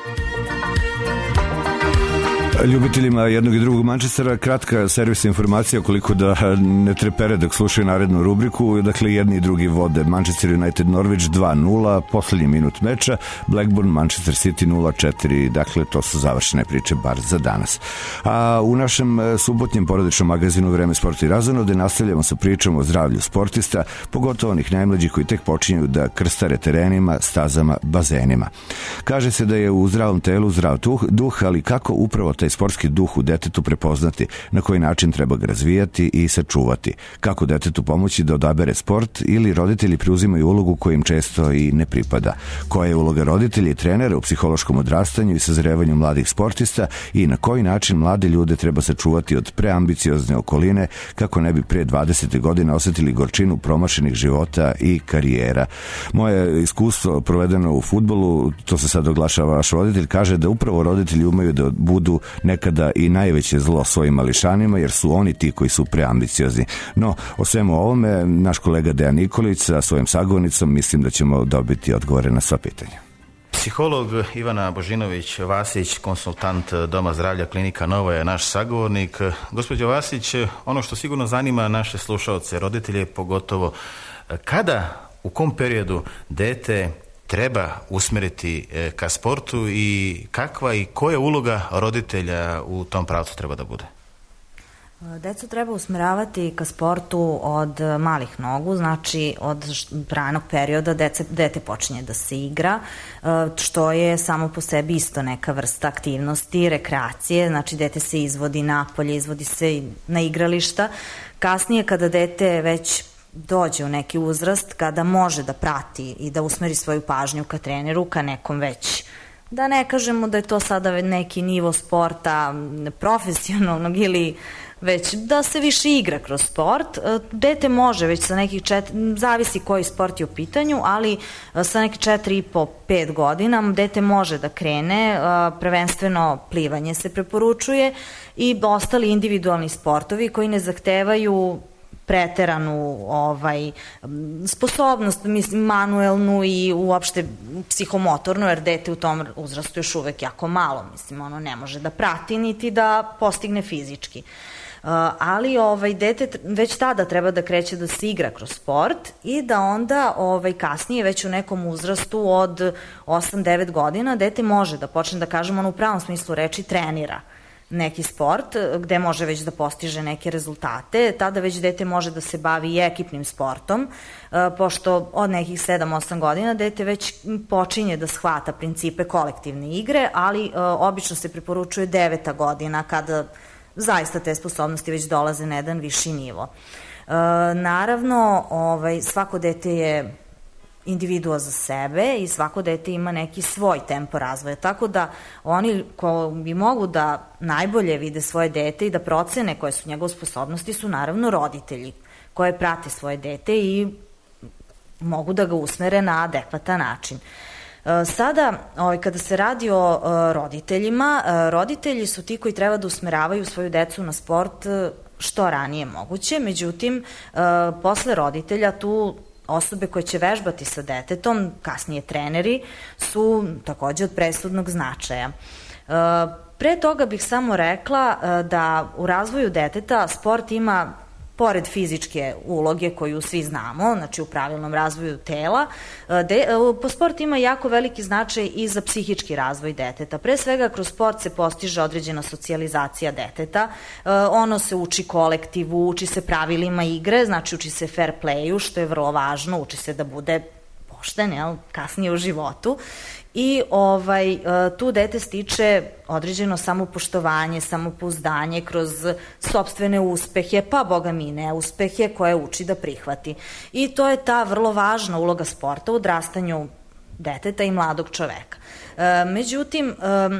Speaker 3: Ljubiteljima jednog i drugog Manchestera kratka servisna informacija koliko da ne trepere dok slušaju narednu rubriku. Dakle, jedni i drugi vode Manchester United Norwich dva nula, poslednji minut meča, Blackburn Manchester City nula četiri. Dakle, to su završene priče bar za danas. A u našem subotnjem porodičnom magazinu Vreme sporta i razonode nastavljamo sa pričom o zdravlju sportista, pogotovo onih najmlađih koji tek počinju da krstare terenima, stazama, bazenima. Kaže se da je u zdravom telu zdrav duh, ali kako upravo taj sportski duh u detetu prepoznati, na koji način treba ga razvijati i sačuvati, kako detetu pomoći da odabere sport ili roditelji preuzimaju ulogu koja im često i ne pripada, koja je uloga roditelja i trenera u psihološkom odrastanju i sazrevanju mladih sportista i na koji način mlade ljude treba sačuvati od preambiciozne okoline kako ne bi pre dvadeset godina osetili gorčinu promašenih života i karijera. Moje iskustvo provedeno u fudbalu, to se sad oglašava vaš roditelj, kaže da upravo roditelji umeju da budu nekada i najveće zlo svojim mališanima, jer su oni ti koji su preambiciozni. No, o svemu ovome, naš kolega Dejan Nikolić sa svojim sagovornicom mislim da ćemo dobiti odgovore na sva pitanja.
Speaker 11: Psiholog Ivana Božinović-Vasić, konsultant Doma zdravlja Klinika Nova je naš sagovornik. Gospođo Vasić, ono što sigurno zanima naše slušaoce, roditelje pogotovo, kada, u kom periodu dete treba usmeriti ka sportu i kakva i koja uloga roditelja u tom pravcu treba da bude?
Speaker 12: Decu treba usmeravati ka sportu od malih nogu, znači od ranog perioda dece, dete počinje da se igra, što je samo po sebi isto neka vrsta aktivnosti, rekreacije, znači dete se izvodi napolje, izvodi se na igrališta. Kasnije kada dete već dođe u neki uzrast, kada može da prati i da usmeri svoju pažnju ka treneru, ka nekom već, da ne kažemo da je to sada neki nivo sporta profesionalnog ili već da se više igra kroz sport. Dete može već sa nekih četiri, zavisi koji sport je u pitanju, ali sa nekih četiri i po, pet godina dete može da krene, prvenstveno plivanje se preporučuje i ostali individualni sportovi koji ne zahtevaju preteranu ovaj, sposobnost, mislim, manuelnu i uopšte psihomotornu, jer dete u tom uzrastu još uvek jako malo, mislim, ono ne može da prati niti da postigne fizički. Uh, ali ovaj, dete već tada treba da kreće da se igra kroz sport i da onda ovaj, kasnije već u nekom uzrastu od osam devet godina dete može da počne da kažemo ono u pravom smislu reči trenira neki sport gde može već da postiže neke rezultate, tada već dete može da se bavi i ekipnim sportom, pošto od nekih sedam osam godina dete već počinje da shvata principe kolektivne igre, ali obično se preporučuje deveta godina kada zaista te sposobnosti već dolaze na jedan viši nivo. Naravno, ovaj, svako dete je individua za sebe i svako dete ima neki svoj tempo razvoja, tako da oni koji mogu da najbolje vide svoje dete i da procene koje su njegove sposobnosti su naravno roditelji koje prate svoje dete i mogu da ga usmere na adekvatan način. Sada, ovaj, kada se radi o roditeljima, roditelji su ti koji treba da usmeravaju svoju decu na sport što ranije moguće, međutim, posle roditelja tu osobe koje će vežbati sa detetom, kasnije treneri, su takođe od presudnog značaja. Pre toga bih samo rekla da u razvoju deteta sport ima, pored fizičke uloge koju svi znamo, znači u pravilnom razvoju tela, de, po sport ima jako veliki značaj i za psihički razvoj deteta. Pre svega kroz sport se postiže određena socijalizacija deteta, ono se uči kolektivu, uči se pravilima igre, znači uči se fair playu, što je vrlo važno, uči se da bude pošten, jel, kasnije u životu. I ovaj, tu dete stiče određeno samopoštovanje, samopouzdanje kroz sopstvene uspehe, pa boga mi neuspehe koje uči da prihvati. I to je ta vrlo važna uloga sporta u odrastanju deteta i mladog čoveka. Međutim,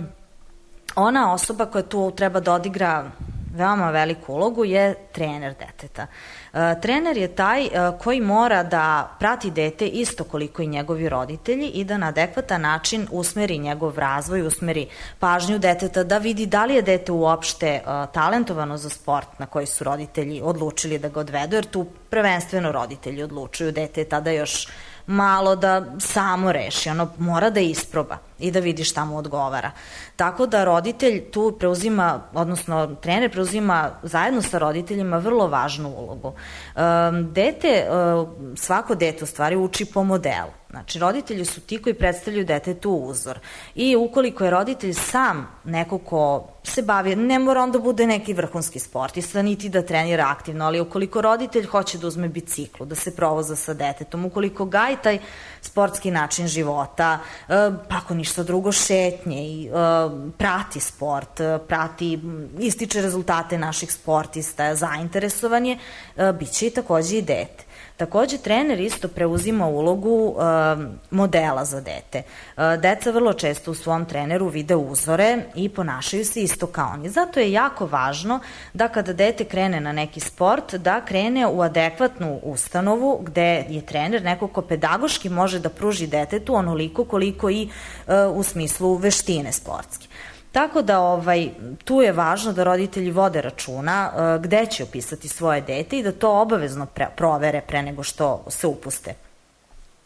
Speaker 12: ona osoba koja tu treba da odigra veoma veliku ulogu je trener deteta. Trener je taj koji mora da prati dete isto koliko i njegovi roditelji i da na adekvatan način usmeri njegov razvoj, usmeri pažnju deteta, da vidi da li je dete uopšte talentovano za sport na koji su roditelji odlučili da ga odvedu, jer tu prvenstveno roditelji odlučuju, dete je tada još malo da samo reši, ono mora da isproba i da vidi šta mu odgovara. Tako da roditelj tu preuzima, odnosno trener preuzima zajedno sa roditeljima vrlo važnu ulogu. Dete, svako dete u stvari uči po modelu. Znači, roditelji su ti koji predstavljaju detetu uzor. I ukoliko je roditelj sam neko ko se bavi, ne mora onda bude neki vrhunski sportista, niti da trenira aktivno, ali ukoliko roditelj hoće da uzme biciklu, da se provoza sa detetom, ukoliko gaji taj sportski način života, pa ako ništa drugo šetnje i prati sport, prati, ističe rezultate naših sportista, zainteresovan je, bit će i takođe i dete. Takođe, trener isto preuzima ulogu e, modela za dete. E, deca vrlo često u svom treneru vide uzore i ponašaju se isto kao oni. Zato je jako važno da kada dete krene na neki sport, da krene u adekvatnu ustanovu gde je trener neko ko pedagoški može da pruži detetu onoliko koliko i e, u smislu veštine sportske. Tako da ovaj, tu je važno da roditelji vode računa uh, gde će upisati svoje dete i da to obavezno pre, provere pre nego što se upuste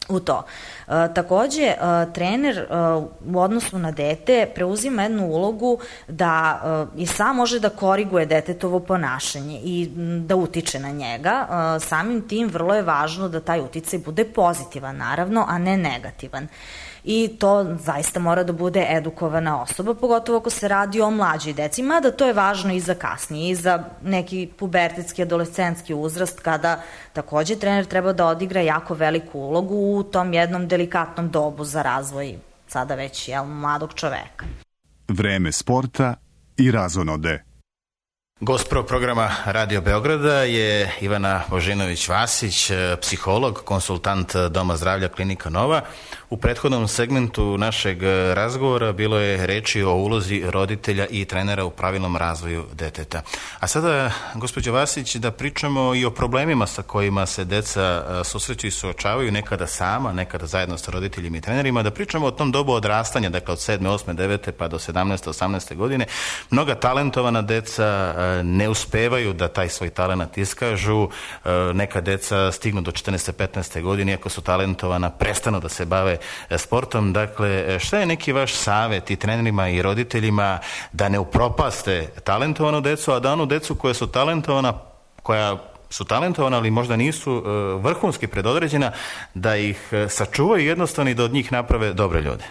Speaker 12: u to. E, takođe, e, trener e, u odnosu na dete preuzima jednu ulogu da e, i sam može da koriguje detetovo ponašanje i m, da utiče na njega. E, samim tim vrlo je važno da taj uticaj bude pozitivan, naravno, a ne negativan. I to zaista mora da bude edukovana osoba, pogotovo ako se radi o mlađoj deci, mada to je važno i za kasnije, i za neki pubertetski, adolescentski uzrast, kada takođe trener treba da odigra jako veliku ulogu u tom jednom delikatnom dobu za razvoj sada već jel, mladog čoveka.
Speaker 13: Vreme sporta i razonode.
Speaker 11: Gost prvog programa Radio Beograda je Ivana Božinović-Vasić, psiholog, konsultant Doma zdravlja Klinika Nova. U prethodnom segmentu našeg razgovora bilo je reči o ulozi roditelja i trenera u pravilnom razvoju deteta. A sada, gospođo Vasić, da pričamo i o problemima sa kojima se deca susreću i suočavaju, nekada sama, nekada zajedno sa roditeljima i trenerima, da pričamo o tom dobu odrastanja, dakle od sedme, osme, devete pa do sedamnaeste, osamnaeste godine. Mnoga talentovana deca ne uspevaju da taj svoj talenat iskažu. Neka deca stignu do četrnaeste, petnaeste godine, iako su talentovana, prestanu da se bave sportom. Dakle, šta je neki vaš savet i trenerima i roditeljima da ne upropaste talentovanu decu, a da onu decu koja su talentovana, koja su talentovana, ali možda nisu vrhunski predodređena, da ih sačuvaju jednostavno i da od njih naprave dobre ljude?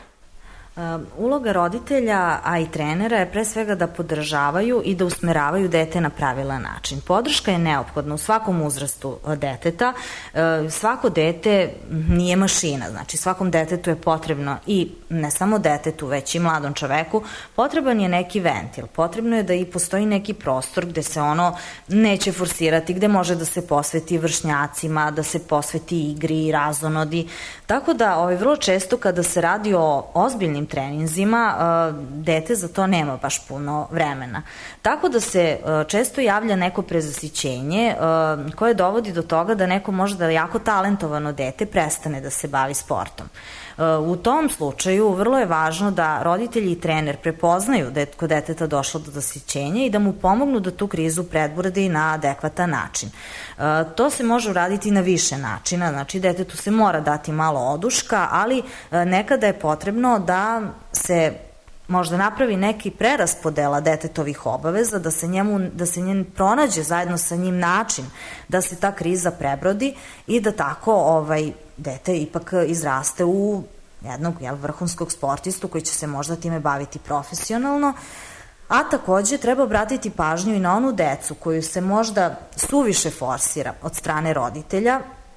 Speaker 12: Uloga roditelja, a i trenera je pre svega da podržavaju i da usmeravaju dete na pravilan način. Podrška je neophodna u svakom uzrastu deteta. Svako dete nije mašina, znači svakom detetu je potrebno, i ne samo detetu, već i mladom čoveku, potreban je neki ventil. Potrebno je da i postoji neki prostor gde se ono neće forsirati, gde može da se posveti vršnjacima, da se posveti igri i razonodi. Tako da ovaj, vrlo često kada se radi o ozbiljnim treninzima, dete za to nema baš puno vremena. Tako da se često javlja neko prezasićenje koje dovodi do toga da neko možda jako talentovano dete prestane da se bavi sportom. U tom slučaju vrlo je važno da roditelji i trener prepoznaju da je kod deteta došlo do zasićenja i da mu pomognu da tu krizu predburedi na adekvatan način. To se može uraditi na više načina, znači detetu se mora dati malo oduška, ali nekada je potrebno da se možda napravi neki preraspodela detetovih obaveza, da se njemu, da se njen pronađe zajedno sa njim način da se ta kriza prebrodi i da tako ovaj dete ipak izraste u jednog jel, vrhunskog sportistu koji će se možda time baviti profesionalno. A takođe treba obratiti pažnju i na onu decu koju se možda suviše forsira od strane roditelja,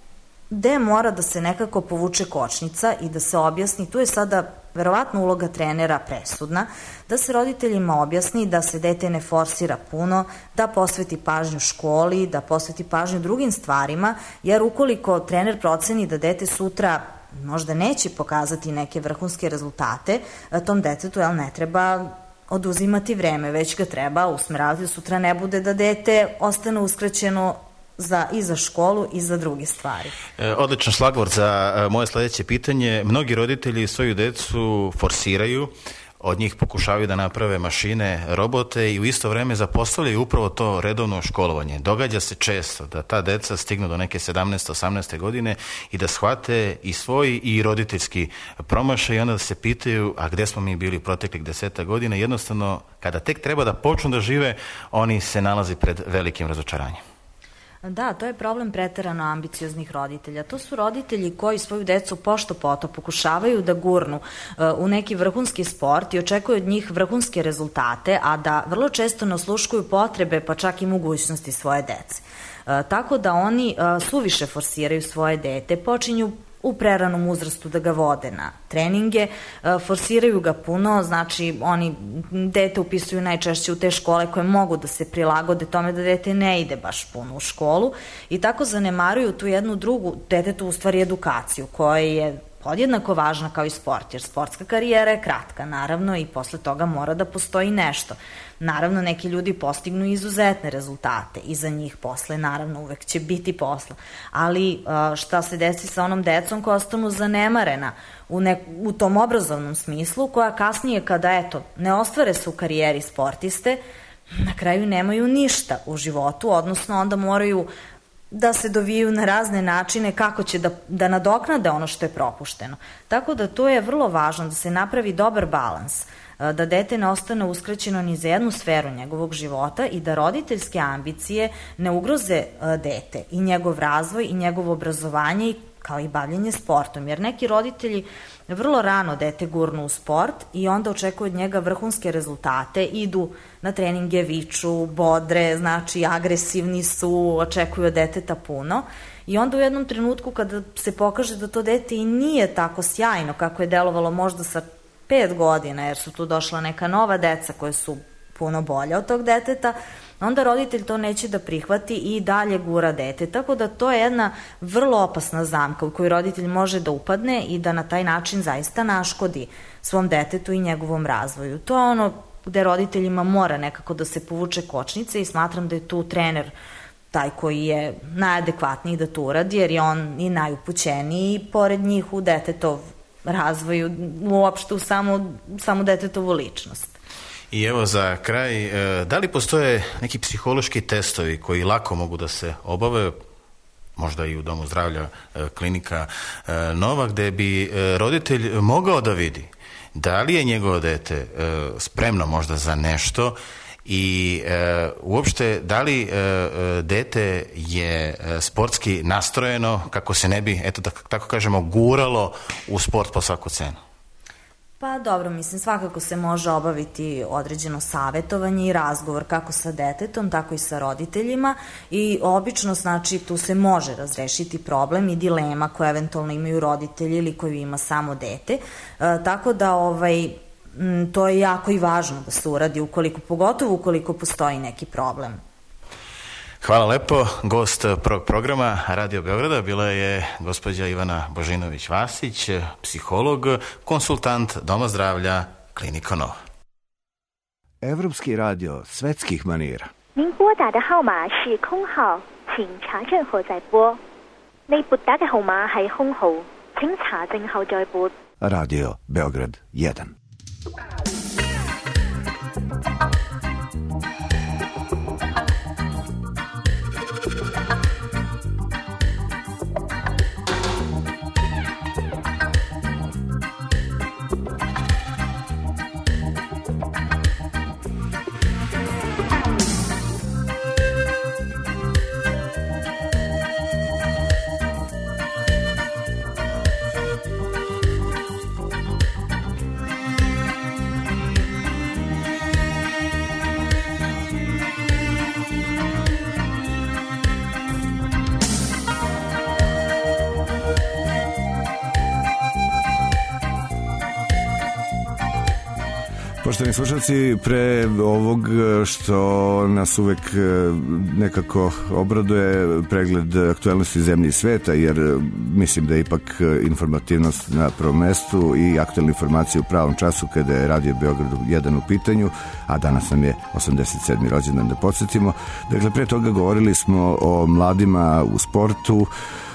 Speaker 12: gde mora da se nekako povuče kočnica i da se objasni, tu je sada verovatno uloga trenera presudna, da se roditeljima objasni da se dete ne forsira puno, da posveti pažnju školi, da posveti pažnju drugim stvarima, jer ukoliko trener proceni da dete sutra možda neće pokazati neke vrhunske rezultate, tom detetu jel, ne treba oduzimati vreme, već ga treba usmeravati da sutra ne bude da dete ostane uskraćeno za, i za školu i za druge stvari.
Speaker 11: E, odličan šlagvort za e, moje sledeće pitanje. Mnogi roditelji svoju decu forsiraju, od njih pokušavaju da naprave mašine, robote i u isto vreme zapostavljaju upravo to redovno školovanje. Događa se često da ta deca stignu do neke sedamnaeste, osamnaeste godine i da shvate i svoj i roditeljski promašaj i onda da se pitaju, a gde smo mi bili proteklih deseta godina. Jednostavno, kada tek treba da počnu da žive, oni se nalazi pred velikim razočaranjem.
Speaker 12: Da, to je problem preterano ambicioznih roditelja. To su roditelji koji svoju decu pošto poto pokušavaju da gurnu uh, u neki vrhunski sport i očekuju od njih vrhunske rezultate, a da vrlo često ne osluškuju potrebe pa čak i mogućnosti svoje dece. Uh, tako da oni uh, suviše forsiraju svoje dete, počinju u preranom uzrastu da ga vode na treninge, forsiraju ga puno, znači oni dete upisuju najčešće u te škole koje mogu da se prilagode tome da dete ne ide baš puno u školu i tako zanemaruju tu jednu drugu detetu u stvari edukaciju koja je podjednako važna kao i sport, jer sportska karijera je kratka, naravno, i posle toga mora da postoji nešto. Naravno, neki ljudi postignu izuzetne rezultate i za njih posle, naravno, uvek će biti posla. Ali šta se desi sa onom decom koja ostanu zanemarena u, ne, u tom obrazovnom smislu, koja kasnije kada, eto, ne ostvare se u karijeri sportiste, na kraju nemaju ništa u životu, odnosno onda moraju da se doviju na razne načine kako će da, da nadoknade ono što je propušteno. Tako da to je vrlo važno da se napravi dobar balans, da dete ne ostane uskraćeno ni za jednu sferu njegovog života i da roditeljske ambicije ne ugroze dete i njegov razvoj i njegovo obrazovanje kao i bavljenje sportom, jer neki roditelji vrlo rano dete gurnu u sport i onda očekuju od njega vrhunske rezultate, idu na treninge, viču, bodre, znači agresivni su, očekuju od deteta puno i onda u jednom trenutku kada se pokaže da to dete i nije tako sjajno kako je delovalo možda sa pet godina, jer su tu došla neka nova deca koje su puno bolje od tog deteta, onda roditelj to neće da prihvati i dalje gura dete. Tako da to je jedna vrlo opasna zamka u koju roditelj može da upadne i da na taj način zaista naškodi svom detetu i njegovom razvoju. To je ono gde roditeljima mora nekako da se povuče kočnice i smatram da je tu trener taj koji je najadekvatniji da to uradi, jer je on i najupućeniji pored njih u detetov razvoju, uopšte u samu, samu detetovu ličnost.
Speaker 11: I evo za kraj, da li postoje neki psihološki testovi koji lako mogu da se obave, možda i u Domu zdravlja klinika Nova, gde bi roditelj mogao da vidi da li je njegovo dete spremno možda za nešto i e, uopšte da li e, dete je sportski nastrojeno kako se ne bi, eto da tako kažemo, guralo u sport po svaku cenu?
Speaker 12: Pa dobro, mislim, svakako se može obaviti određeno savjetovanje i razgovor kako sa detetom, tako i sa roditeljima i obično, znači, tu se može razrešiti problem i dilema koje eventualno imaju roditelji ili koju ima samo dete, e, tako da ovaj, m, to je jako i važno da se uradi, ukoliko, pogotovo ukoliko postoji neki problem.
Speaker 11: Hvala lepo. Gost prvog programa Radio Beograda bila je gospođa Ivana Božinović-Vasić, psiholog, konsultant Doma zdravlja Klinika Nova.
Speaker 3: Evropski radio svetskih manira.
Speaker 14: 您拨打的號碼是空號，請查證後再撥。你撥打嘅號碼係空號，請查證後再撥。
Speaker 3: Radio Beograd jedan. Poštovani slušalci, pre ovog što nas uvek nekako obraduje pregled aktualnosti zemlje i sveta, jer mislim da je ipak informativnost na prvom mestu i aktualne informacije u pravom času kada je Radio Beograd jedan u pitanju, a danas nam je osamdeset sedmi rođendan, da podsjetimo. Dakle, pre toga govorili smo o mladima u sportu,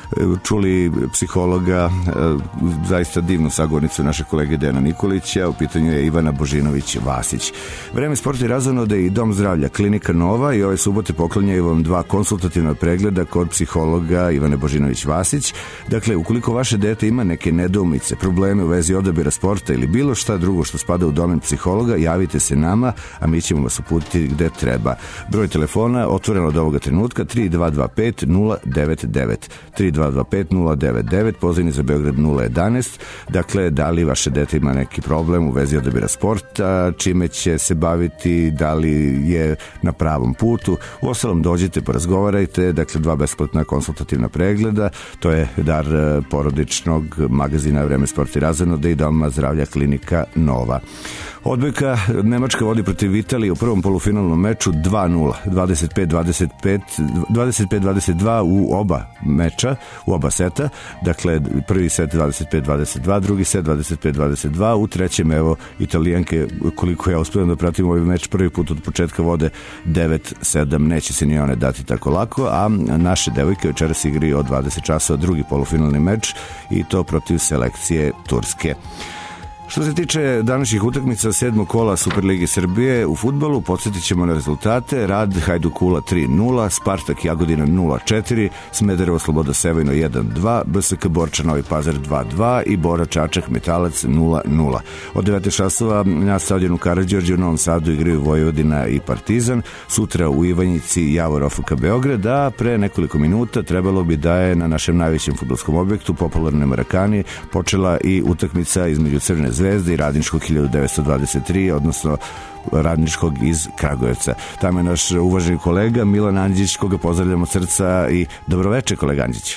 Speaker 3: čuli psihologa, zaista divnu sagovornicu naše kolege Dejana Nikolića, u pitanju je Ivana Božinović-Vasić. Vreme sporta i razonode i Dom zdravlja Klinika Nova i ove subote poklanjaju vam dva konsultativna pregleda kod psihologa Ivane Božinović-Vasić. Dakle, ukoliko vaše dete ima neke nedoumice, probleme u vezi odabira sporta ili bilo šta drugo što spada u domen psihologa, javite se nama, a mi ćemo vas uputiti gde treba. Broj telefona otvoren od ovoga trenutka tri dva dva pet nula devet devet, tri dva dva pet nula devet devet, pozivni za Beograd nula jedanaest. Dakle, da li vaše dete ima neki problem u vezi odabira sporta, čime će se baviti, da li je na pravom putu. Uostalom, dođite, porazgovarajte. Dakle, dva besplatna konsultativna pregleda, to je dar porodičnog magazina Vreme sporta i razonode i Doma zdravlja Klinika Nova. Odbojka Nemačka vodi protiv Italije u prvom polufinalnom meču dva nula, dvadeset pet dvadeset pet, dvadeset pet dvadeset dva u oba meča, u oba seta. Dakle, prvi set dvadeset pet dvadeset dva, drugi set dvadeset pet dvadeset dva. U trećem, evo, Italijanke, koliko ja uspijem da pratim ovaj meč, prvi put od početka vode devet sedam. Neće se ni one dati tako lako, a naše devojke večeras igraju od dvadeset časova drugi polufinalni meč i to protiv selekcije Turske. Što se tiče današnjih utakmica sedmog kola Superligi Srbije u fudbalu, podsjetit ćemo na rezultate. Rad Hajduk Kula tri nula, Spartak Jagodina nula četiri, Smederevo Sloboda Sevojno jedan dva, B S K Borča Novi Pazar dva dva i Bora Čačak Metalac nula nula. Od devet časova na stadionu Karađorđe u Novom Sadu igraju Vojvodina i Partizan, sutra u Ivanjici Javor O F K Beograd, a pre nekoliko minuta trebalo bi da je na našem najvećem fudbalskom objektu, popularne Marakani, počela i utakmica između Crvene Zvezde i Radničkog hiljadu devetsto dvadeset tri, odnosno Radničkog iz Kragujevca. Tamo je naš uvaženi kolega Milan Andžić, koga pozdravljamo od srca i dobroveče, kolega Andžić.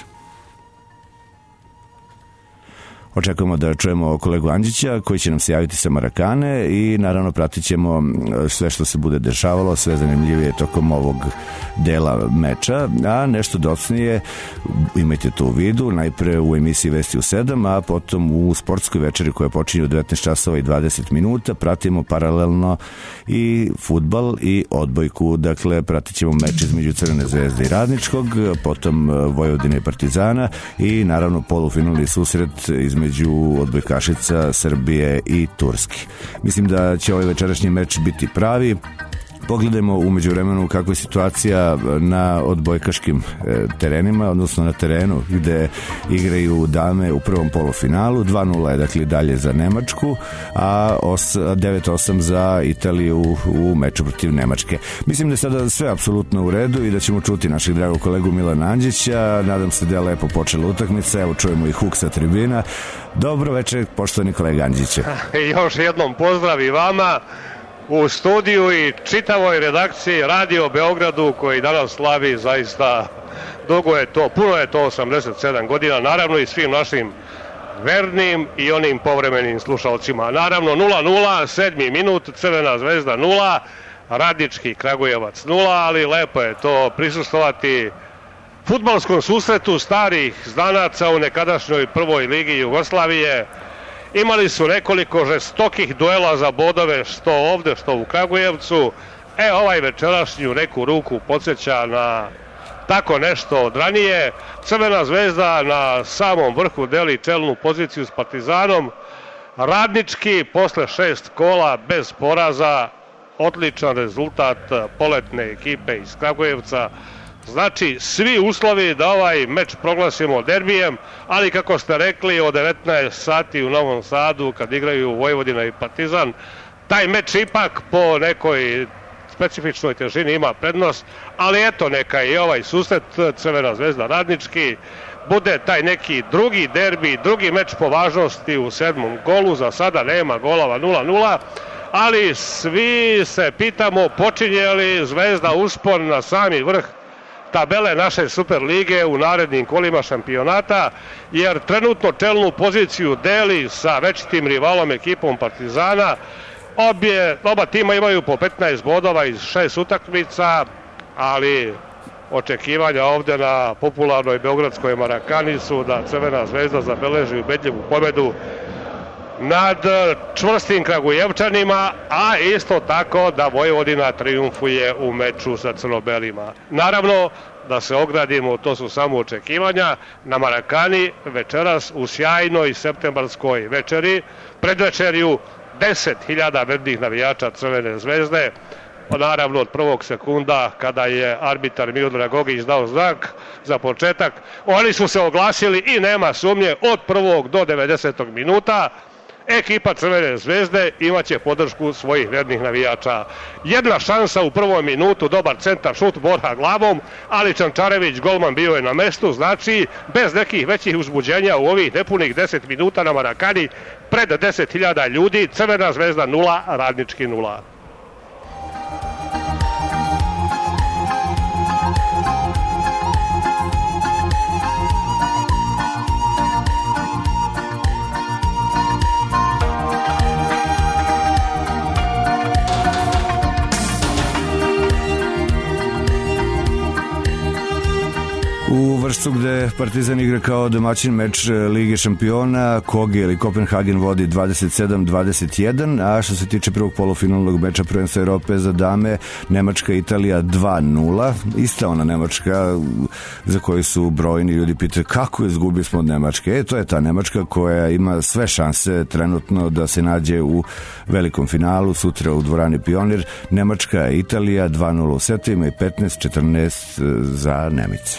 Speaker 3: Očekujemo da čujemo kolegu Andžića koji će nam se javiti sa Marakane i naravno pratit ćemo sve što se bude dešavalo, sve zanimljivije tokom ovog dela meča, a nešto docnije imajte to u vidu, najpre u emisiji Vesti u sedam, a potom u sportskoj večeri koja počinje u devetnaest časova i dvadeset minuta pratimo paralelno i fudbal i odbojku, dakle pratit ćemo meč između Crvene Zvezde i Radničkog, potom Vojvodine i Partizana i naravno polufinalni susret između među odbojkašica Srbije i Turske. Mislim da će ovaj večerašnji meč biti pravi. Pogledajmo umeđu vremenu kakva je situacija na odbojkaškim terenima, odnosno na terenu gde igraju dame u prvom polufinalu. dva nula je dakle dalje za Nemačku, a devet osam za Italiju u meču protiv Nemačke. Mislim da je sada sve apsolutno u redu i da ćemo čuti našeg dragog kolegu Milana Andžića. Nadam se da je lepo počela utakmica. Evo čujemo i huk sa tribina. Dobro večer, poštovani kolega Andžića.
Speaker 15: Još jednom pozdrav i vama u studiju i čitavoj redakciji Radio Beogradu koji danas slavi zaista dugo je to, puno je to, osamdeset sedam godina, naravno i svim našim vernim i onim povremenim slušalcima. Naravno nula nula, sedmi minut, Crvena Zvezda nula, Radnički Kragujevac nula, ali lepo je to prisustvovati fudbalskom susretu starih znanaca u nekadašnjoj prvoj ligi Jugoslavije. Imali su nekoliko žestokih duela za bodove, što ovde, što u Kragujevcu. E, ovaj večerašnji u neku ruku podsjeća na tako nešto od ranije. Crvena Zvezda na samom vrhu deli čelnu poziciju s Partizanom. Radnički posle šest kola bez poraza, odličan rezultat poletne ekipe iz Kragujevca. Znači, svi uslovi da ovaj meč proglasimo derbijem, ali kako ste rekli, od devetnaest sati u Novom Sadu, kad igraju Vojvodina i Partizan, taj meč ipak po nekoj specifičnoj težini ima prednost, ali eto, neka i ovaj susret Crvena Zvezda Radnički bude taj neki drugi derbi, drugi meč po važnosti u sedmom kolu. Za sada nema golova, nula nula, ali svi se pitamo počinje li Zvezda uspon na sami vrh tabele naše Superlige u narednim kolima šampionata, jer trenutno čelnu poziciju deli sa večitim rivalom ekipom Partizana. Obje, oba tima imaju po petnaest bodova iz šest utakmica, ali očekivanja ovde na popularnoj beogradskoj Marakani su da Crvena Zvezda zabeleži ubedljivu pobedu nad čvrstim Kragujevčanima, a isto tako da Vojvodina triumfuje u meču sa crnobelima. Naravno, da se ogradimo, to su samo očekivanja, na Marakani večeras u sjajnoj septembarskoj večeri, predvečerju deset hiljada vernih navijača Crvene Zvezde, naravno od prvog sekunda kada je arbitar Miodrag Gogić dao znak za početak. Oni su se oglasili i nema sumnje od prvog do devedesetog minuta. Ekipa Crvene Zvezde imaće podršku svojih vernih navijača. Jedna šansa u prvom minutu, dobar centar, šut Borha glavom, ali Čančarević, golman, bio je na mestu, znači bez nekih većih uzbuđenja u ovih nepunih deset minuta na Marakani pred deset hiljada ljudi, Crvena Zvezda nula, Radnički nula.
Speaker 3: U U Vršcu gde Partizan igra kao domaćin meč Lige šampiona, Koge ili Kopenhagen vodi dvadeset sedam dvadeset jedan, a što se tiče prvog polufinalnog meča prvenstva Evrope za dame, Nemačka Italija dva nula, ista ona Nemačka za koju su brojni ljudi pitaju kako izgubili smo od Nemačke. E, to je ta Nemačka koja ima sve šanse trenutno da se nađe u velikom finalu sutra u dvorani Pionir. Nemačka Italija dva nula u setovima i petnaest četrnaest za Nemice.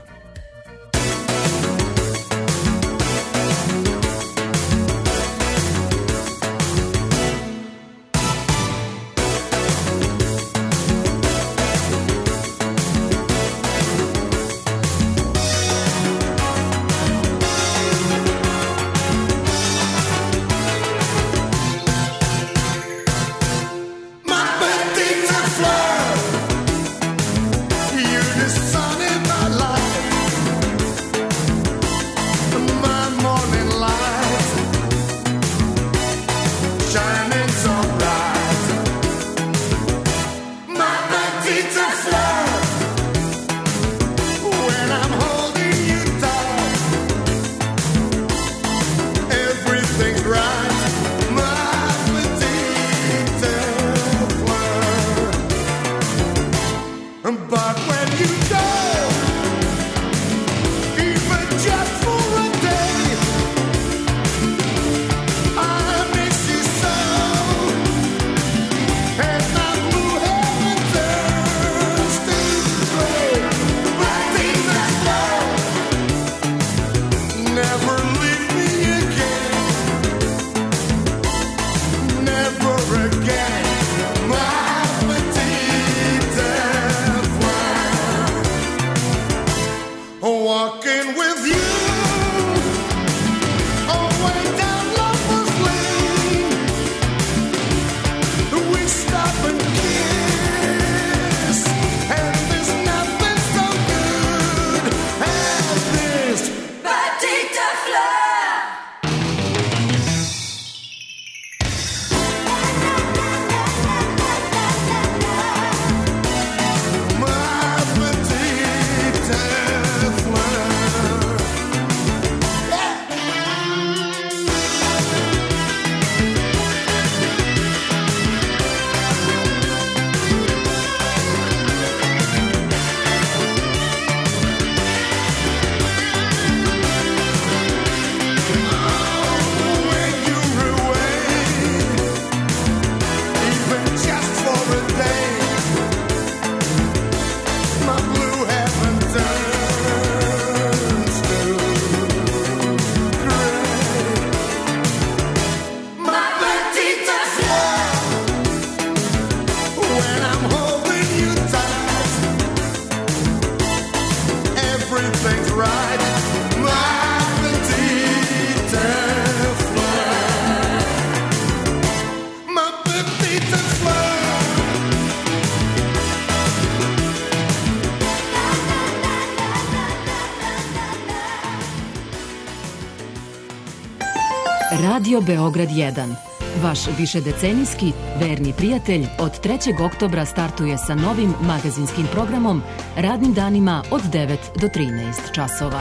Speaker 1: Radio Beograd jedan. Vaš višedecenijski verni prijatelj od trećeg oktobra startuje sa novim magazinskim programom radnim danima od devet do trinaest časova.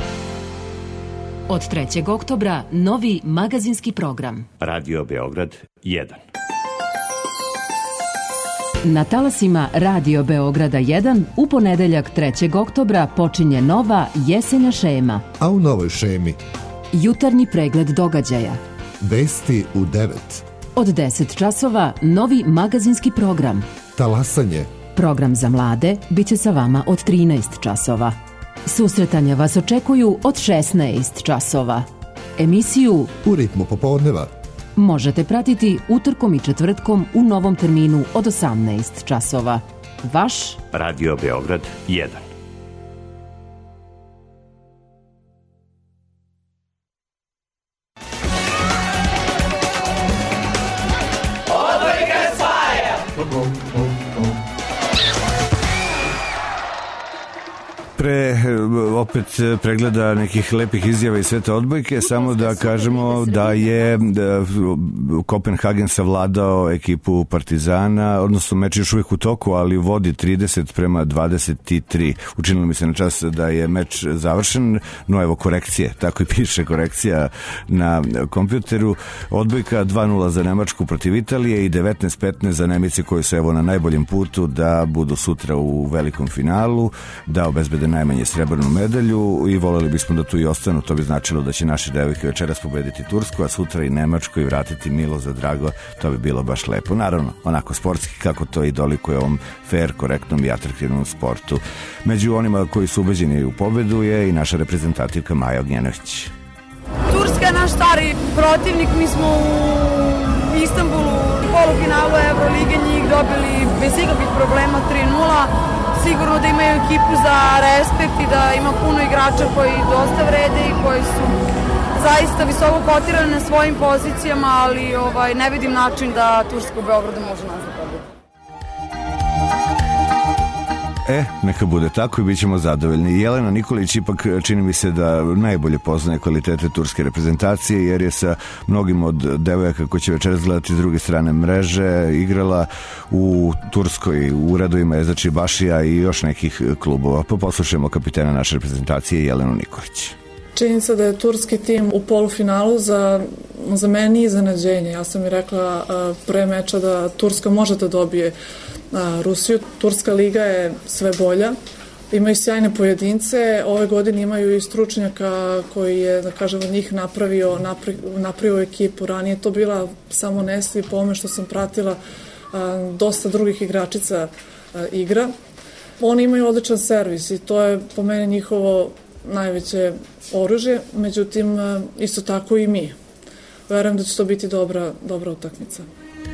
Speaker 1: Od trećeg oktobra novi magazinski program.
Speaker 16: Radio Beograd jedan.
Speaker 1: Na talasima Radio Beograda jedan u ponedeljak trećeg oktobra počinje nova jesenja šema.
Speaker 17: A u novoj šemi
Speaker 1: jutarnji pregled događaja.
Speaker 17: Vesti u devet.
Speaker 1: Od deset časova novi magazinski program.
Speaker 17: Talasanje.
Speaker 1: Program za mlade biće sa vama od trinaest časova. Susretanja vas očekuju od šesnaest časova. Emisiju
Speaker 17: U ritmu popodneva
Speaker 1: možete pratiti utorkom i četvrtkom u novom terminu od osamnaest časova. Vaš
Speaker 16: Radio Beograd jedan.
Speaker 3: Pre opet pregleda nekih lepih izjava i svete odbojke, samo da kažemo da je Kopenhagen savladao ekipu Partizana, odnosno meč još uvijek u toku, ali vodi trideset prema dvadeset tri. Učinilo mi se na čas da je meč završen, no evo korekcije, tako i piše korekcija na kompjuteru. Odbojka dva nula za Nemačku protiv Italije i devetnaest petnaest za Nemice koji su evo na najboljem putu da budu sutra u velikom finalu, da obezbede najmanje srebrnu medalju i voljeli bismo da tu i ostanu. To bi značilo da će naše devojke večeras pobediti Tursku, a sutra i Nemačku i vratiti milo za drago. To bi bilo baš lepo. Naravno, onako sportski kako to i dolikuje ovom fair, korektnom i atraktivnom sportu. Među onima koji su ubeđeni u pobedu je i naša reprezentativka Maja Ognjenović.
Speaker 5: Turska je naš stari protivnik, mi smo u Istanbulu u polufinalu Evrolige njih dobili bez ikakvih problema tri nula. Sigurno da imaju ekipu za respekt i da ima puno igrača koji dosta vrede i koji su zaista visoko kotirani na svojim pozicijama, ali ovaj, ne vidim način da Turska u Beogradu može nas da pobedi.
Speaker 3: E, neka bude tako i bit ćemo zadovoljni. Jelena Nikolić ipak čini mi se da najbolje poznaje kvalitete turske reprezentacije, jer je sa mnogim od devojaka koji će večeras gledati s druge strane mreže igrala u Turskoj, u radovima Ezači Bašija i još nekih klubova. Pa poslušajmo kapitena naše reprezentacije Jelenu Nikolić.
Speaker 9: Činjenica da je turski tim u polufinalu za, za mene nije iznenađenje. Ja sam i rekla a, pre meča da Turska može da dobije a, Rusiju. Turska liga je sve bolja. Imaju sjajne pojedince. Ove godine imaju i stručnjaka koji je, da kažem, od njih napravio, napri, napravio ekipu. Ranije to bila samo Nesli, po ome što sam pratila a, dosta drugih igračica a, igra. Oni imaju odličan servis i to je po meni njihovo najveće oružje, međutim isto tako i mi. Verujem da će to biti dobra, dobra utakmica.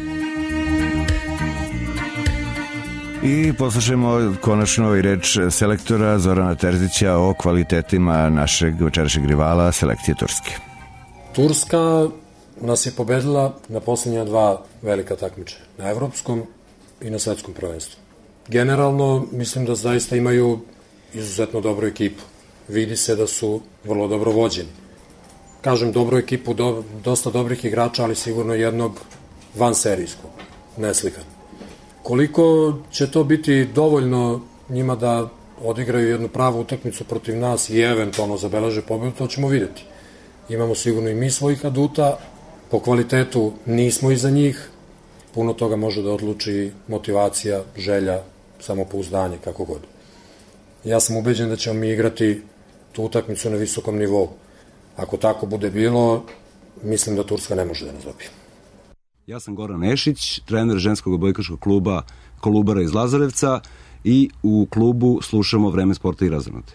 Speaker 3: I poslušajmo konačno i reč selektora Zorana Terzića o kvalitetima našeg večerašnjeg rivala selekcije Turske.
Speaker 19: Turska nas je pobedila na posljednja dva velika takmičenja, na evropskom i na svetskom prvenstvu. Generalno mislim da zaista imaju izuzetno dobru ekipu. Vidi se da su vrlo dobro vođeni. Kažem, dobru ekipu, do, dosta dobrih igrača, ali sigurno jednog vanserijskog, neslikan. Koliko će to biti dovoljno njima da odigraju jednu pravu utakmicu protiv nas i eventualno zabeleže pobedu, to ćemo vidjeti. Imamo sigurno i mi svojih aduta, po kvalitetu nismo iza njih, puno toga može da odluči motivacija, želja, samopouzdanje, kako god. Ja sam ubeđen da ćemo mi igrati tu utakmicu na visokom nivou. Ako tako bude bilo, mislim da Turska ne može da nas dobije.
Speaker 20: Ja sam Goran Ešić, trener ženskog odbojkaškog kluba Kolubara iz Lazarevca i u klubu slušamo Vreme sporta i razonode.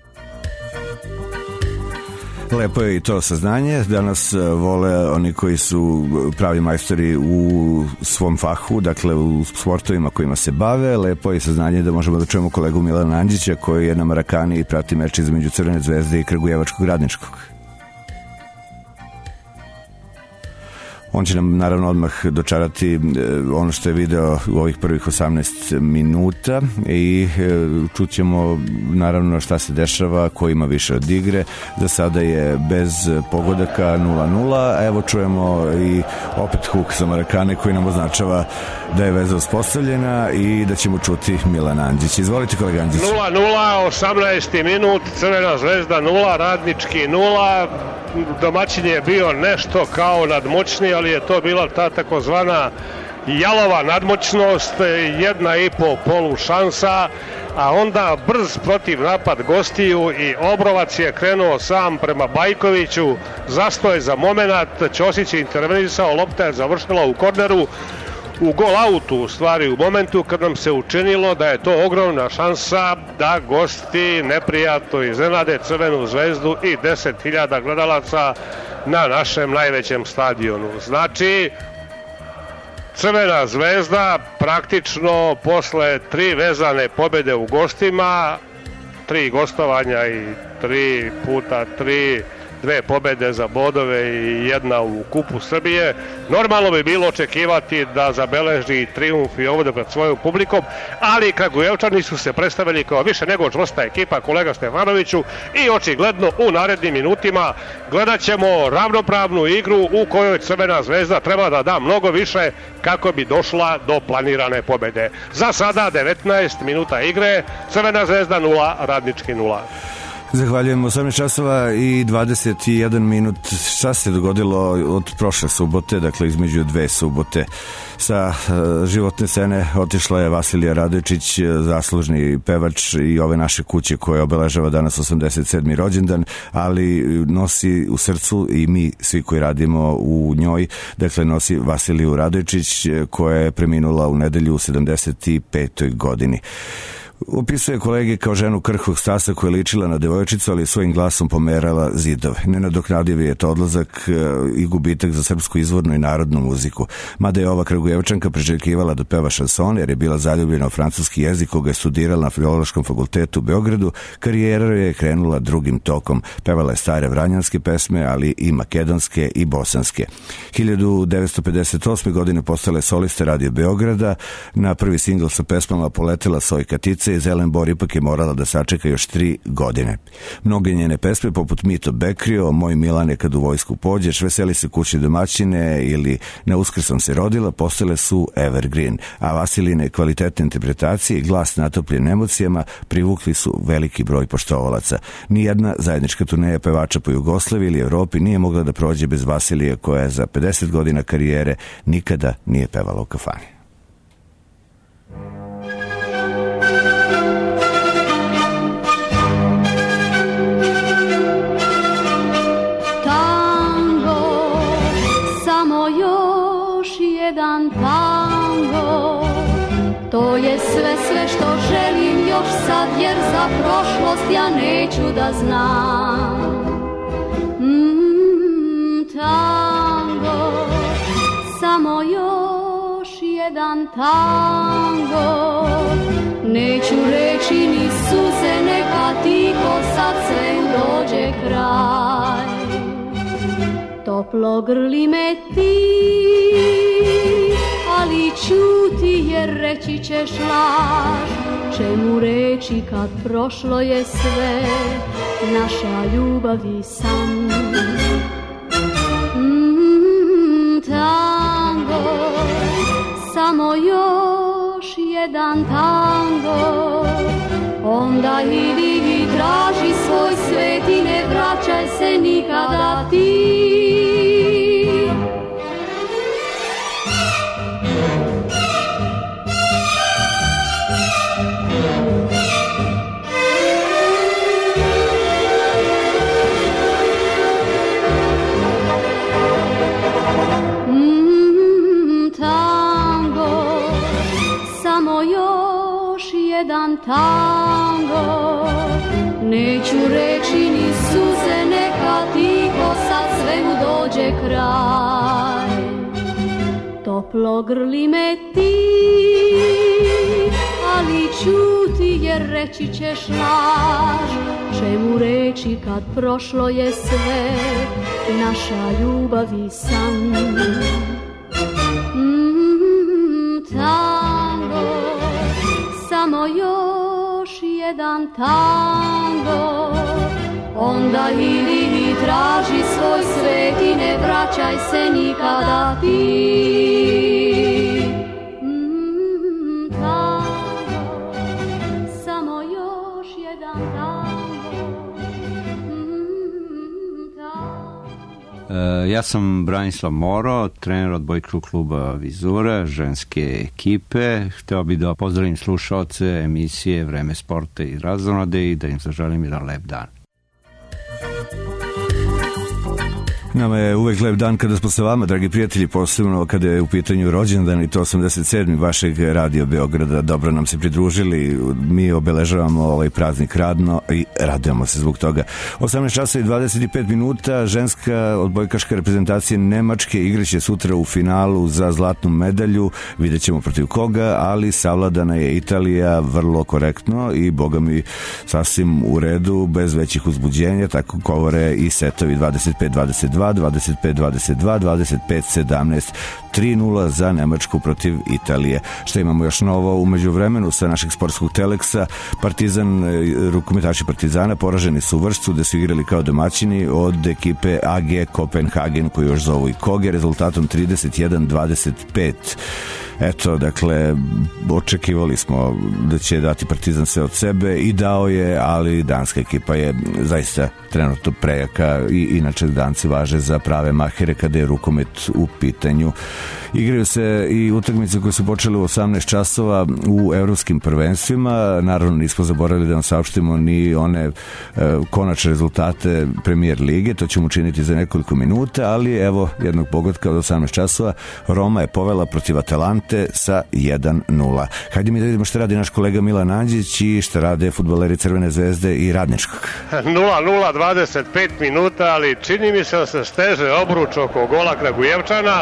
Speaker 3: Lepo je i to saznanje. Danas vole oni koji su pravi majstori u svom fahu, dakle u sportovima kojima se bave. Lepo je i saznanje da možemo da čujemo kolegu Milana Anđića koji je na Marakani i prati meč između Crvene zvezde i Kragujevačkog Radničkog. On će nam naravno odmah dočarati ono što je video u ovih prvih osamnaest minuta i čućemo naravno šta se dešava, ko ima više od igre. Za sada je bez pogodaka nula nula, a evo čujemo i opet huk sa Marakane koji nam označava da je veza uspostavljena i da ćemo čuti Milan Anđić. Izvolite kolega Anđić.
Speaker 15: nula nula, osamnaesti minut, Crvena zvezda nula, Radnički nula. Domaćin je bio nešto kao nadmoćni, ali je to bila ta takozvana jalova nadmoćnost, jedna i po polu šansa, a onda brz protiv napad gostiju i Obrovac je krenuo sam prema Bajkoviću, zastoje za momenat, Ćosić je intervenisao, lopta je završila u korneru, u gol autu, u stvari u momentu kad nam se učinilo da je to ogromna šansa da gosti neprijatno iznenade Crvenu zvezdu i deset hiljada gledalaca na našem najvećem stadionu. Znači, Crvena zvezda praktično posle tri vezane pobede u gostima, tri gostovanja i tri puta tri, dve pobede za bodove i jedna u Kupu Srbije. Normalno bi bilo očekivati da zabeleži trijumf i ovdje pred svojom publikom, ali Kragujevčani su se predstavili kao više nego čvrsta ekipa, kolega Stefanoviću, i očigledno u narednim minutima gledat ćemo ravnopravnu igru u kojoj Crvena zvezda treba da da mnogo više kako bi došla do planirane pobede. Za sada devetnaest minuta igre, Crvena zvezda nula, Radnički nula.
Speaker 3: Zahvaljujem. osamnaest časova i dvadeset jedan minut. Šta se dogodilo od prošle subote, dakle između dve subote? Sa uh, životne scene otišla je Vasilija Radojčić, zaslužni pevač i ove naše kuće koja obeležava danas osamdeset sedmi rođendan, ali nosi u srcu i mi svi koji radimo u njoj, dakle nosi Vasiliju Radojčić koja je preminula u nedelju u sedamdeset petoj godini. Opisuje kolege kao ženu krhkog stasa koja je ličila na devojčicu, ali svojim glasom pomerala zidove. Nenadoknadiv je to odlazak i gubitak za srpsku izvornu i narodnu muziku. Mada je ova Kragujevčanka priželjkivala da peva šansone jer je bila zaljubljena u francuski jezik koga je studirala na Filološkom fakultetu u Beogradu, karijera je krenula drugim tokom. Pevala je stare vranjanske pesme, ali i makedonske i bosanske. hiljadu devetsto pedeset osme. godine postala je solista Radio Beograda. Na prvi singl sa pesmama Poletela Sojka Tica i Zelen Bor ipak je morala da sačeka još tri godine. Mnoge njene pesme poput Mito Bekrio, Moj Milane kad u vojsku pođeš, Veseli se kući domaćine ili Na Uskrs sam se rodila postale su evergreen, a Vasiline kvalitetne interpretacije i glas natopljen emocijama privukli su veliki broj poštovalaca. Nijedna zajednička turneja pevača po Jugoslaviji ili Evropi nije mogla da prođe bez Vasilije koja za pedeset godina karijere nikada nije pevala u kafani.
Speaker 8: Jedan tango, to je sve, sve što želim još sad, jer za prošlost ja neću da znam. Mm, tango, samo još jedan tango, neću reći ni suze, neka tiho sad sve dođe kraj. Toplo grli me ti, ali čuti jer reći ćeš laž. Čemu reći kad prošlo je sve, naša ljubav i san. Mm, tango, samo još jedan tango, onda idi i traži svoj svet i ne vraćaj se nikada ti. Jedan tango, neću reći ni suze, neka tiho sad svemu dođe kraj. Toplo grli me ti, ali čuti jer reći ćeš laž. Čemu reći kad prošlo je sve, naša ljubav i san. Mm, tango, samo još jedan tango, onda idi i traži svoj svet i ne vraćaj se nikada ti. Mm, tango, samo još jedan tango. Mm, tango.
Speaker 18: Ja sam Branislav Moro, trener odbojkaškog kluba Vizura, ženske ekipe. Hteo bih da pozdravim slušaoce emisije Vreme sporta i razonode i da im zaželim jedan lep dan.
Speaker 3: Nama je uvek lep dan kada smo sa vama, dragi prijatelji, posebno kada je u pitanju rođendan i to osamdeset sedmi vašeg Radio Beograda. Dobro nam se pridružili, mi obeležavamo ovaj praznik radno i radujemo se zbog toga. osamnaest časova i dvadeset pet minuta, ženska odbojkaška reprezentacija Nemačke igraće sutra u finalu za zlatnu medalju, vidjet ćemo protiv koga, ali savladana je Italija vrlo korektno i boga mi sasvim u redu, bez većih uzbuđenja, tako govore i setovi dvadeset pet dvadeset dva, dvadeset pet dvadeset dva, dvadeset pet sedamnaest, tri nula za Nemačku protiv Italije. Šta imamo još novo umeđu vremenu sa našeg sportskog teleksa? Partizan, rukometaši Partizana poraženi su u Vršcu gde su igrali kao domaćini od ekipe A G Kopenhagen, koju još zovu i Koge, rezultatom trideset jedan dvadeset pet. Eto, dakle, očekivali smo da će dati Partizan sve od sebe i dao je, ali danska ekipa je zaista trenutno prejaka i inače danci važe za prave mahere kada je rukomet u pitanju. Igraju se i utakmice koje su počele u osamnaest časova u evropskim prvenstvima. Naravno nismo zaboravili da vam saopštimo ni one e, konačne rezultate Premier lige, to ćemo učiniti za nekoliko minuta, ali evo jednog pogotka od osamnaest časova. Roma je povela protiv Atalante sa jedan nula. Hajde mi da vidimo šta radi naš kolega Milan Anđić i šta rade fudbaleri Crvene zvezde i Radničkog.
Speaker 15: nula nula dvadeset pet minuta, ali čini mi se da se steže obruč oko gola Kragujevčana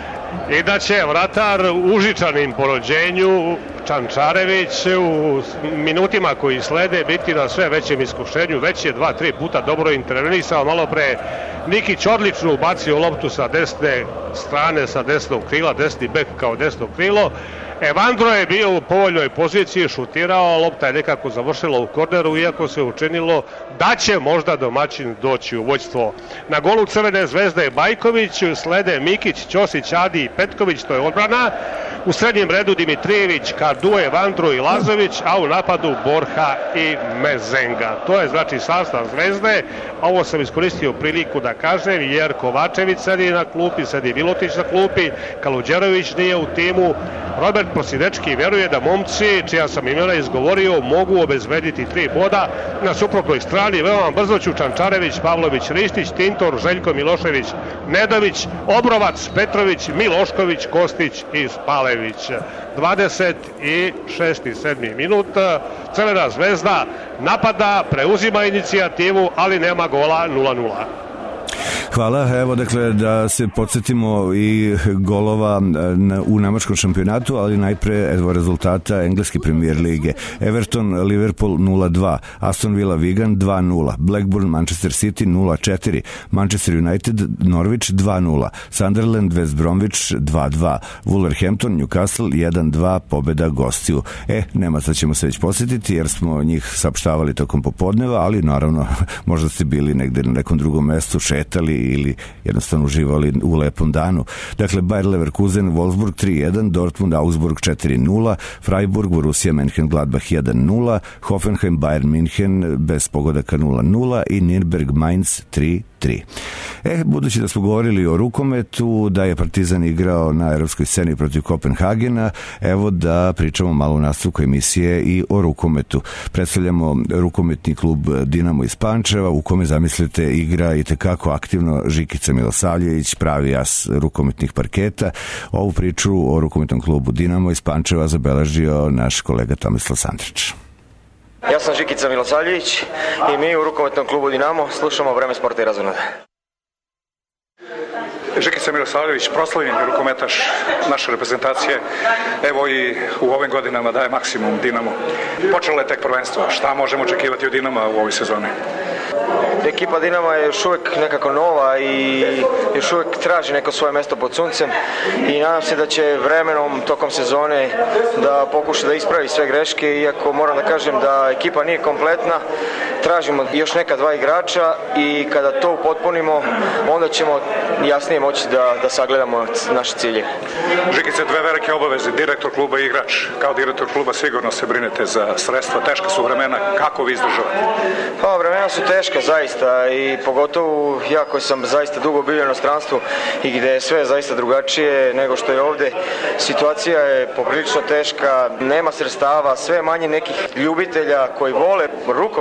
Speaker 15: i da će vratar u užičanim po rođenju Čančarević u minutima koji slede biti na sve većem iskušenju. Već je dva, tri puta dobro intervenisao. Malo pre Nikić odlično ubacio loptu sa desne strane, sa desnog krila, desni bek kao desno krilo. Evandro je bio u povoljnoj poziciji, šutirao, lopta je nekako završila u korneru, iako se učinilo da će možda domaćin doći u vođstvo. Na golu Crvene zvezde je Bajković, slede Mikić, Ćosić, Adi i Petković, to je odbrana. U srednjem redu Dimitrijević, Kardue, Evandro i Lazović, a u napadu Borha i Mezenga. To je znači sastav Zvezde. Ovo sam iskoristio priliku da kažem, jer Kovačević sedi na klupi, sedi Milotić na klupi, Kaluđerović nije u timu. Robert Prosidečki veruje da momci, čija sam imena izgovorio, mogu obezbediti tri boda. Na suprotnoj strani veoma brzo ću Čančarević, Pavlović, Ristić, Tintor, Željko Milošević, Nedović, Obrovac, Petrović, Milošković, Kostić i Spalević. dvadeset šesti i sedmi minut. Crvena zvezda napada, preuzima inicijativu, ali nema gola, nula nula.
Speaker 3: Hvala, evo dakle da se podsjetimo i golova u nemačkom šampionatu, ali najpre evo rezultata engleske premier lige. Everton Liverpool nula dva, Aston Villa Wigan dva nula, Blackburn Manchester City nula četiri, Manchester United Norwich dva nula, Sunderland West Bromwich dva dva, Wolverhampton Newcastle jedan dva, pobeda gostiju. E, Nemaca ćemo se već posjetiti jer smo njih saopštavali tokom popodneva, ali naravno možda ste bili negde na nekom drugom mestu, šetali ili jednostavno uživali u lepom danu. Dakle, Bayer Leverkusen, Wolfsburg tri jedan, Dortmund, Augsburg četiri nula, Freiburg, Borussia Mönchengladbach jedan nula, Hoffenheim, Bayern München bez pogodaka nula nula i Nürnberg Mainz tri tri. E, budući da smo govorili o rukometu, da je Partizan igrao na evropskoj sceni protiv Kopenhagena, evo da pričamo malo u nastavku emisije i o rukometu. Predstavljamo rukometni klub Dinamo iz Pančeva, u kome, zamislite, igra i tekako aktivno Žikica Milosavljević, pravi as rukometnih parketa. Ovu priču o rukometnom klubu Dinamo iz Pančeva zabeležio naš kolega Tomislav Sandrić.
Speaker 6: Ja sam Žikica Milosavljević i mi u rukometnom klubu Dinamo slušamo Vreme sporta i razonode.
Speaker 21: Žikica Milosavljević, proslavljeni rukometaš naše reprezentacije, evo i u ovim godinama daje maksimum Dinamo. Počelo je tek prvenstvo, šta možemo očekivati od Dinama u ovoj sezoni?
Speaker 6: Ekipa Dinama je još uvek nekako nova i još uvek traži neko svoje mesto pod suncem i nadam se da će vremenom tokom sezone da pokuša da ispravi sve greške, iako moram da kažem da ekipa nije kompletna, tražimo još neka dva igrača i kada to upotpunimo onda ćemo jasnije moći da, da sagledamo naše cilje.
Speaker 21: Žikice, dve velike obaveze, direktor kluba i igrač. Kao direktor kluba sigurno se brinete za sredstva, teška su vremena, kako vi izdržavate?
Speaker 6: Pa, vremena su teška zaista i pogotovo ja koji sam zaista dugo bio u inostranstvu i gde je sve zaista drugačije nego što je ovde. Situacija je poprilično teška, nema sredstava, sve manje nekih ljubitelja koji vole rukomet uopšte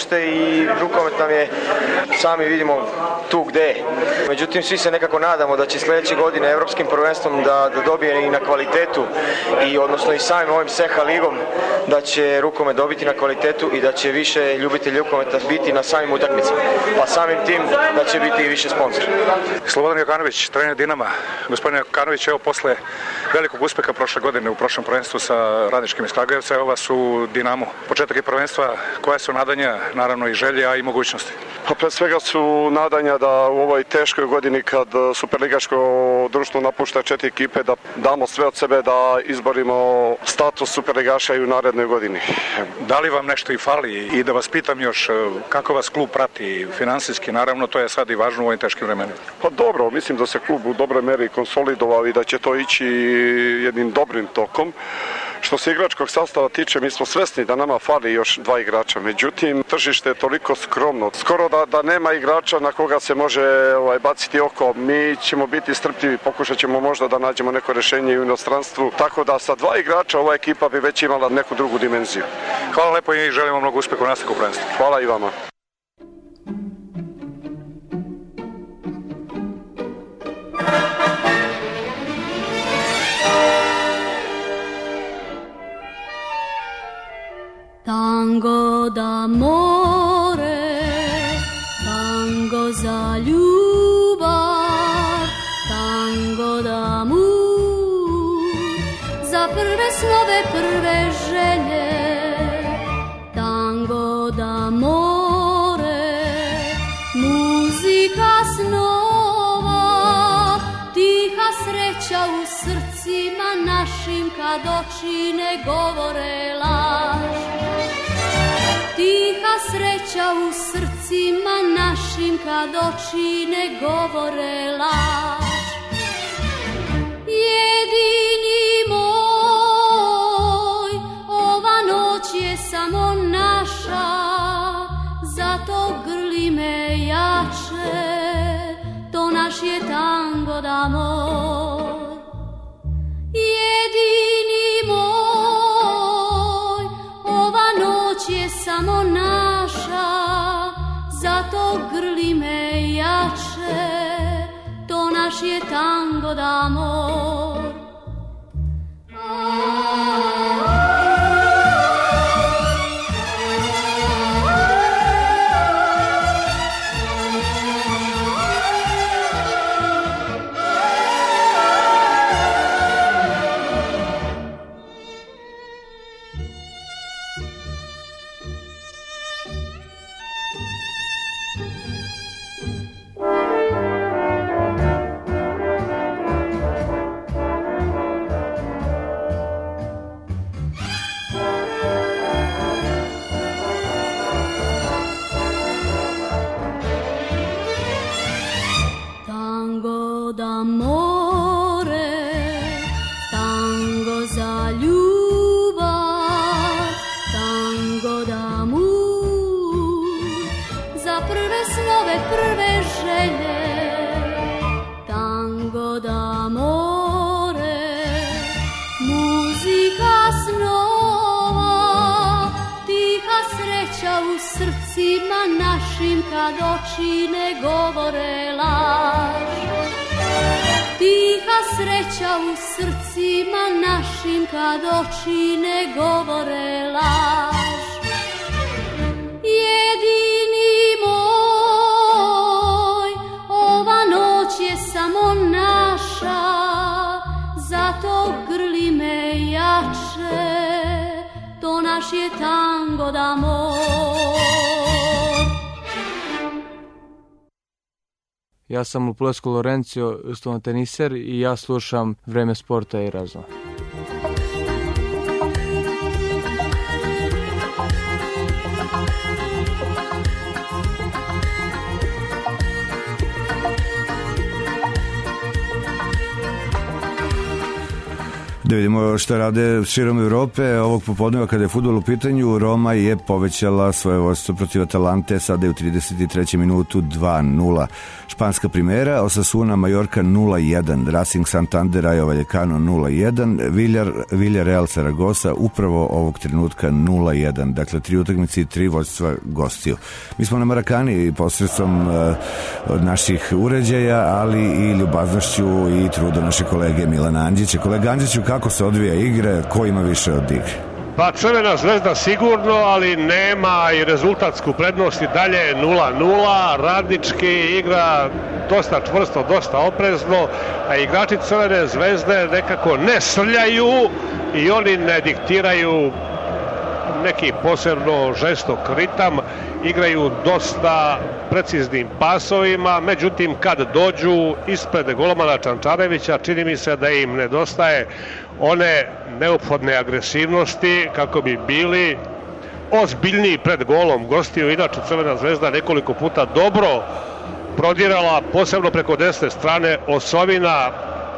Speaker 6: igralište i rukomet nam je, sami vidimo tu gde je. Međutim, svi se nekako nadamo da će sljedeće godine evropskim prvenstvom da, da dobije i na kvalitetu i odnosno i samim ovim S E H A ligom da će rukomet dobiti na kvalitetu i da će više ljubitelji rukometa biti na samim utakmicama. Pa samim tim da će biti i više sponsor.
Speaker 21: Slobodan Jokanović, trener Dinama. Gospodin Jokanović, evo posle velikog uspeha prošle godine u prošlom prvenstvu sa Radničkim iz Kragujevca, evo vas u Dinamu. Početak je prvenstva, koja su nadanja, naravno i želje, a i mogućnosti?
Speaker 7: Pa pre svega su nadanja da u ovoj teškoj godini kad Superligaško društvo napušta četiri ekipe da damo sve od sebe da izborimo status Superligaša i u narednoj godini.
Speaker 21: Da li vam nešto i fali i da vas pitam još kako vas klub prati finansijski, naravno to je sad i važno u ovim teškim vremenima.
Speaker 7: Pa dobro, mislim da se klub u dobroj meri konsolidovao i da će to ići jednim dobrim tokom. Što se igračkog sastava tiče, mi smo svesni da nama fali još dva igrača, međutim tržište je toliko skromno, skoro da, da nema igrača na koga se može ovaj, baciti oko. Mi ćemo biti strpljivi, pokušat ćemo možda da nađemo neko rješenje u inostranstvu, tako da sa dva igrača ova ekipa bi već imala neku drugu dimenziju.
Speaker 21: Hvala lepo i želimo mnogo uspeha u nastavku prvenstva.
Speaker 7: Hvala i vama.
Speaker 8: Tango d'amore, tango za ljubav, tango d'amur, za prve snove, prve želje. Tango d'amore, muzika snova, tiha sreća u srcima našim kad oči ne govore laž. Tiha sreća u srcima našim kad oči ne govore laž. Jedini moj, ova noć je samo naša, zato grli me jače, to naš je tango d'amor. Jedini moj, ova noć je samo naša, zato grli me jače, to naš je tango d'amor. Našim kad oči ne govore laž. Tiha sreća u srcima našim kad oči ne govore laž. Jedini moj, ova noć je samo naša, zato grli me jače, to naš je tango d'amor.
Speaker 22: Ja sam u Plesku Lorencio, ustavno teniser i ja slušam Vreme sporta i razuma.
Speaker 3: Da vidimo šta rade širom Evrope. Ovog popodneva kada je fudbal u pitanju, Roma je povećala svoje vodstvo protiv Atalante, sada je u trideset trećoj minutu dva nula. Španska primera, Osasuna Majorka nula jedan, Racing Santander Rayo Vallecano nula jedan, Villarreal Saragossa upravo ovog trenutka nula jedan. Dakle, tri utakmice i tri vodstva gostiju. Mi smo na Marakani posredstvom uh, naših uređaja, ali i ljubaznošću i trudu naše kolege Milana Andžića. Kolega Andžiću, kako se odvija igra, ko ima više od igre?
Speaker 15: Pa Crvena zvezda sigurno, ali nema i rezultatsku prednost i dalje nula nula. Radnički igra dosta čvrsto, dosta oprezno, a igrači Crvene zvezde nekako ne srljaju i oni ne diktiraju neki posebno žestok ritam, igraju dosta preciznim pasovima, međutim kad dođu ispred golmana Čančarevića čini mi se da im nedostaje one neophodne agresivnosti kako bi bili ozbiljniji pred golom gostiju. Inače Crvena zvezda nekoliko puta dobro prodirala, posebno preko desne strane Osovina,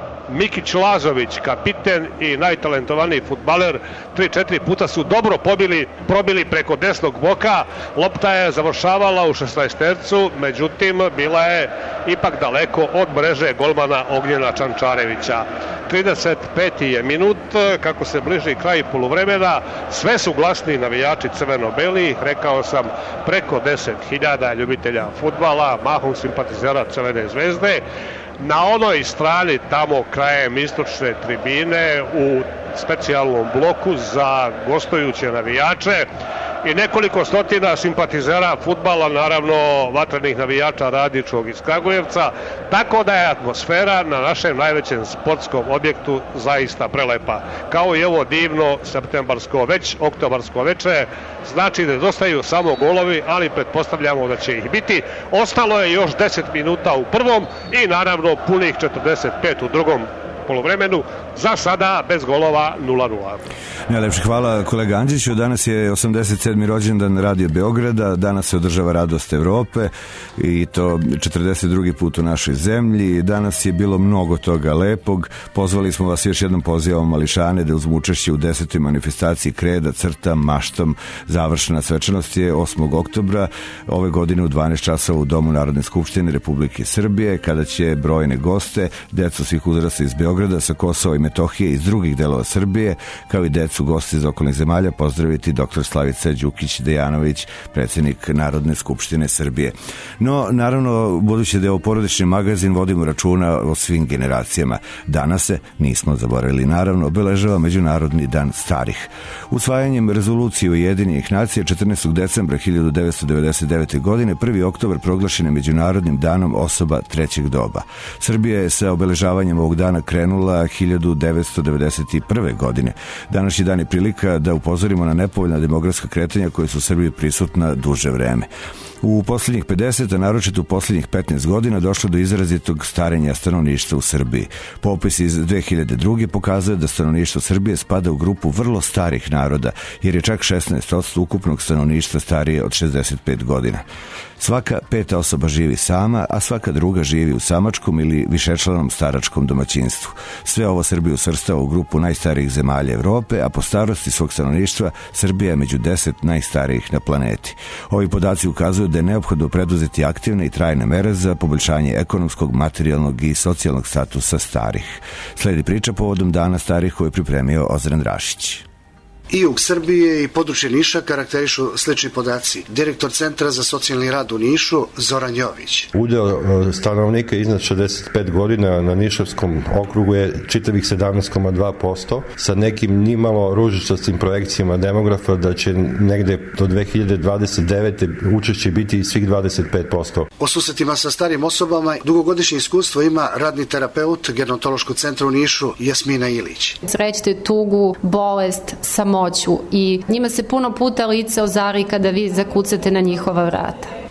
Speaker 15: Mikić Lazović, kapiten i najtalentovaniji fudbaler, tri četiri puta su dobro pobili, probili preko desnog boka, lopta je završavala u šesnaestercu, međutim bila je ipak daleko od mreže golmana Ognjena Čančarevića. trideset peti je minut, kako se bliži kraj poluvremena, sve su glasni navijači crveno-beli, rekao sam preko deset hiljada ljubitelja fudbala, mahom simpatizera Crvene zvezde. Na onoj strani, tamo krajem istočne tribine, u specijalnom bloku za gostujuće navijače i nekoliko stotina simpatizera fudbala, naravno vatrenih navijača Radničkog iz Kragujevca, tako da je atmosfera na našem najvećem sportskom objektu zaista prelepa. Kao i ovo divno septembarsko već, oktobarsko veče, znači da nedostaju samo golovi, ali pretpostavljamo da će ih biti. Ostalo je još deset minuta u prvom i naravno punih četrdeset pet u drugom poluvremenu, za sada bez golova nula nula.
Speaker 3: Najlepše hvala kolega Andžiću. Danas je osamdeset sedmi rođendan Radio Beograda, danas se održava Radost Evrope i to četrdeset drugi put u našoj zemlji. Danas je bilo mnogo toga lepog. Pozvali smo vas, još jednom pozivamo mališane da uzmu učešće u desetoj manifestaciji Kreda, crta, maštom. Završena svečanost je osmog oktobra ove godine u dvanaest časova u Domu Narodne skupštine Republike Srbije, kada će brojne goste, decu svih uzrasta iz Beograda, sa Kosova i Metohije i iz drugih delova Srbije, kao i decu gosti iz okolnih zemalja, pozdraviti doktor Slavica Đukić-Dejanović, predsjednik Narodne skupštine Srbije. No, naravno, budući da je ovo porodični magazin, vodimo računa o svim generacijama. Danas se, nismo zaboravili, naravno, obeležava Međunarodni dan starih. Usvajanjem rezolucije Ujedinjenih nacija četrnaestog decembra hiljadu devetsto devedeset devete. godine, prvi oktobar proglašen je Međunarodnim danom osoba trećeg doba. Srbija je sa obeležavanjem ovog dana krenula hiljadu devetsto devedeset prve. godine. Današnji dan je prilika da upozorimo na nepovoljna demografska kretanja koje su u Srbiji prisutna duže vreme. U posljednjih pedeset, a naročito u posljednjih petnaest godina, došlo do izrazitog starenja stanovništva u Srbiji. Popis iz dve hiljade druge. pokazuje da stanovništvo Srbije spada u grupu vrlo starih naroda, jer je čak šesnaest posto ukupnog stanovništva starije od šezdeset pet godina. Svaka peta osoba živi sama, a svaka druga živi u samačkom ili višečlanom staračkom domaćinstvu. Sve ovo Srbiju svrstava u grupu najstarijih zemalja Evrope, a po starosti svog stanovništva Srbija je među deset najstarijih na planeti. Ovi podaci ukazuju da je neophodno preduzeti aktivne i trajne mere za poboljšanje ekonomskog, materijalnog i socijalnog statusa starih. Sledi priča povodom Dana starih koju je pripremio Ozren Rašić.
Speaker 2: I jug Srbije i područje Niša karakterišu slični podaci. Direktor Centra za socijalni rad u Nišu, Zoran Jović.
Speaker 10: Udeo stanovnika iznad šezdeset pet godina na Nišavskom okrugu je čitavih sedamnaest zarez dva posto, sa nekim nimalo ružičastim projekcijama demografa da će negde do dve hiljade dvadeset devete. učešće biti svih dvadeset pet posto.
Speaker 2: O susretima sa starim osobama dugogodišnje iskustvo ima radni terapeut Gerontološkog centra u Nišu, Jasmina Ilić.
Speaker 23: Srećete tugu, bolest, samoću i njima se puno puta lice ozari kada vi zakucate na njihova vrata.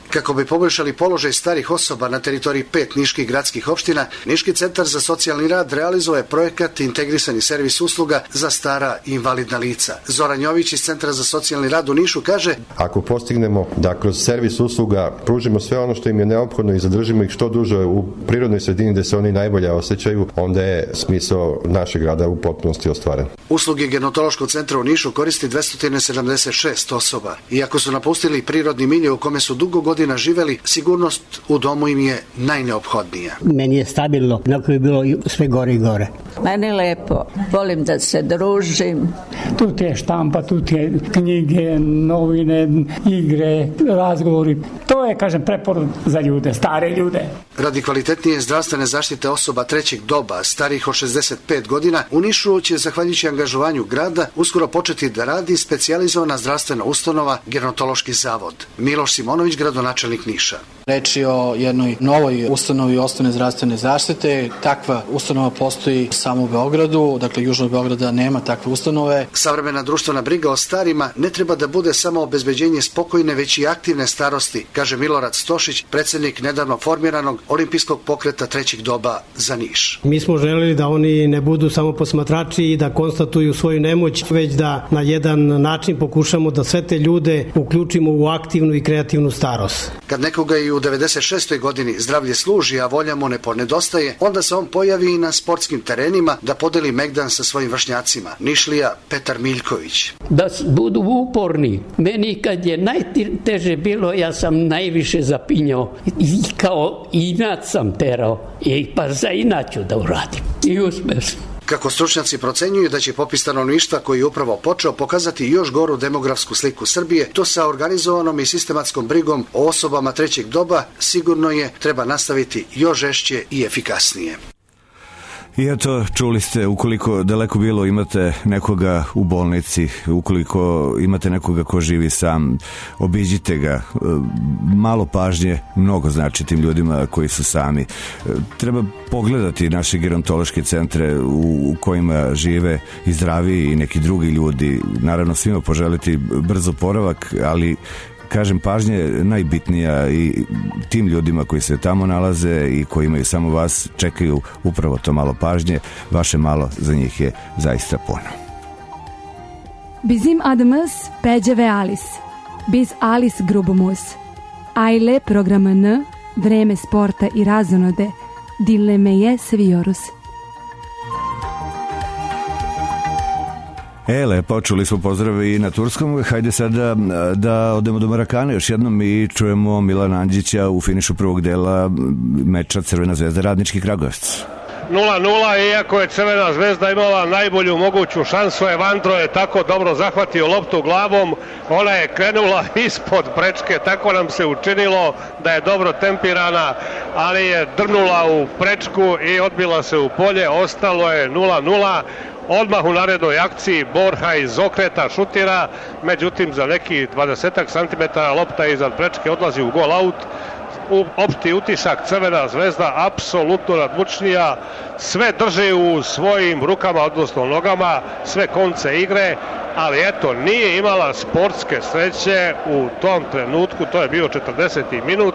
Speaker 2: Kako bi poboljšali položaj starih osoba na teritoriji pet niških gradskih opština, Niški centar za socijalni rad realizuje projekat Integrisani servis usluga za stara i invalidna lica. Zoran Jović iz Centra za socijalni rad u Nišu kaže:
Speaker 10: Ako postignemo da kroz servis usluga pružimo sve ono što im je neophodno i zadržimo ih što duže u prirodnoj sredini gde se oni najbolje osjećaju, onda je smisao našeg rada u potpunosti ostvaren.
Speaker 2: Usluge gerontološkog centra u Nišu koristi dvesta sedamdeset šest osoba. Iako su napustili prirodni milje u kome su dugo godina živeli, sigurnost u domu im je najneophodnija.
Speaker 4: Meni je stabilno, nakon je bilo sve gore i gore.
Speaker 12: Meni je lepo, volim da se družim.
Speaker 13: Tu ti je štampa, tu ti je knjige, novine, igre, razgovori. To je, kažem, preporod za ljude, stare ljude.
Speaker 2: Radi kvalitetnije zdravstvene zaštite osoba trećeg doba, starih od šezdeset pet godina, u Nišu će, zahvaljujući angažovanju grada, uskoro početi da radi specijalizovana zdravstvena ustanova Gerontološki zavod. Miloš Simonović, gradonačelnik Niša.
Speaker 24: Reč je o jednoj novoj ustanovi osnovne zdravstvene zaštite. Takva ustanova postoji samo u Beogradu, dakle južno od Beograda nema takve ustanove.
Speaker 2: Savremena društvena briga o starima ne treba da bude samo obezbeđenje spokojne, već i aktivne starosti, kaže Milorad Stošić, predsednik nedavno formiranog olimpijskog pokreta trećeg doba za Niš.
Speaker 25: Mi smo želeli da oni ne budu samo posmatrači i da konstatuju svoju nemoć, već da na jedan način pokušamo da sve te ljude uključimo u aktivnu i kreativnu starost.
Speaker 2: Kad nekoga i u devedeset šestoj godini zdravlje služi, a volja mu ne ponedostaje, onda se on pojavi i na sportskim terenima da podeli megdan sa svojim vršnjacima. Nišlija Petar Miljković.
Speaker 26: Da budu uporni. Meni kad je najteže bilo, ja sam najviše zapinjao i kao inat sam terao. I pa za inaću da uradim. I uspeo sam.
Speaker 2: Kako stručnjaci procenjuju da će popis stanovništva koji je upravo počeo pokazati još goru demografsku sliku Srbije, to sa organizovanom i sistematskom brigom o osobama trećeg doba sigurno je treba nastaviti još žešće i efikasnije.
Speaker 3: I eto, čuli ste, ukoliko daleko bilo imate nekoga u bolnici, ukoliko imate nekoga ko živi sam, obiđite ga. Malo pažnje mnogo znači tim ljudima koji su sami. Treba pogledati naše gerontološke centre u kojima žive i zdravi i neki drugi ljudi. Naravno svima poželiti brzo oporavak, ali kažem, pažnja je najbitnija i tim ljudima koji se tamo nalaze i koji imaju samo vas, čekaju upravo to malo pažnje. Vaše malo za njih je zaista puno.
Speaker 27: Bizim adımız Peceve Alis. Biz Alis grubumuz. Aile programa N, vreme sporta i razonode. Dileme je seviorus.
Speaker 3: E, lepo, čuli smo pozdrave i na turskom. Hajde sada da, da odemo do Marakane još jednom i čujemo Milana Andžića u finišu prvog dela meča Crvena zvezda Radnički Kragujevac.
Speaker 15: nula nula, iako je Crvena zvezda imala najbolju moguću šansu, Evandro je tako dobro zahvatio loptu glavom, ona je krenula ispod prečke, tako nam se učinilo da je dobro tempirana, ali je drnula u prečku i odbila se u polje, ostalo je nula nula. Odmah u narednoj akciji Borha iz okreta šutira, međutim za neki dvadesetak santimetara lopta iznad prečke odlazi u gol aut. U opšti utisak, Crvena zvezda apsolutno nadmučnija, sve drži u svojim rukama, odnosno nogama, sve konce igre, ali eto, nije imala sportske sreće u tom trenutku, to je bio četrdeseti minut.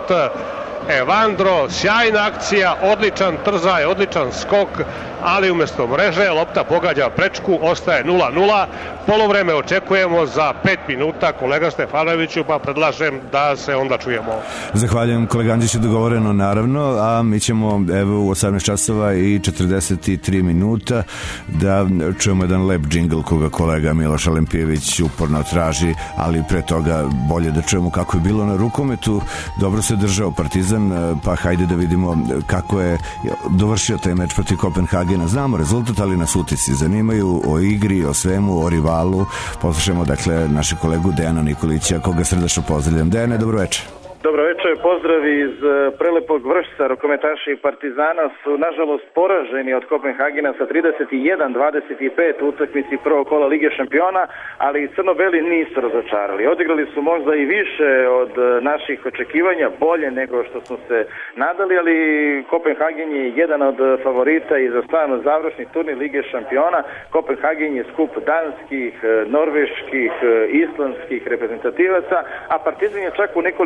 Speaker 15: Evandro, sjajna akcija, odličan trzaj, odličan skok, ali umjesto mreže lopta pogađa prečku, ostaje nula nula. Polovreme očekujemo za pet minuta, kolega Stefanoviću, pa predlažem da se onda čujemo.
Speaker 3: Zahvaljujem, kolega Andžić, je dogovoreno naravno, a mi ćemo evo u osamnaest časova i četrdeset tri minuta da čujemo jedan lep džingl koga kolega Miloš Alempijević uporno traži, ali pre toga bolje da čujemo kako je bilo na rukometu. Dobro se držao Partizan, pa hajde da vidimo kako je dovršio taj meč protiv Kopenhagena. Znamo rezultat, ali nas utisci zanimaju o igri, o svemu, o rivalu. Poslušajmo dakle našeg kolegu Dejana Nikolića, koga srdačno pozdravljam. Dejane, dobro večer.
Speaker 28: Dobro večer, pozdrav iz prelepog Vršca. Rukometaši Partizana su nažalost poraženi od Kopenhagena sa trideset jedan dvadeset pet u utakmici prvog kola Lige šampiona, ali crno-beli nisu razočarali. Odigrali su možda i više od naših očekivanja, bolje nego što smo se nadali, ali Kopenhagen je jedan od favorita i za stvarno završni turnir Lige šampiona. Kopenhagen je skup danskih, norveških, islandskih reprezentativaca, a Partizan je čak u nekoliko navrata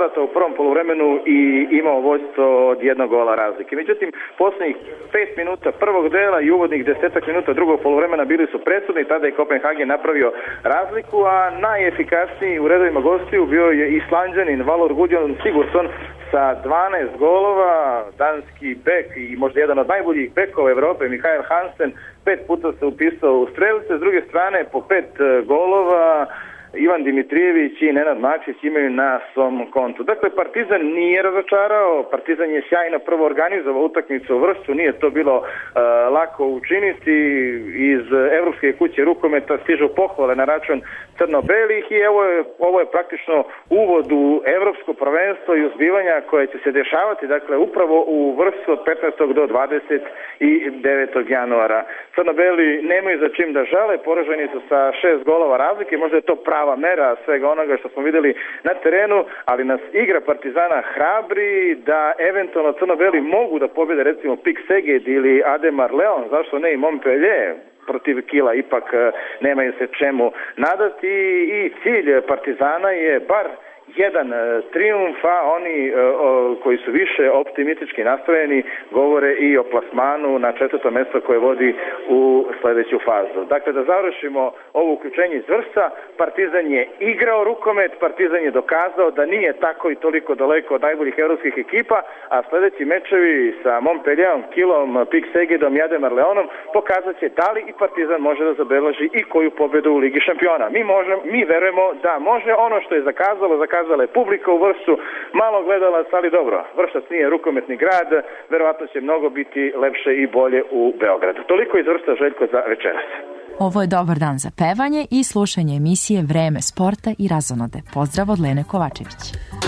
Speaker 28: navrata u prvom poluvremenu i imao vodstvo od jednog gola razlike. Međutim, posljednjih pet minuta prvog dela i uvodnih desetak minuta drugog poluvremena bili su presudni, tada je Kopenhagen napravio razliku, a najefikasniji u redovima gostiju bio je Islanđanin Valur Gudjon Sigurdsson sa dvanaest golova, danski bek i možda jedan od najboljih bekova Evrope, Mikael Hansen, pet puta se upisao u strelice, s druge strane po pet golova Ivan Dimitrijević i Nenad Makšić imaju na svom kontu. Dakle, Partizan nije razočarao, Partizan je sjajno prvo organizovao utakmicu u Vršcu, nije to bilo uh, lako učiniti. Iz Evropske kuće rukometa stižu pohvale na račun crno-belih i evo je, ovo je praktično uvod u evropsko prvenstvo i uzbivanja koje će se dešavati, dakle, upravo u Vršcu od petnaestog do dvadeset devetog januara. Crno-beli nemaju za čim da žale, poraženi su sa šest golova razlike, možda je to prava mera svega onoga što smo videli na terenu, ali nas igra Partizana hrabri da eventualno crno-beli mogu da pobjede recimo Pik Seged ili Ademar Leon, zašto ne i Montpellier, protiv Kila ipak nemaju se čemu nadati i cilj Partizana je bar jedan trijumf, a oni o, koji su više optimistički nastrojeni govore i o plasmanu na četvrto mjesto koje vodi u sljedeću fazu. Dakle, da završimo ovo uključenje iz Vršca, Partizan je igrao rukomet, Partizan je dokazao da nije tako i toliko daleko od najboljih evropskih ekipa, a sljedeći mečevi sa Montpellierom, Kilom, Pik Segedom i Ademar Leonom pokazat će da li i Partizan može da zabeleži i koju pobjedu u Ligi šampiona. Mi, možemo, mi verujemo da može ono što je zakazalo, zakazalo Zakazala je publika u Vršcu, malo gledalac, ali dobro, Vršac nije rukometni grad, verovatno će mnogo biti lepše i bolje u Beogradu. Toliko iz Vršca, Željko, za večeras.
Speaker 1: Ovo je dobar dan za pevanje i slušanje emisije Vreme sporta i razonode. Pozdrav od Lene Kovačević.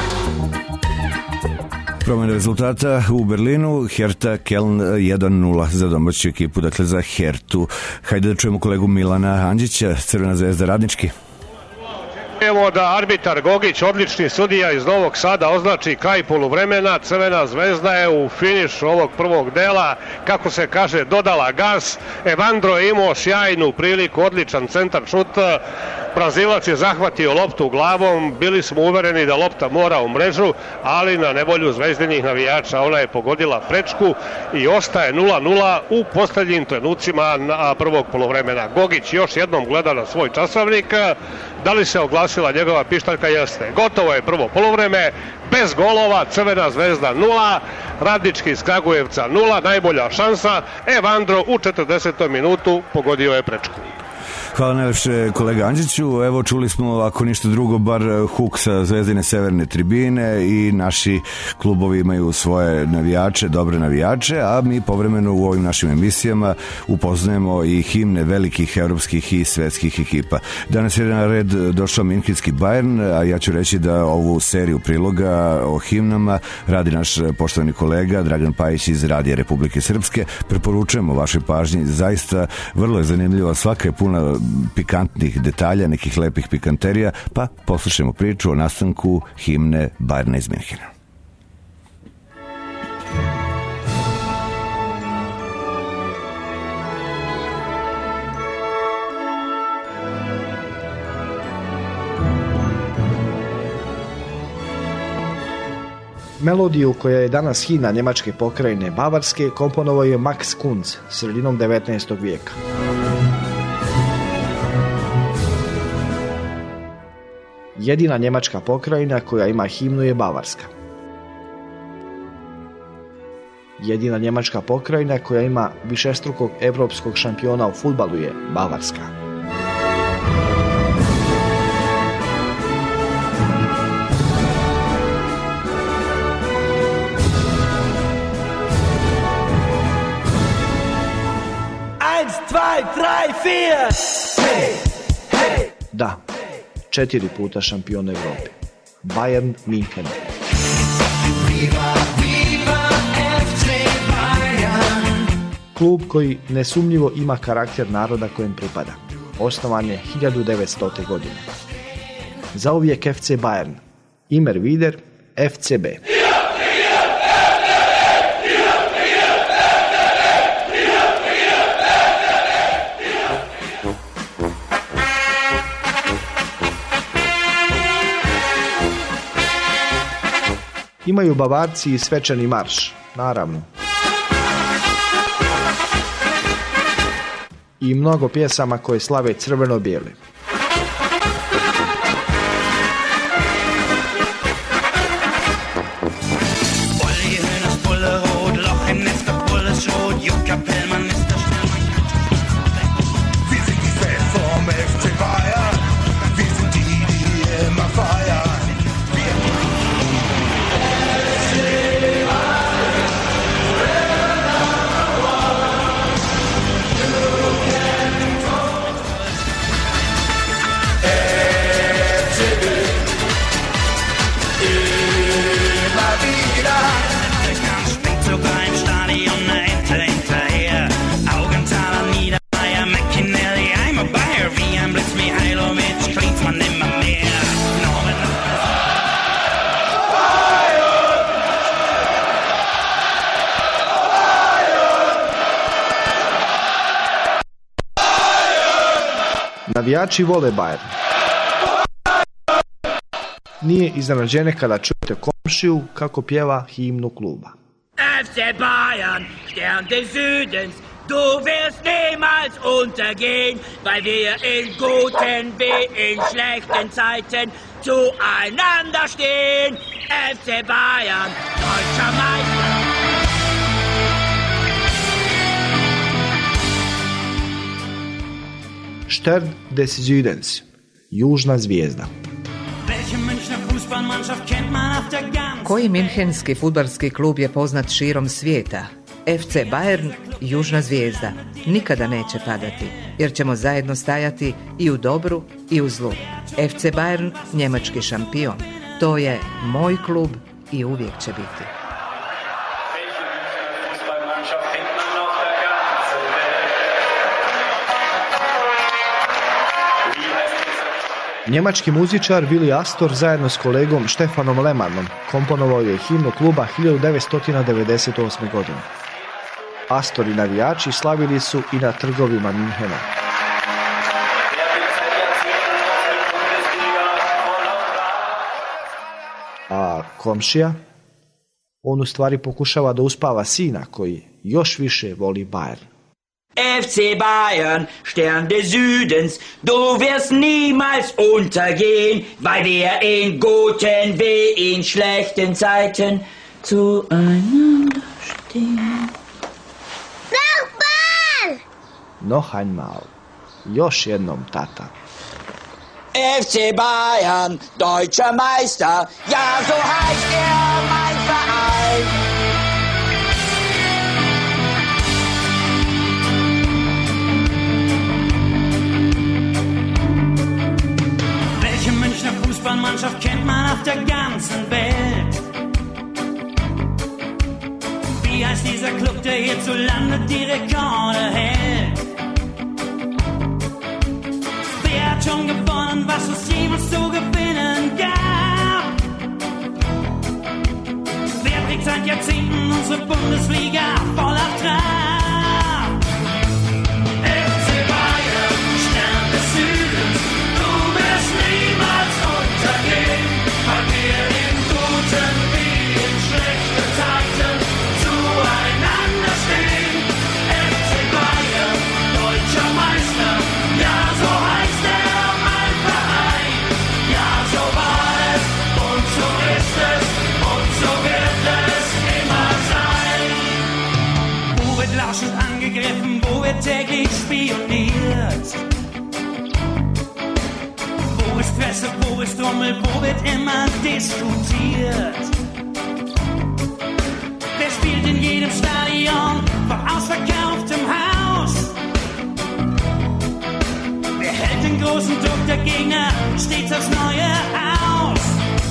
Speaker 3: Promjena rezultata u Berlinu, Hertha Keln jedan nula za domaću ekipu, dakle za Hertu. Hajde da čujemo kolegu Milana Andžića, Crvena zvezda Radnički.
Speaker 15: Evo da arbitar Gogić, odlični sudija iz Novog Sada, označi kraj poluvremena. Crvena zvezda je u finišu ovog prvog dela, kako se kaže, dodala gas. Evandro je imao sjajnu priliku, odličan centar šut. Brazilac je zahvatio loptu glavom, bili smo uvereni da lopta mora u mrežu, ali na nevolju zvezdinih navijača ona je pogodila prečku i ostaje nula nula u posljednjim trenucima prvog poluvremena. Gogić još jednom gleda na svoj časovnik. Da li se oglasila njegova pištaljka? Jeste. Gotovo je prvo poluvreme, bez golova, Crvena zvezda nula, Radnički iz Kragujevca nula, najbolja šansa, Evandro u četrdesetom minutu pogodio je prečku.
Speaker 3: Hvala najlepše kolega Andžiću. Evo čuli smo, ako ništa drugo, bar huk sa Zvezdine severne tribine i naši klubovi imaju svoje navijače, dobre navijače, a mi povremeno u ovim našim emisijama upoznajemo i himne velikih evropskih i svetskih ekipa. Danas je na red došao Minhenski Bayern, a ja ću reći da ovu seriju priloga o himnama radi naš poštovani kolega Dragan Pajić iz Radija Republike Srpske. Preporučujemo vašoj pažnji, zaista vrlo je zanimljiva, svaka je puna pikantnih detalja, nekih lepih pikanterija, pa poslušajmo priču o nastanku himne Bayerna iz Minhena.
Speaker 5: Melodiju koja je danas himna njemačke pokrajine Bavarske komponovao je Max Kunz sredinom devetnaestog vijeka. Jedina njemačka pokrajina koja ima himnu je Bavarska. Jedina njemačka pokrajina koja ima višestrukog evropskog šampiona u fudbalu je Bavarska.
Speaker 9: Eins, zwei, drei, vier. Hey, hey.
Speaker 5: Da. Četiri puta šampion Evrope. Bayern München.
Speaker 9: Viva, viva ef ce Bayern.
Speaker 5: Klub koji nesumnjivo ima karakter naroda kojem pripada. Osnovan je hiljadu devetstote. godine. Zauvijek ef ce Bayern. Immer wieder ef ce be. Imaju Bavarci i svečani marš, naravno. I mnogo pjesama koje slave crveno-bijeli. Navijači vole Bayern. Nije iznenađenje kada čujete komšiju kako pjeva himnu kluba.
Speaker 9: F C Bayern, Stern des Südens, du wirst niemals untergehen, weil wir in guten wie in schlechten Zeiten zueinander stehen. F C Bayern, deutscher Meister.
Speaker 5: Stern des Südens, južna zvijezda.
Speaker 6: Koji minhenski fudbalski klub je poznat širom svijeta? F C Bayern, južna zvijezda, nikada neće padati, jer ćemo zajedno stajati i u dobru i u zlu. F C Bayern, njemački šampion, to je moj klub i uvijek će biti.
Speaker 5: Njemački muzičar Willi Astor zajedno s kolegom Stefanom Lehmannom komponovao je himnu kluba hiljadu devetsto devedeset osme. godine. Astor i navijači slavili su i na trgovima Minhena. A komšija? On u stvari pokušava da uspava sina koji još više voli Bayern.
Speaker 9: F C Bayern, Stern des Südens, du wirst niemals untergehen, weil wir in guten wie in schlechten Zeiten zueinander stehen. Nochmal!
Speaker 5: Noch einmal. Još jednom, tata.
Speaker 9: F C Bayern, deutscher Meister, ja, so heißt er, mein Verein.
Speaker 11: Fußballmannschaft kennt man auf der ganzen Welt. Wie heißt dieser Club, der hierzulande die Rekorde hält? Wer hat schon gewonnen, was es jemals zu gewinnen gab? Wer bringt seit Jahrzehnten unsere Bundesliga voller Trab? F C Bayern, Stern des Südens, du wirst niemals untergehen, weil wir in guten wie in schlechten Zeiten zueinander stehen. F C Bayern, deutscher Meister, ja, so heißt er, mein Verein. Ja, so war es und so ist es und so wird es immer sein. Wo wird lauschend angegriffen, wo wird täglich spioniert? Wo ist Presse, wo ist Rummel, wo wird immer diskutiert? Wer spielt in jedem Stadion vor ausverkauftem Haus? Wer hält den großen Druck der Gegner stets aufs Neue aus?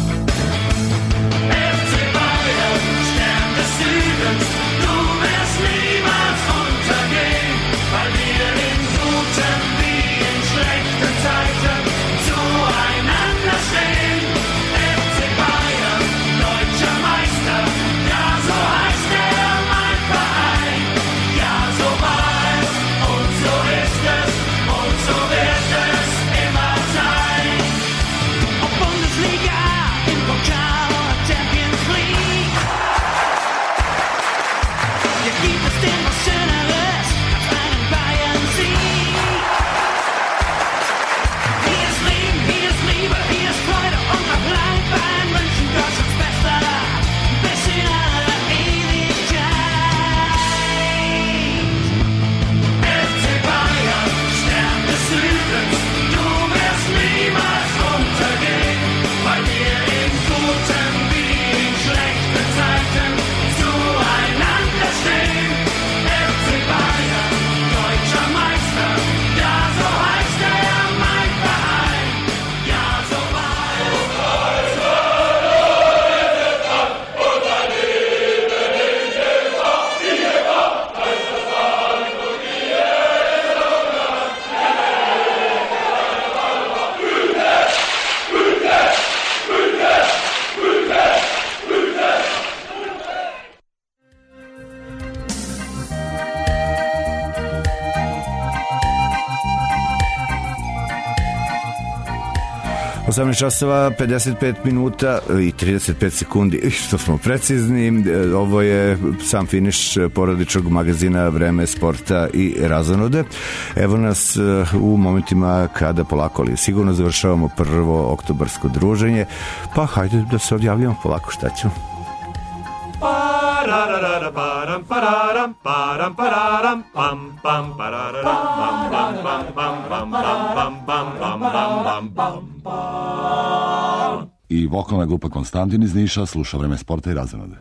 Speaker 11: F C Bayern, Stern des Südens, du wirst niemals untergehen, weil wir in guten wie in schlechten Zeiten zueinander stehen. F C Bayern, deutscher Meister, ja, so heißt er, mein Verein. Ja, so war es und so ist es und so wird es immer sein.
Speaker 3: osamnaest časova pedeset pet minuta i trideset pet sekundi, što smo precizni. Ovo je sam finiš porodičnog magazina Vreme sporta i razonode. Evo nas u momentima kada polako, ali sigurno završavamo prvo oktobarsko druženje, pa hajde da se odjavljamo polako, šta ćemo.
Speaker 7: I vokalna grupa Konstantin iz Niša sluša Vreme sporta i razonode.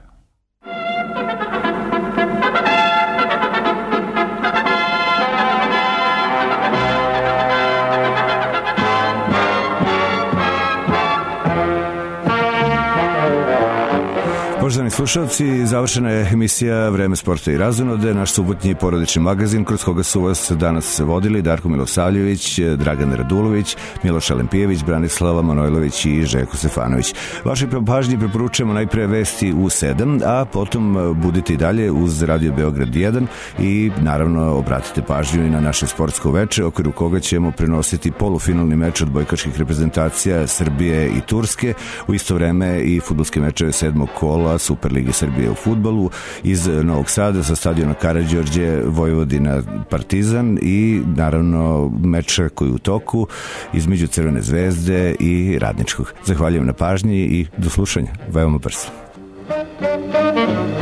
Speaker 3: Poštovani slušalci, završena je emisija Vreme sporta i razonode, naš subotnji porodični magazin kroz koga su vas danas vodili Darko Milosavljević, Dragan Radulović, Miloš Alempijević, Branislava Manojlović i Željko Stefanović. Vašoj pažnji preporučujemo najpre vesti u sedam, a potom budite i dalje uz Radio Beograd jedan i naravno obratite pažnju i na naše sportsko veče, u okviru koga ćemo prenositi polufinalni meč odbojkaških reprezentacija Srbije i Turske, u isto vreme i fudbalske mečeve sedmog kola Superlige Srbije u fudbalu iz Novog Sada sa stadiona Karađorđe, Vojvodina Partizan i naravno meč koji je u toku između Crvene zvezde i Radničkog. Zahvaljujem na pažnji i do slušanja. Veoma brzo.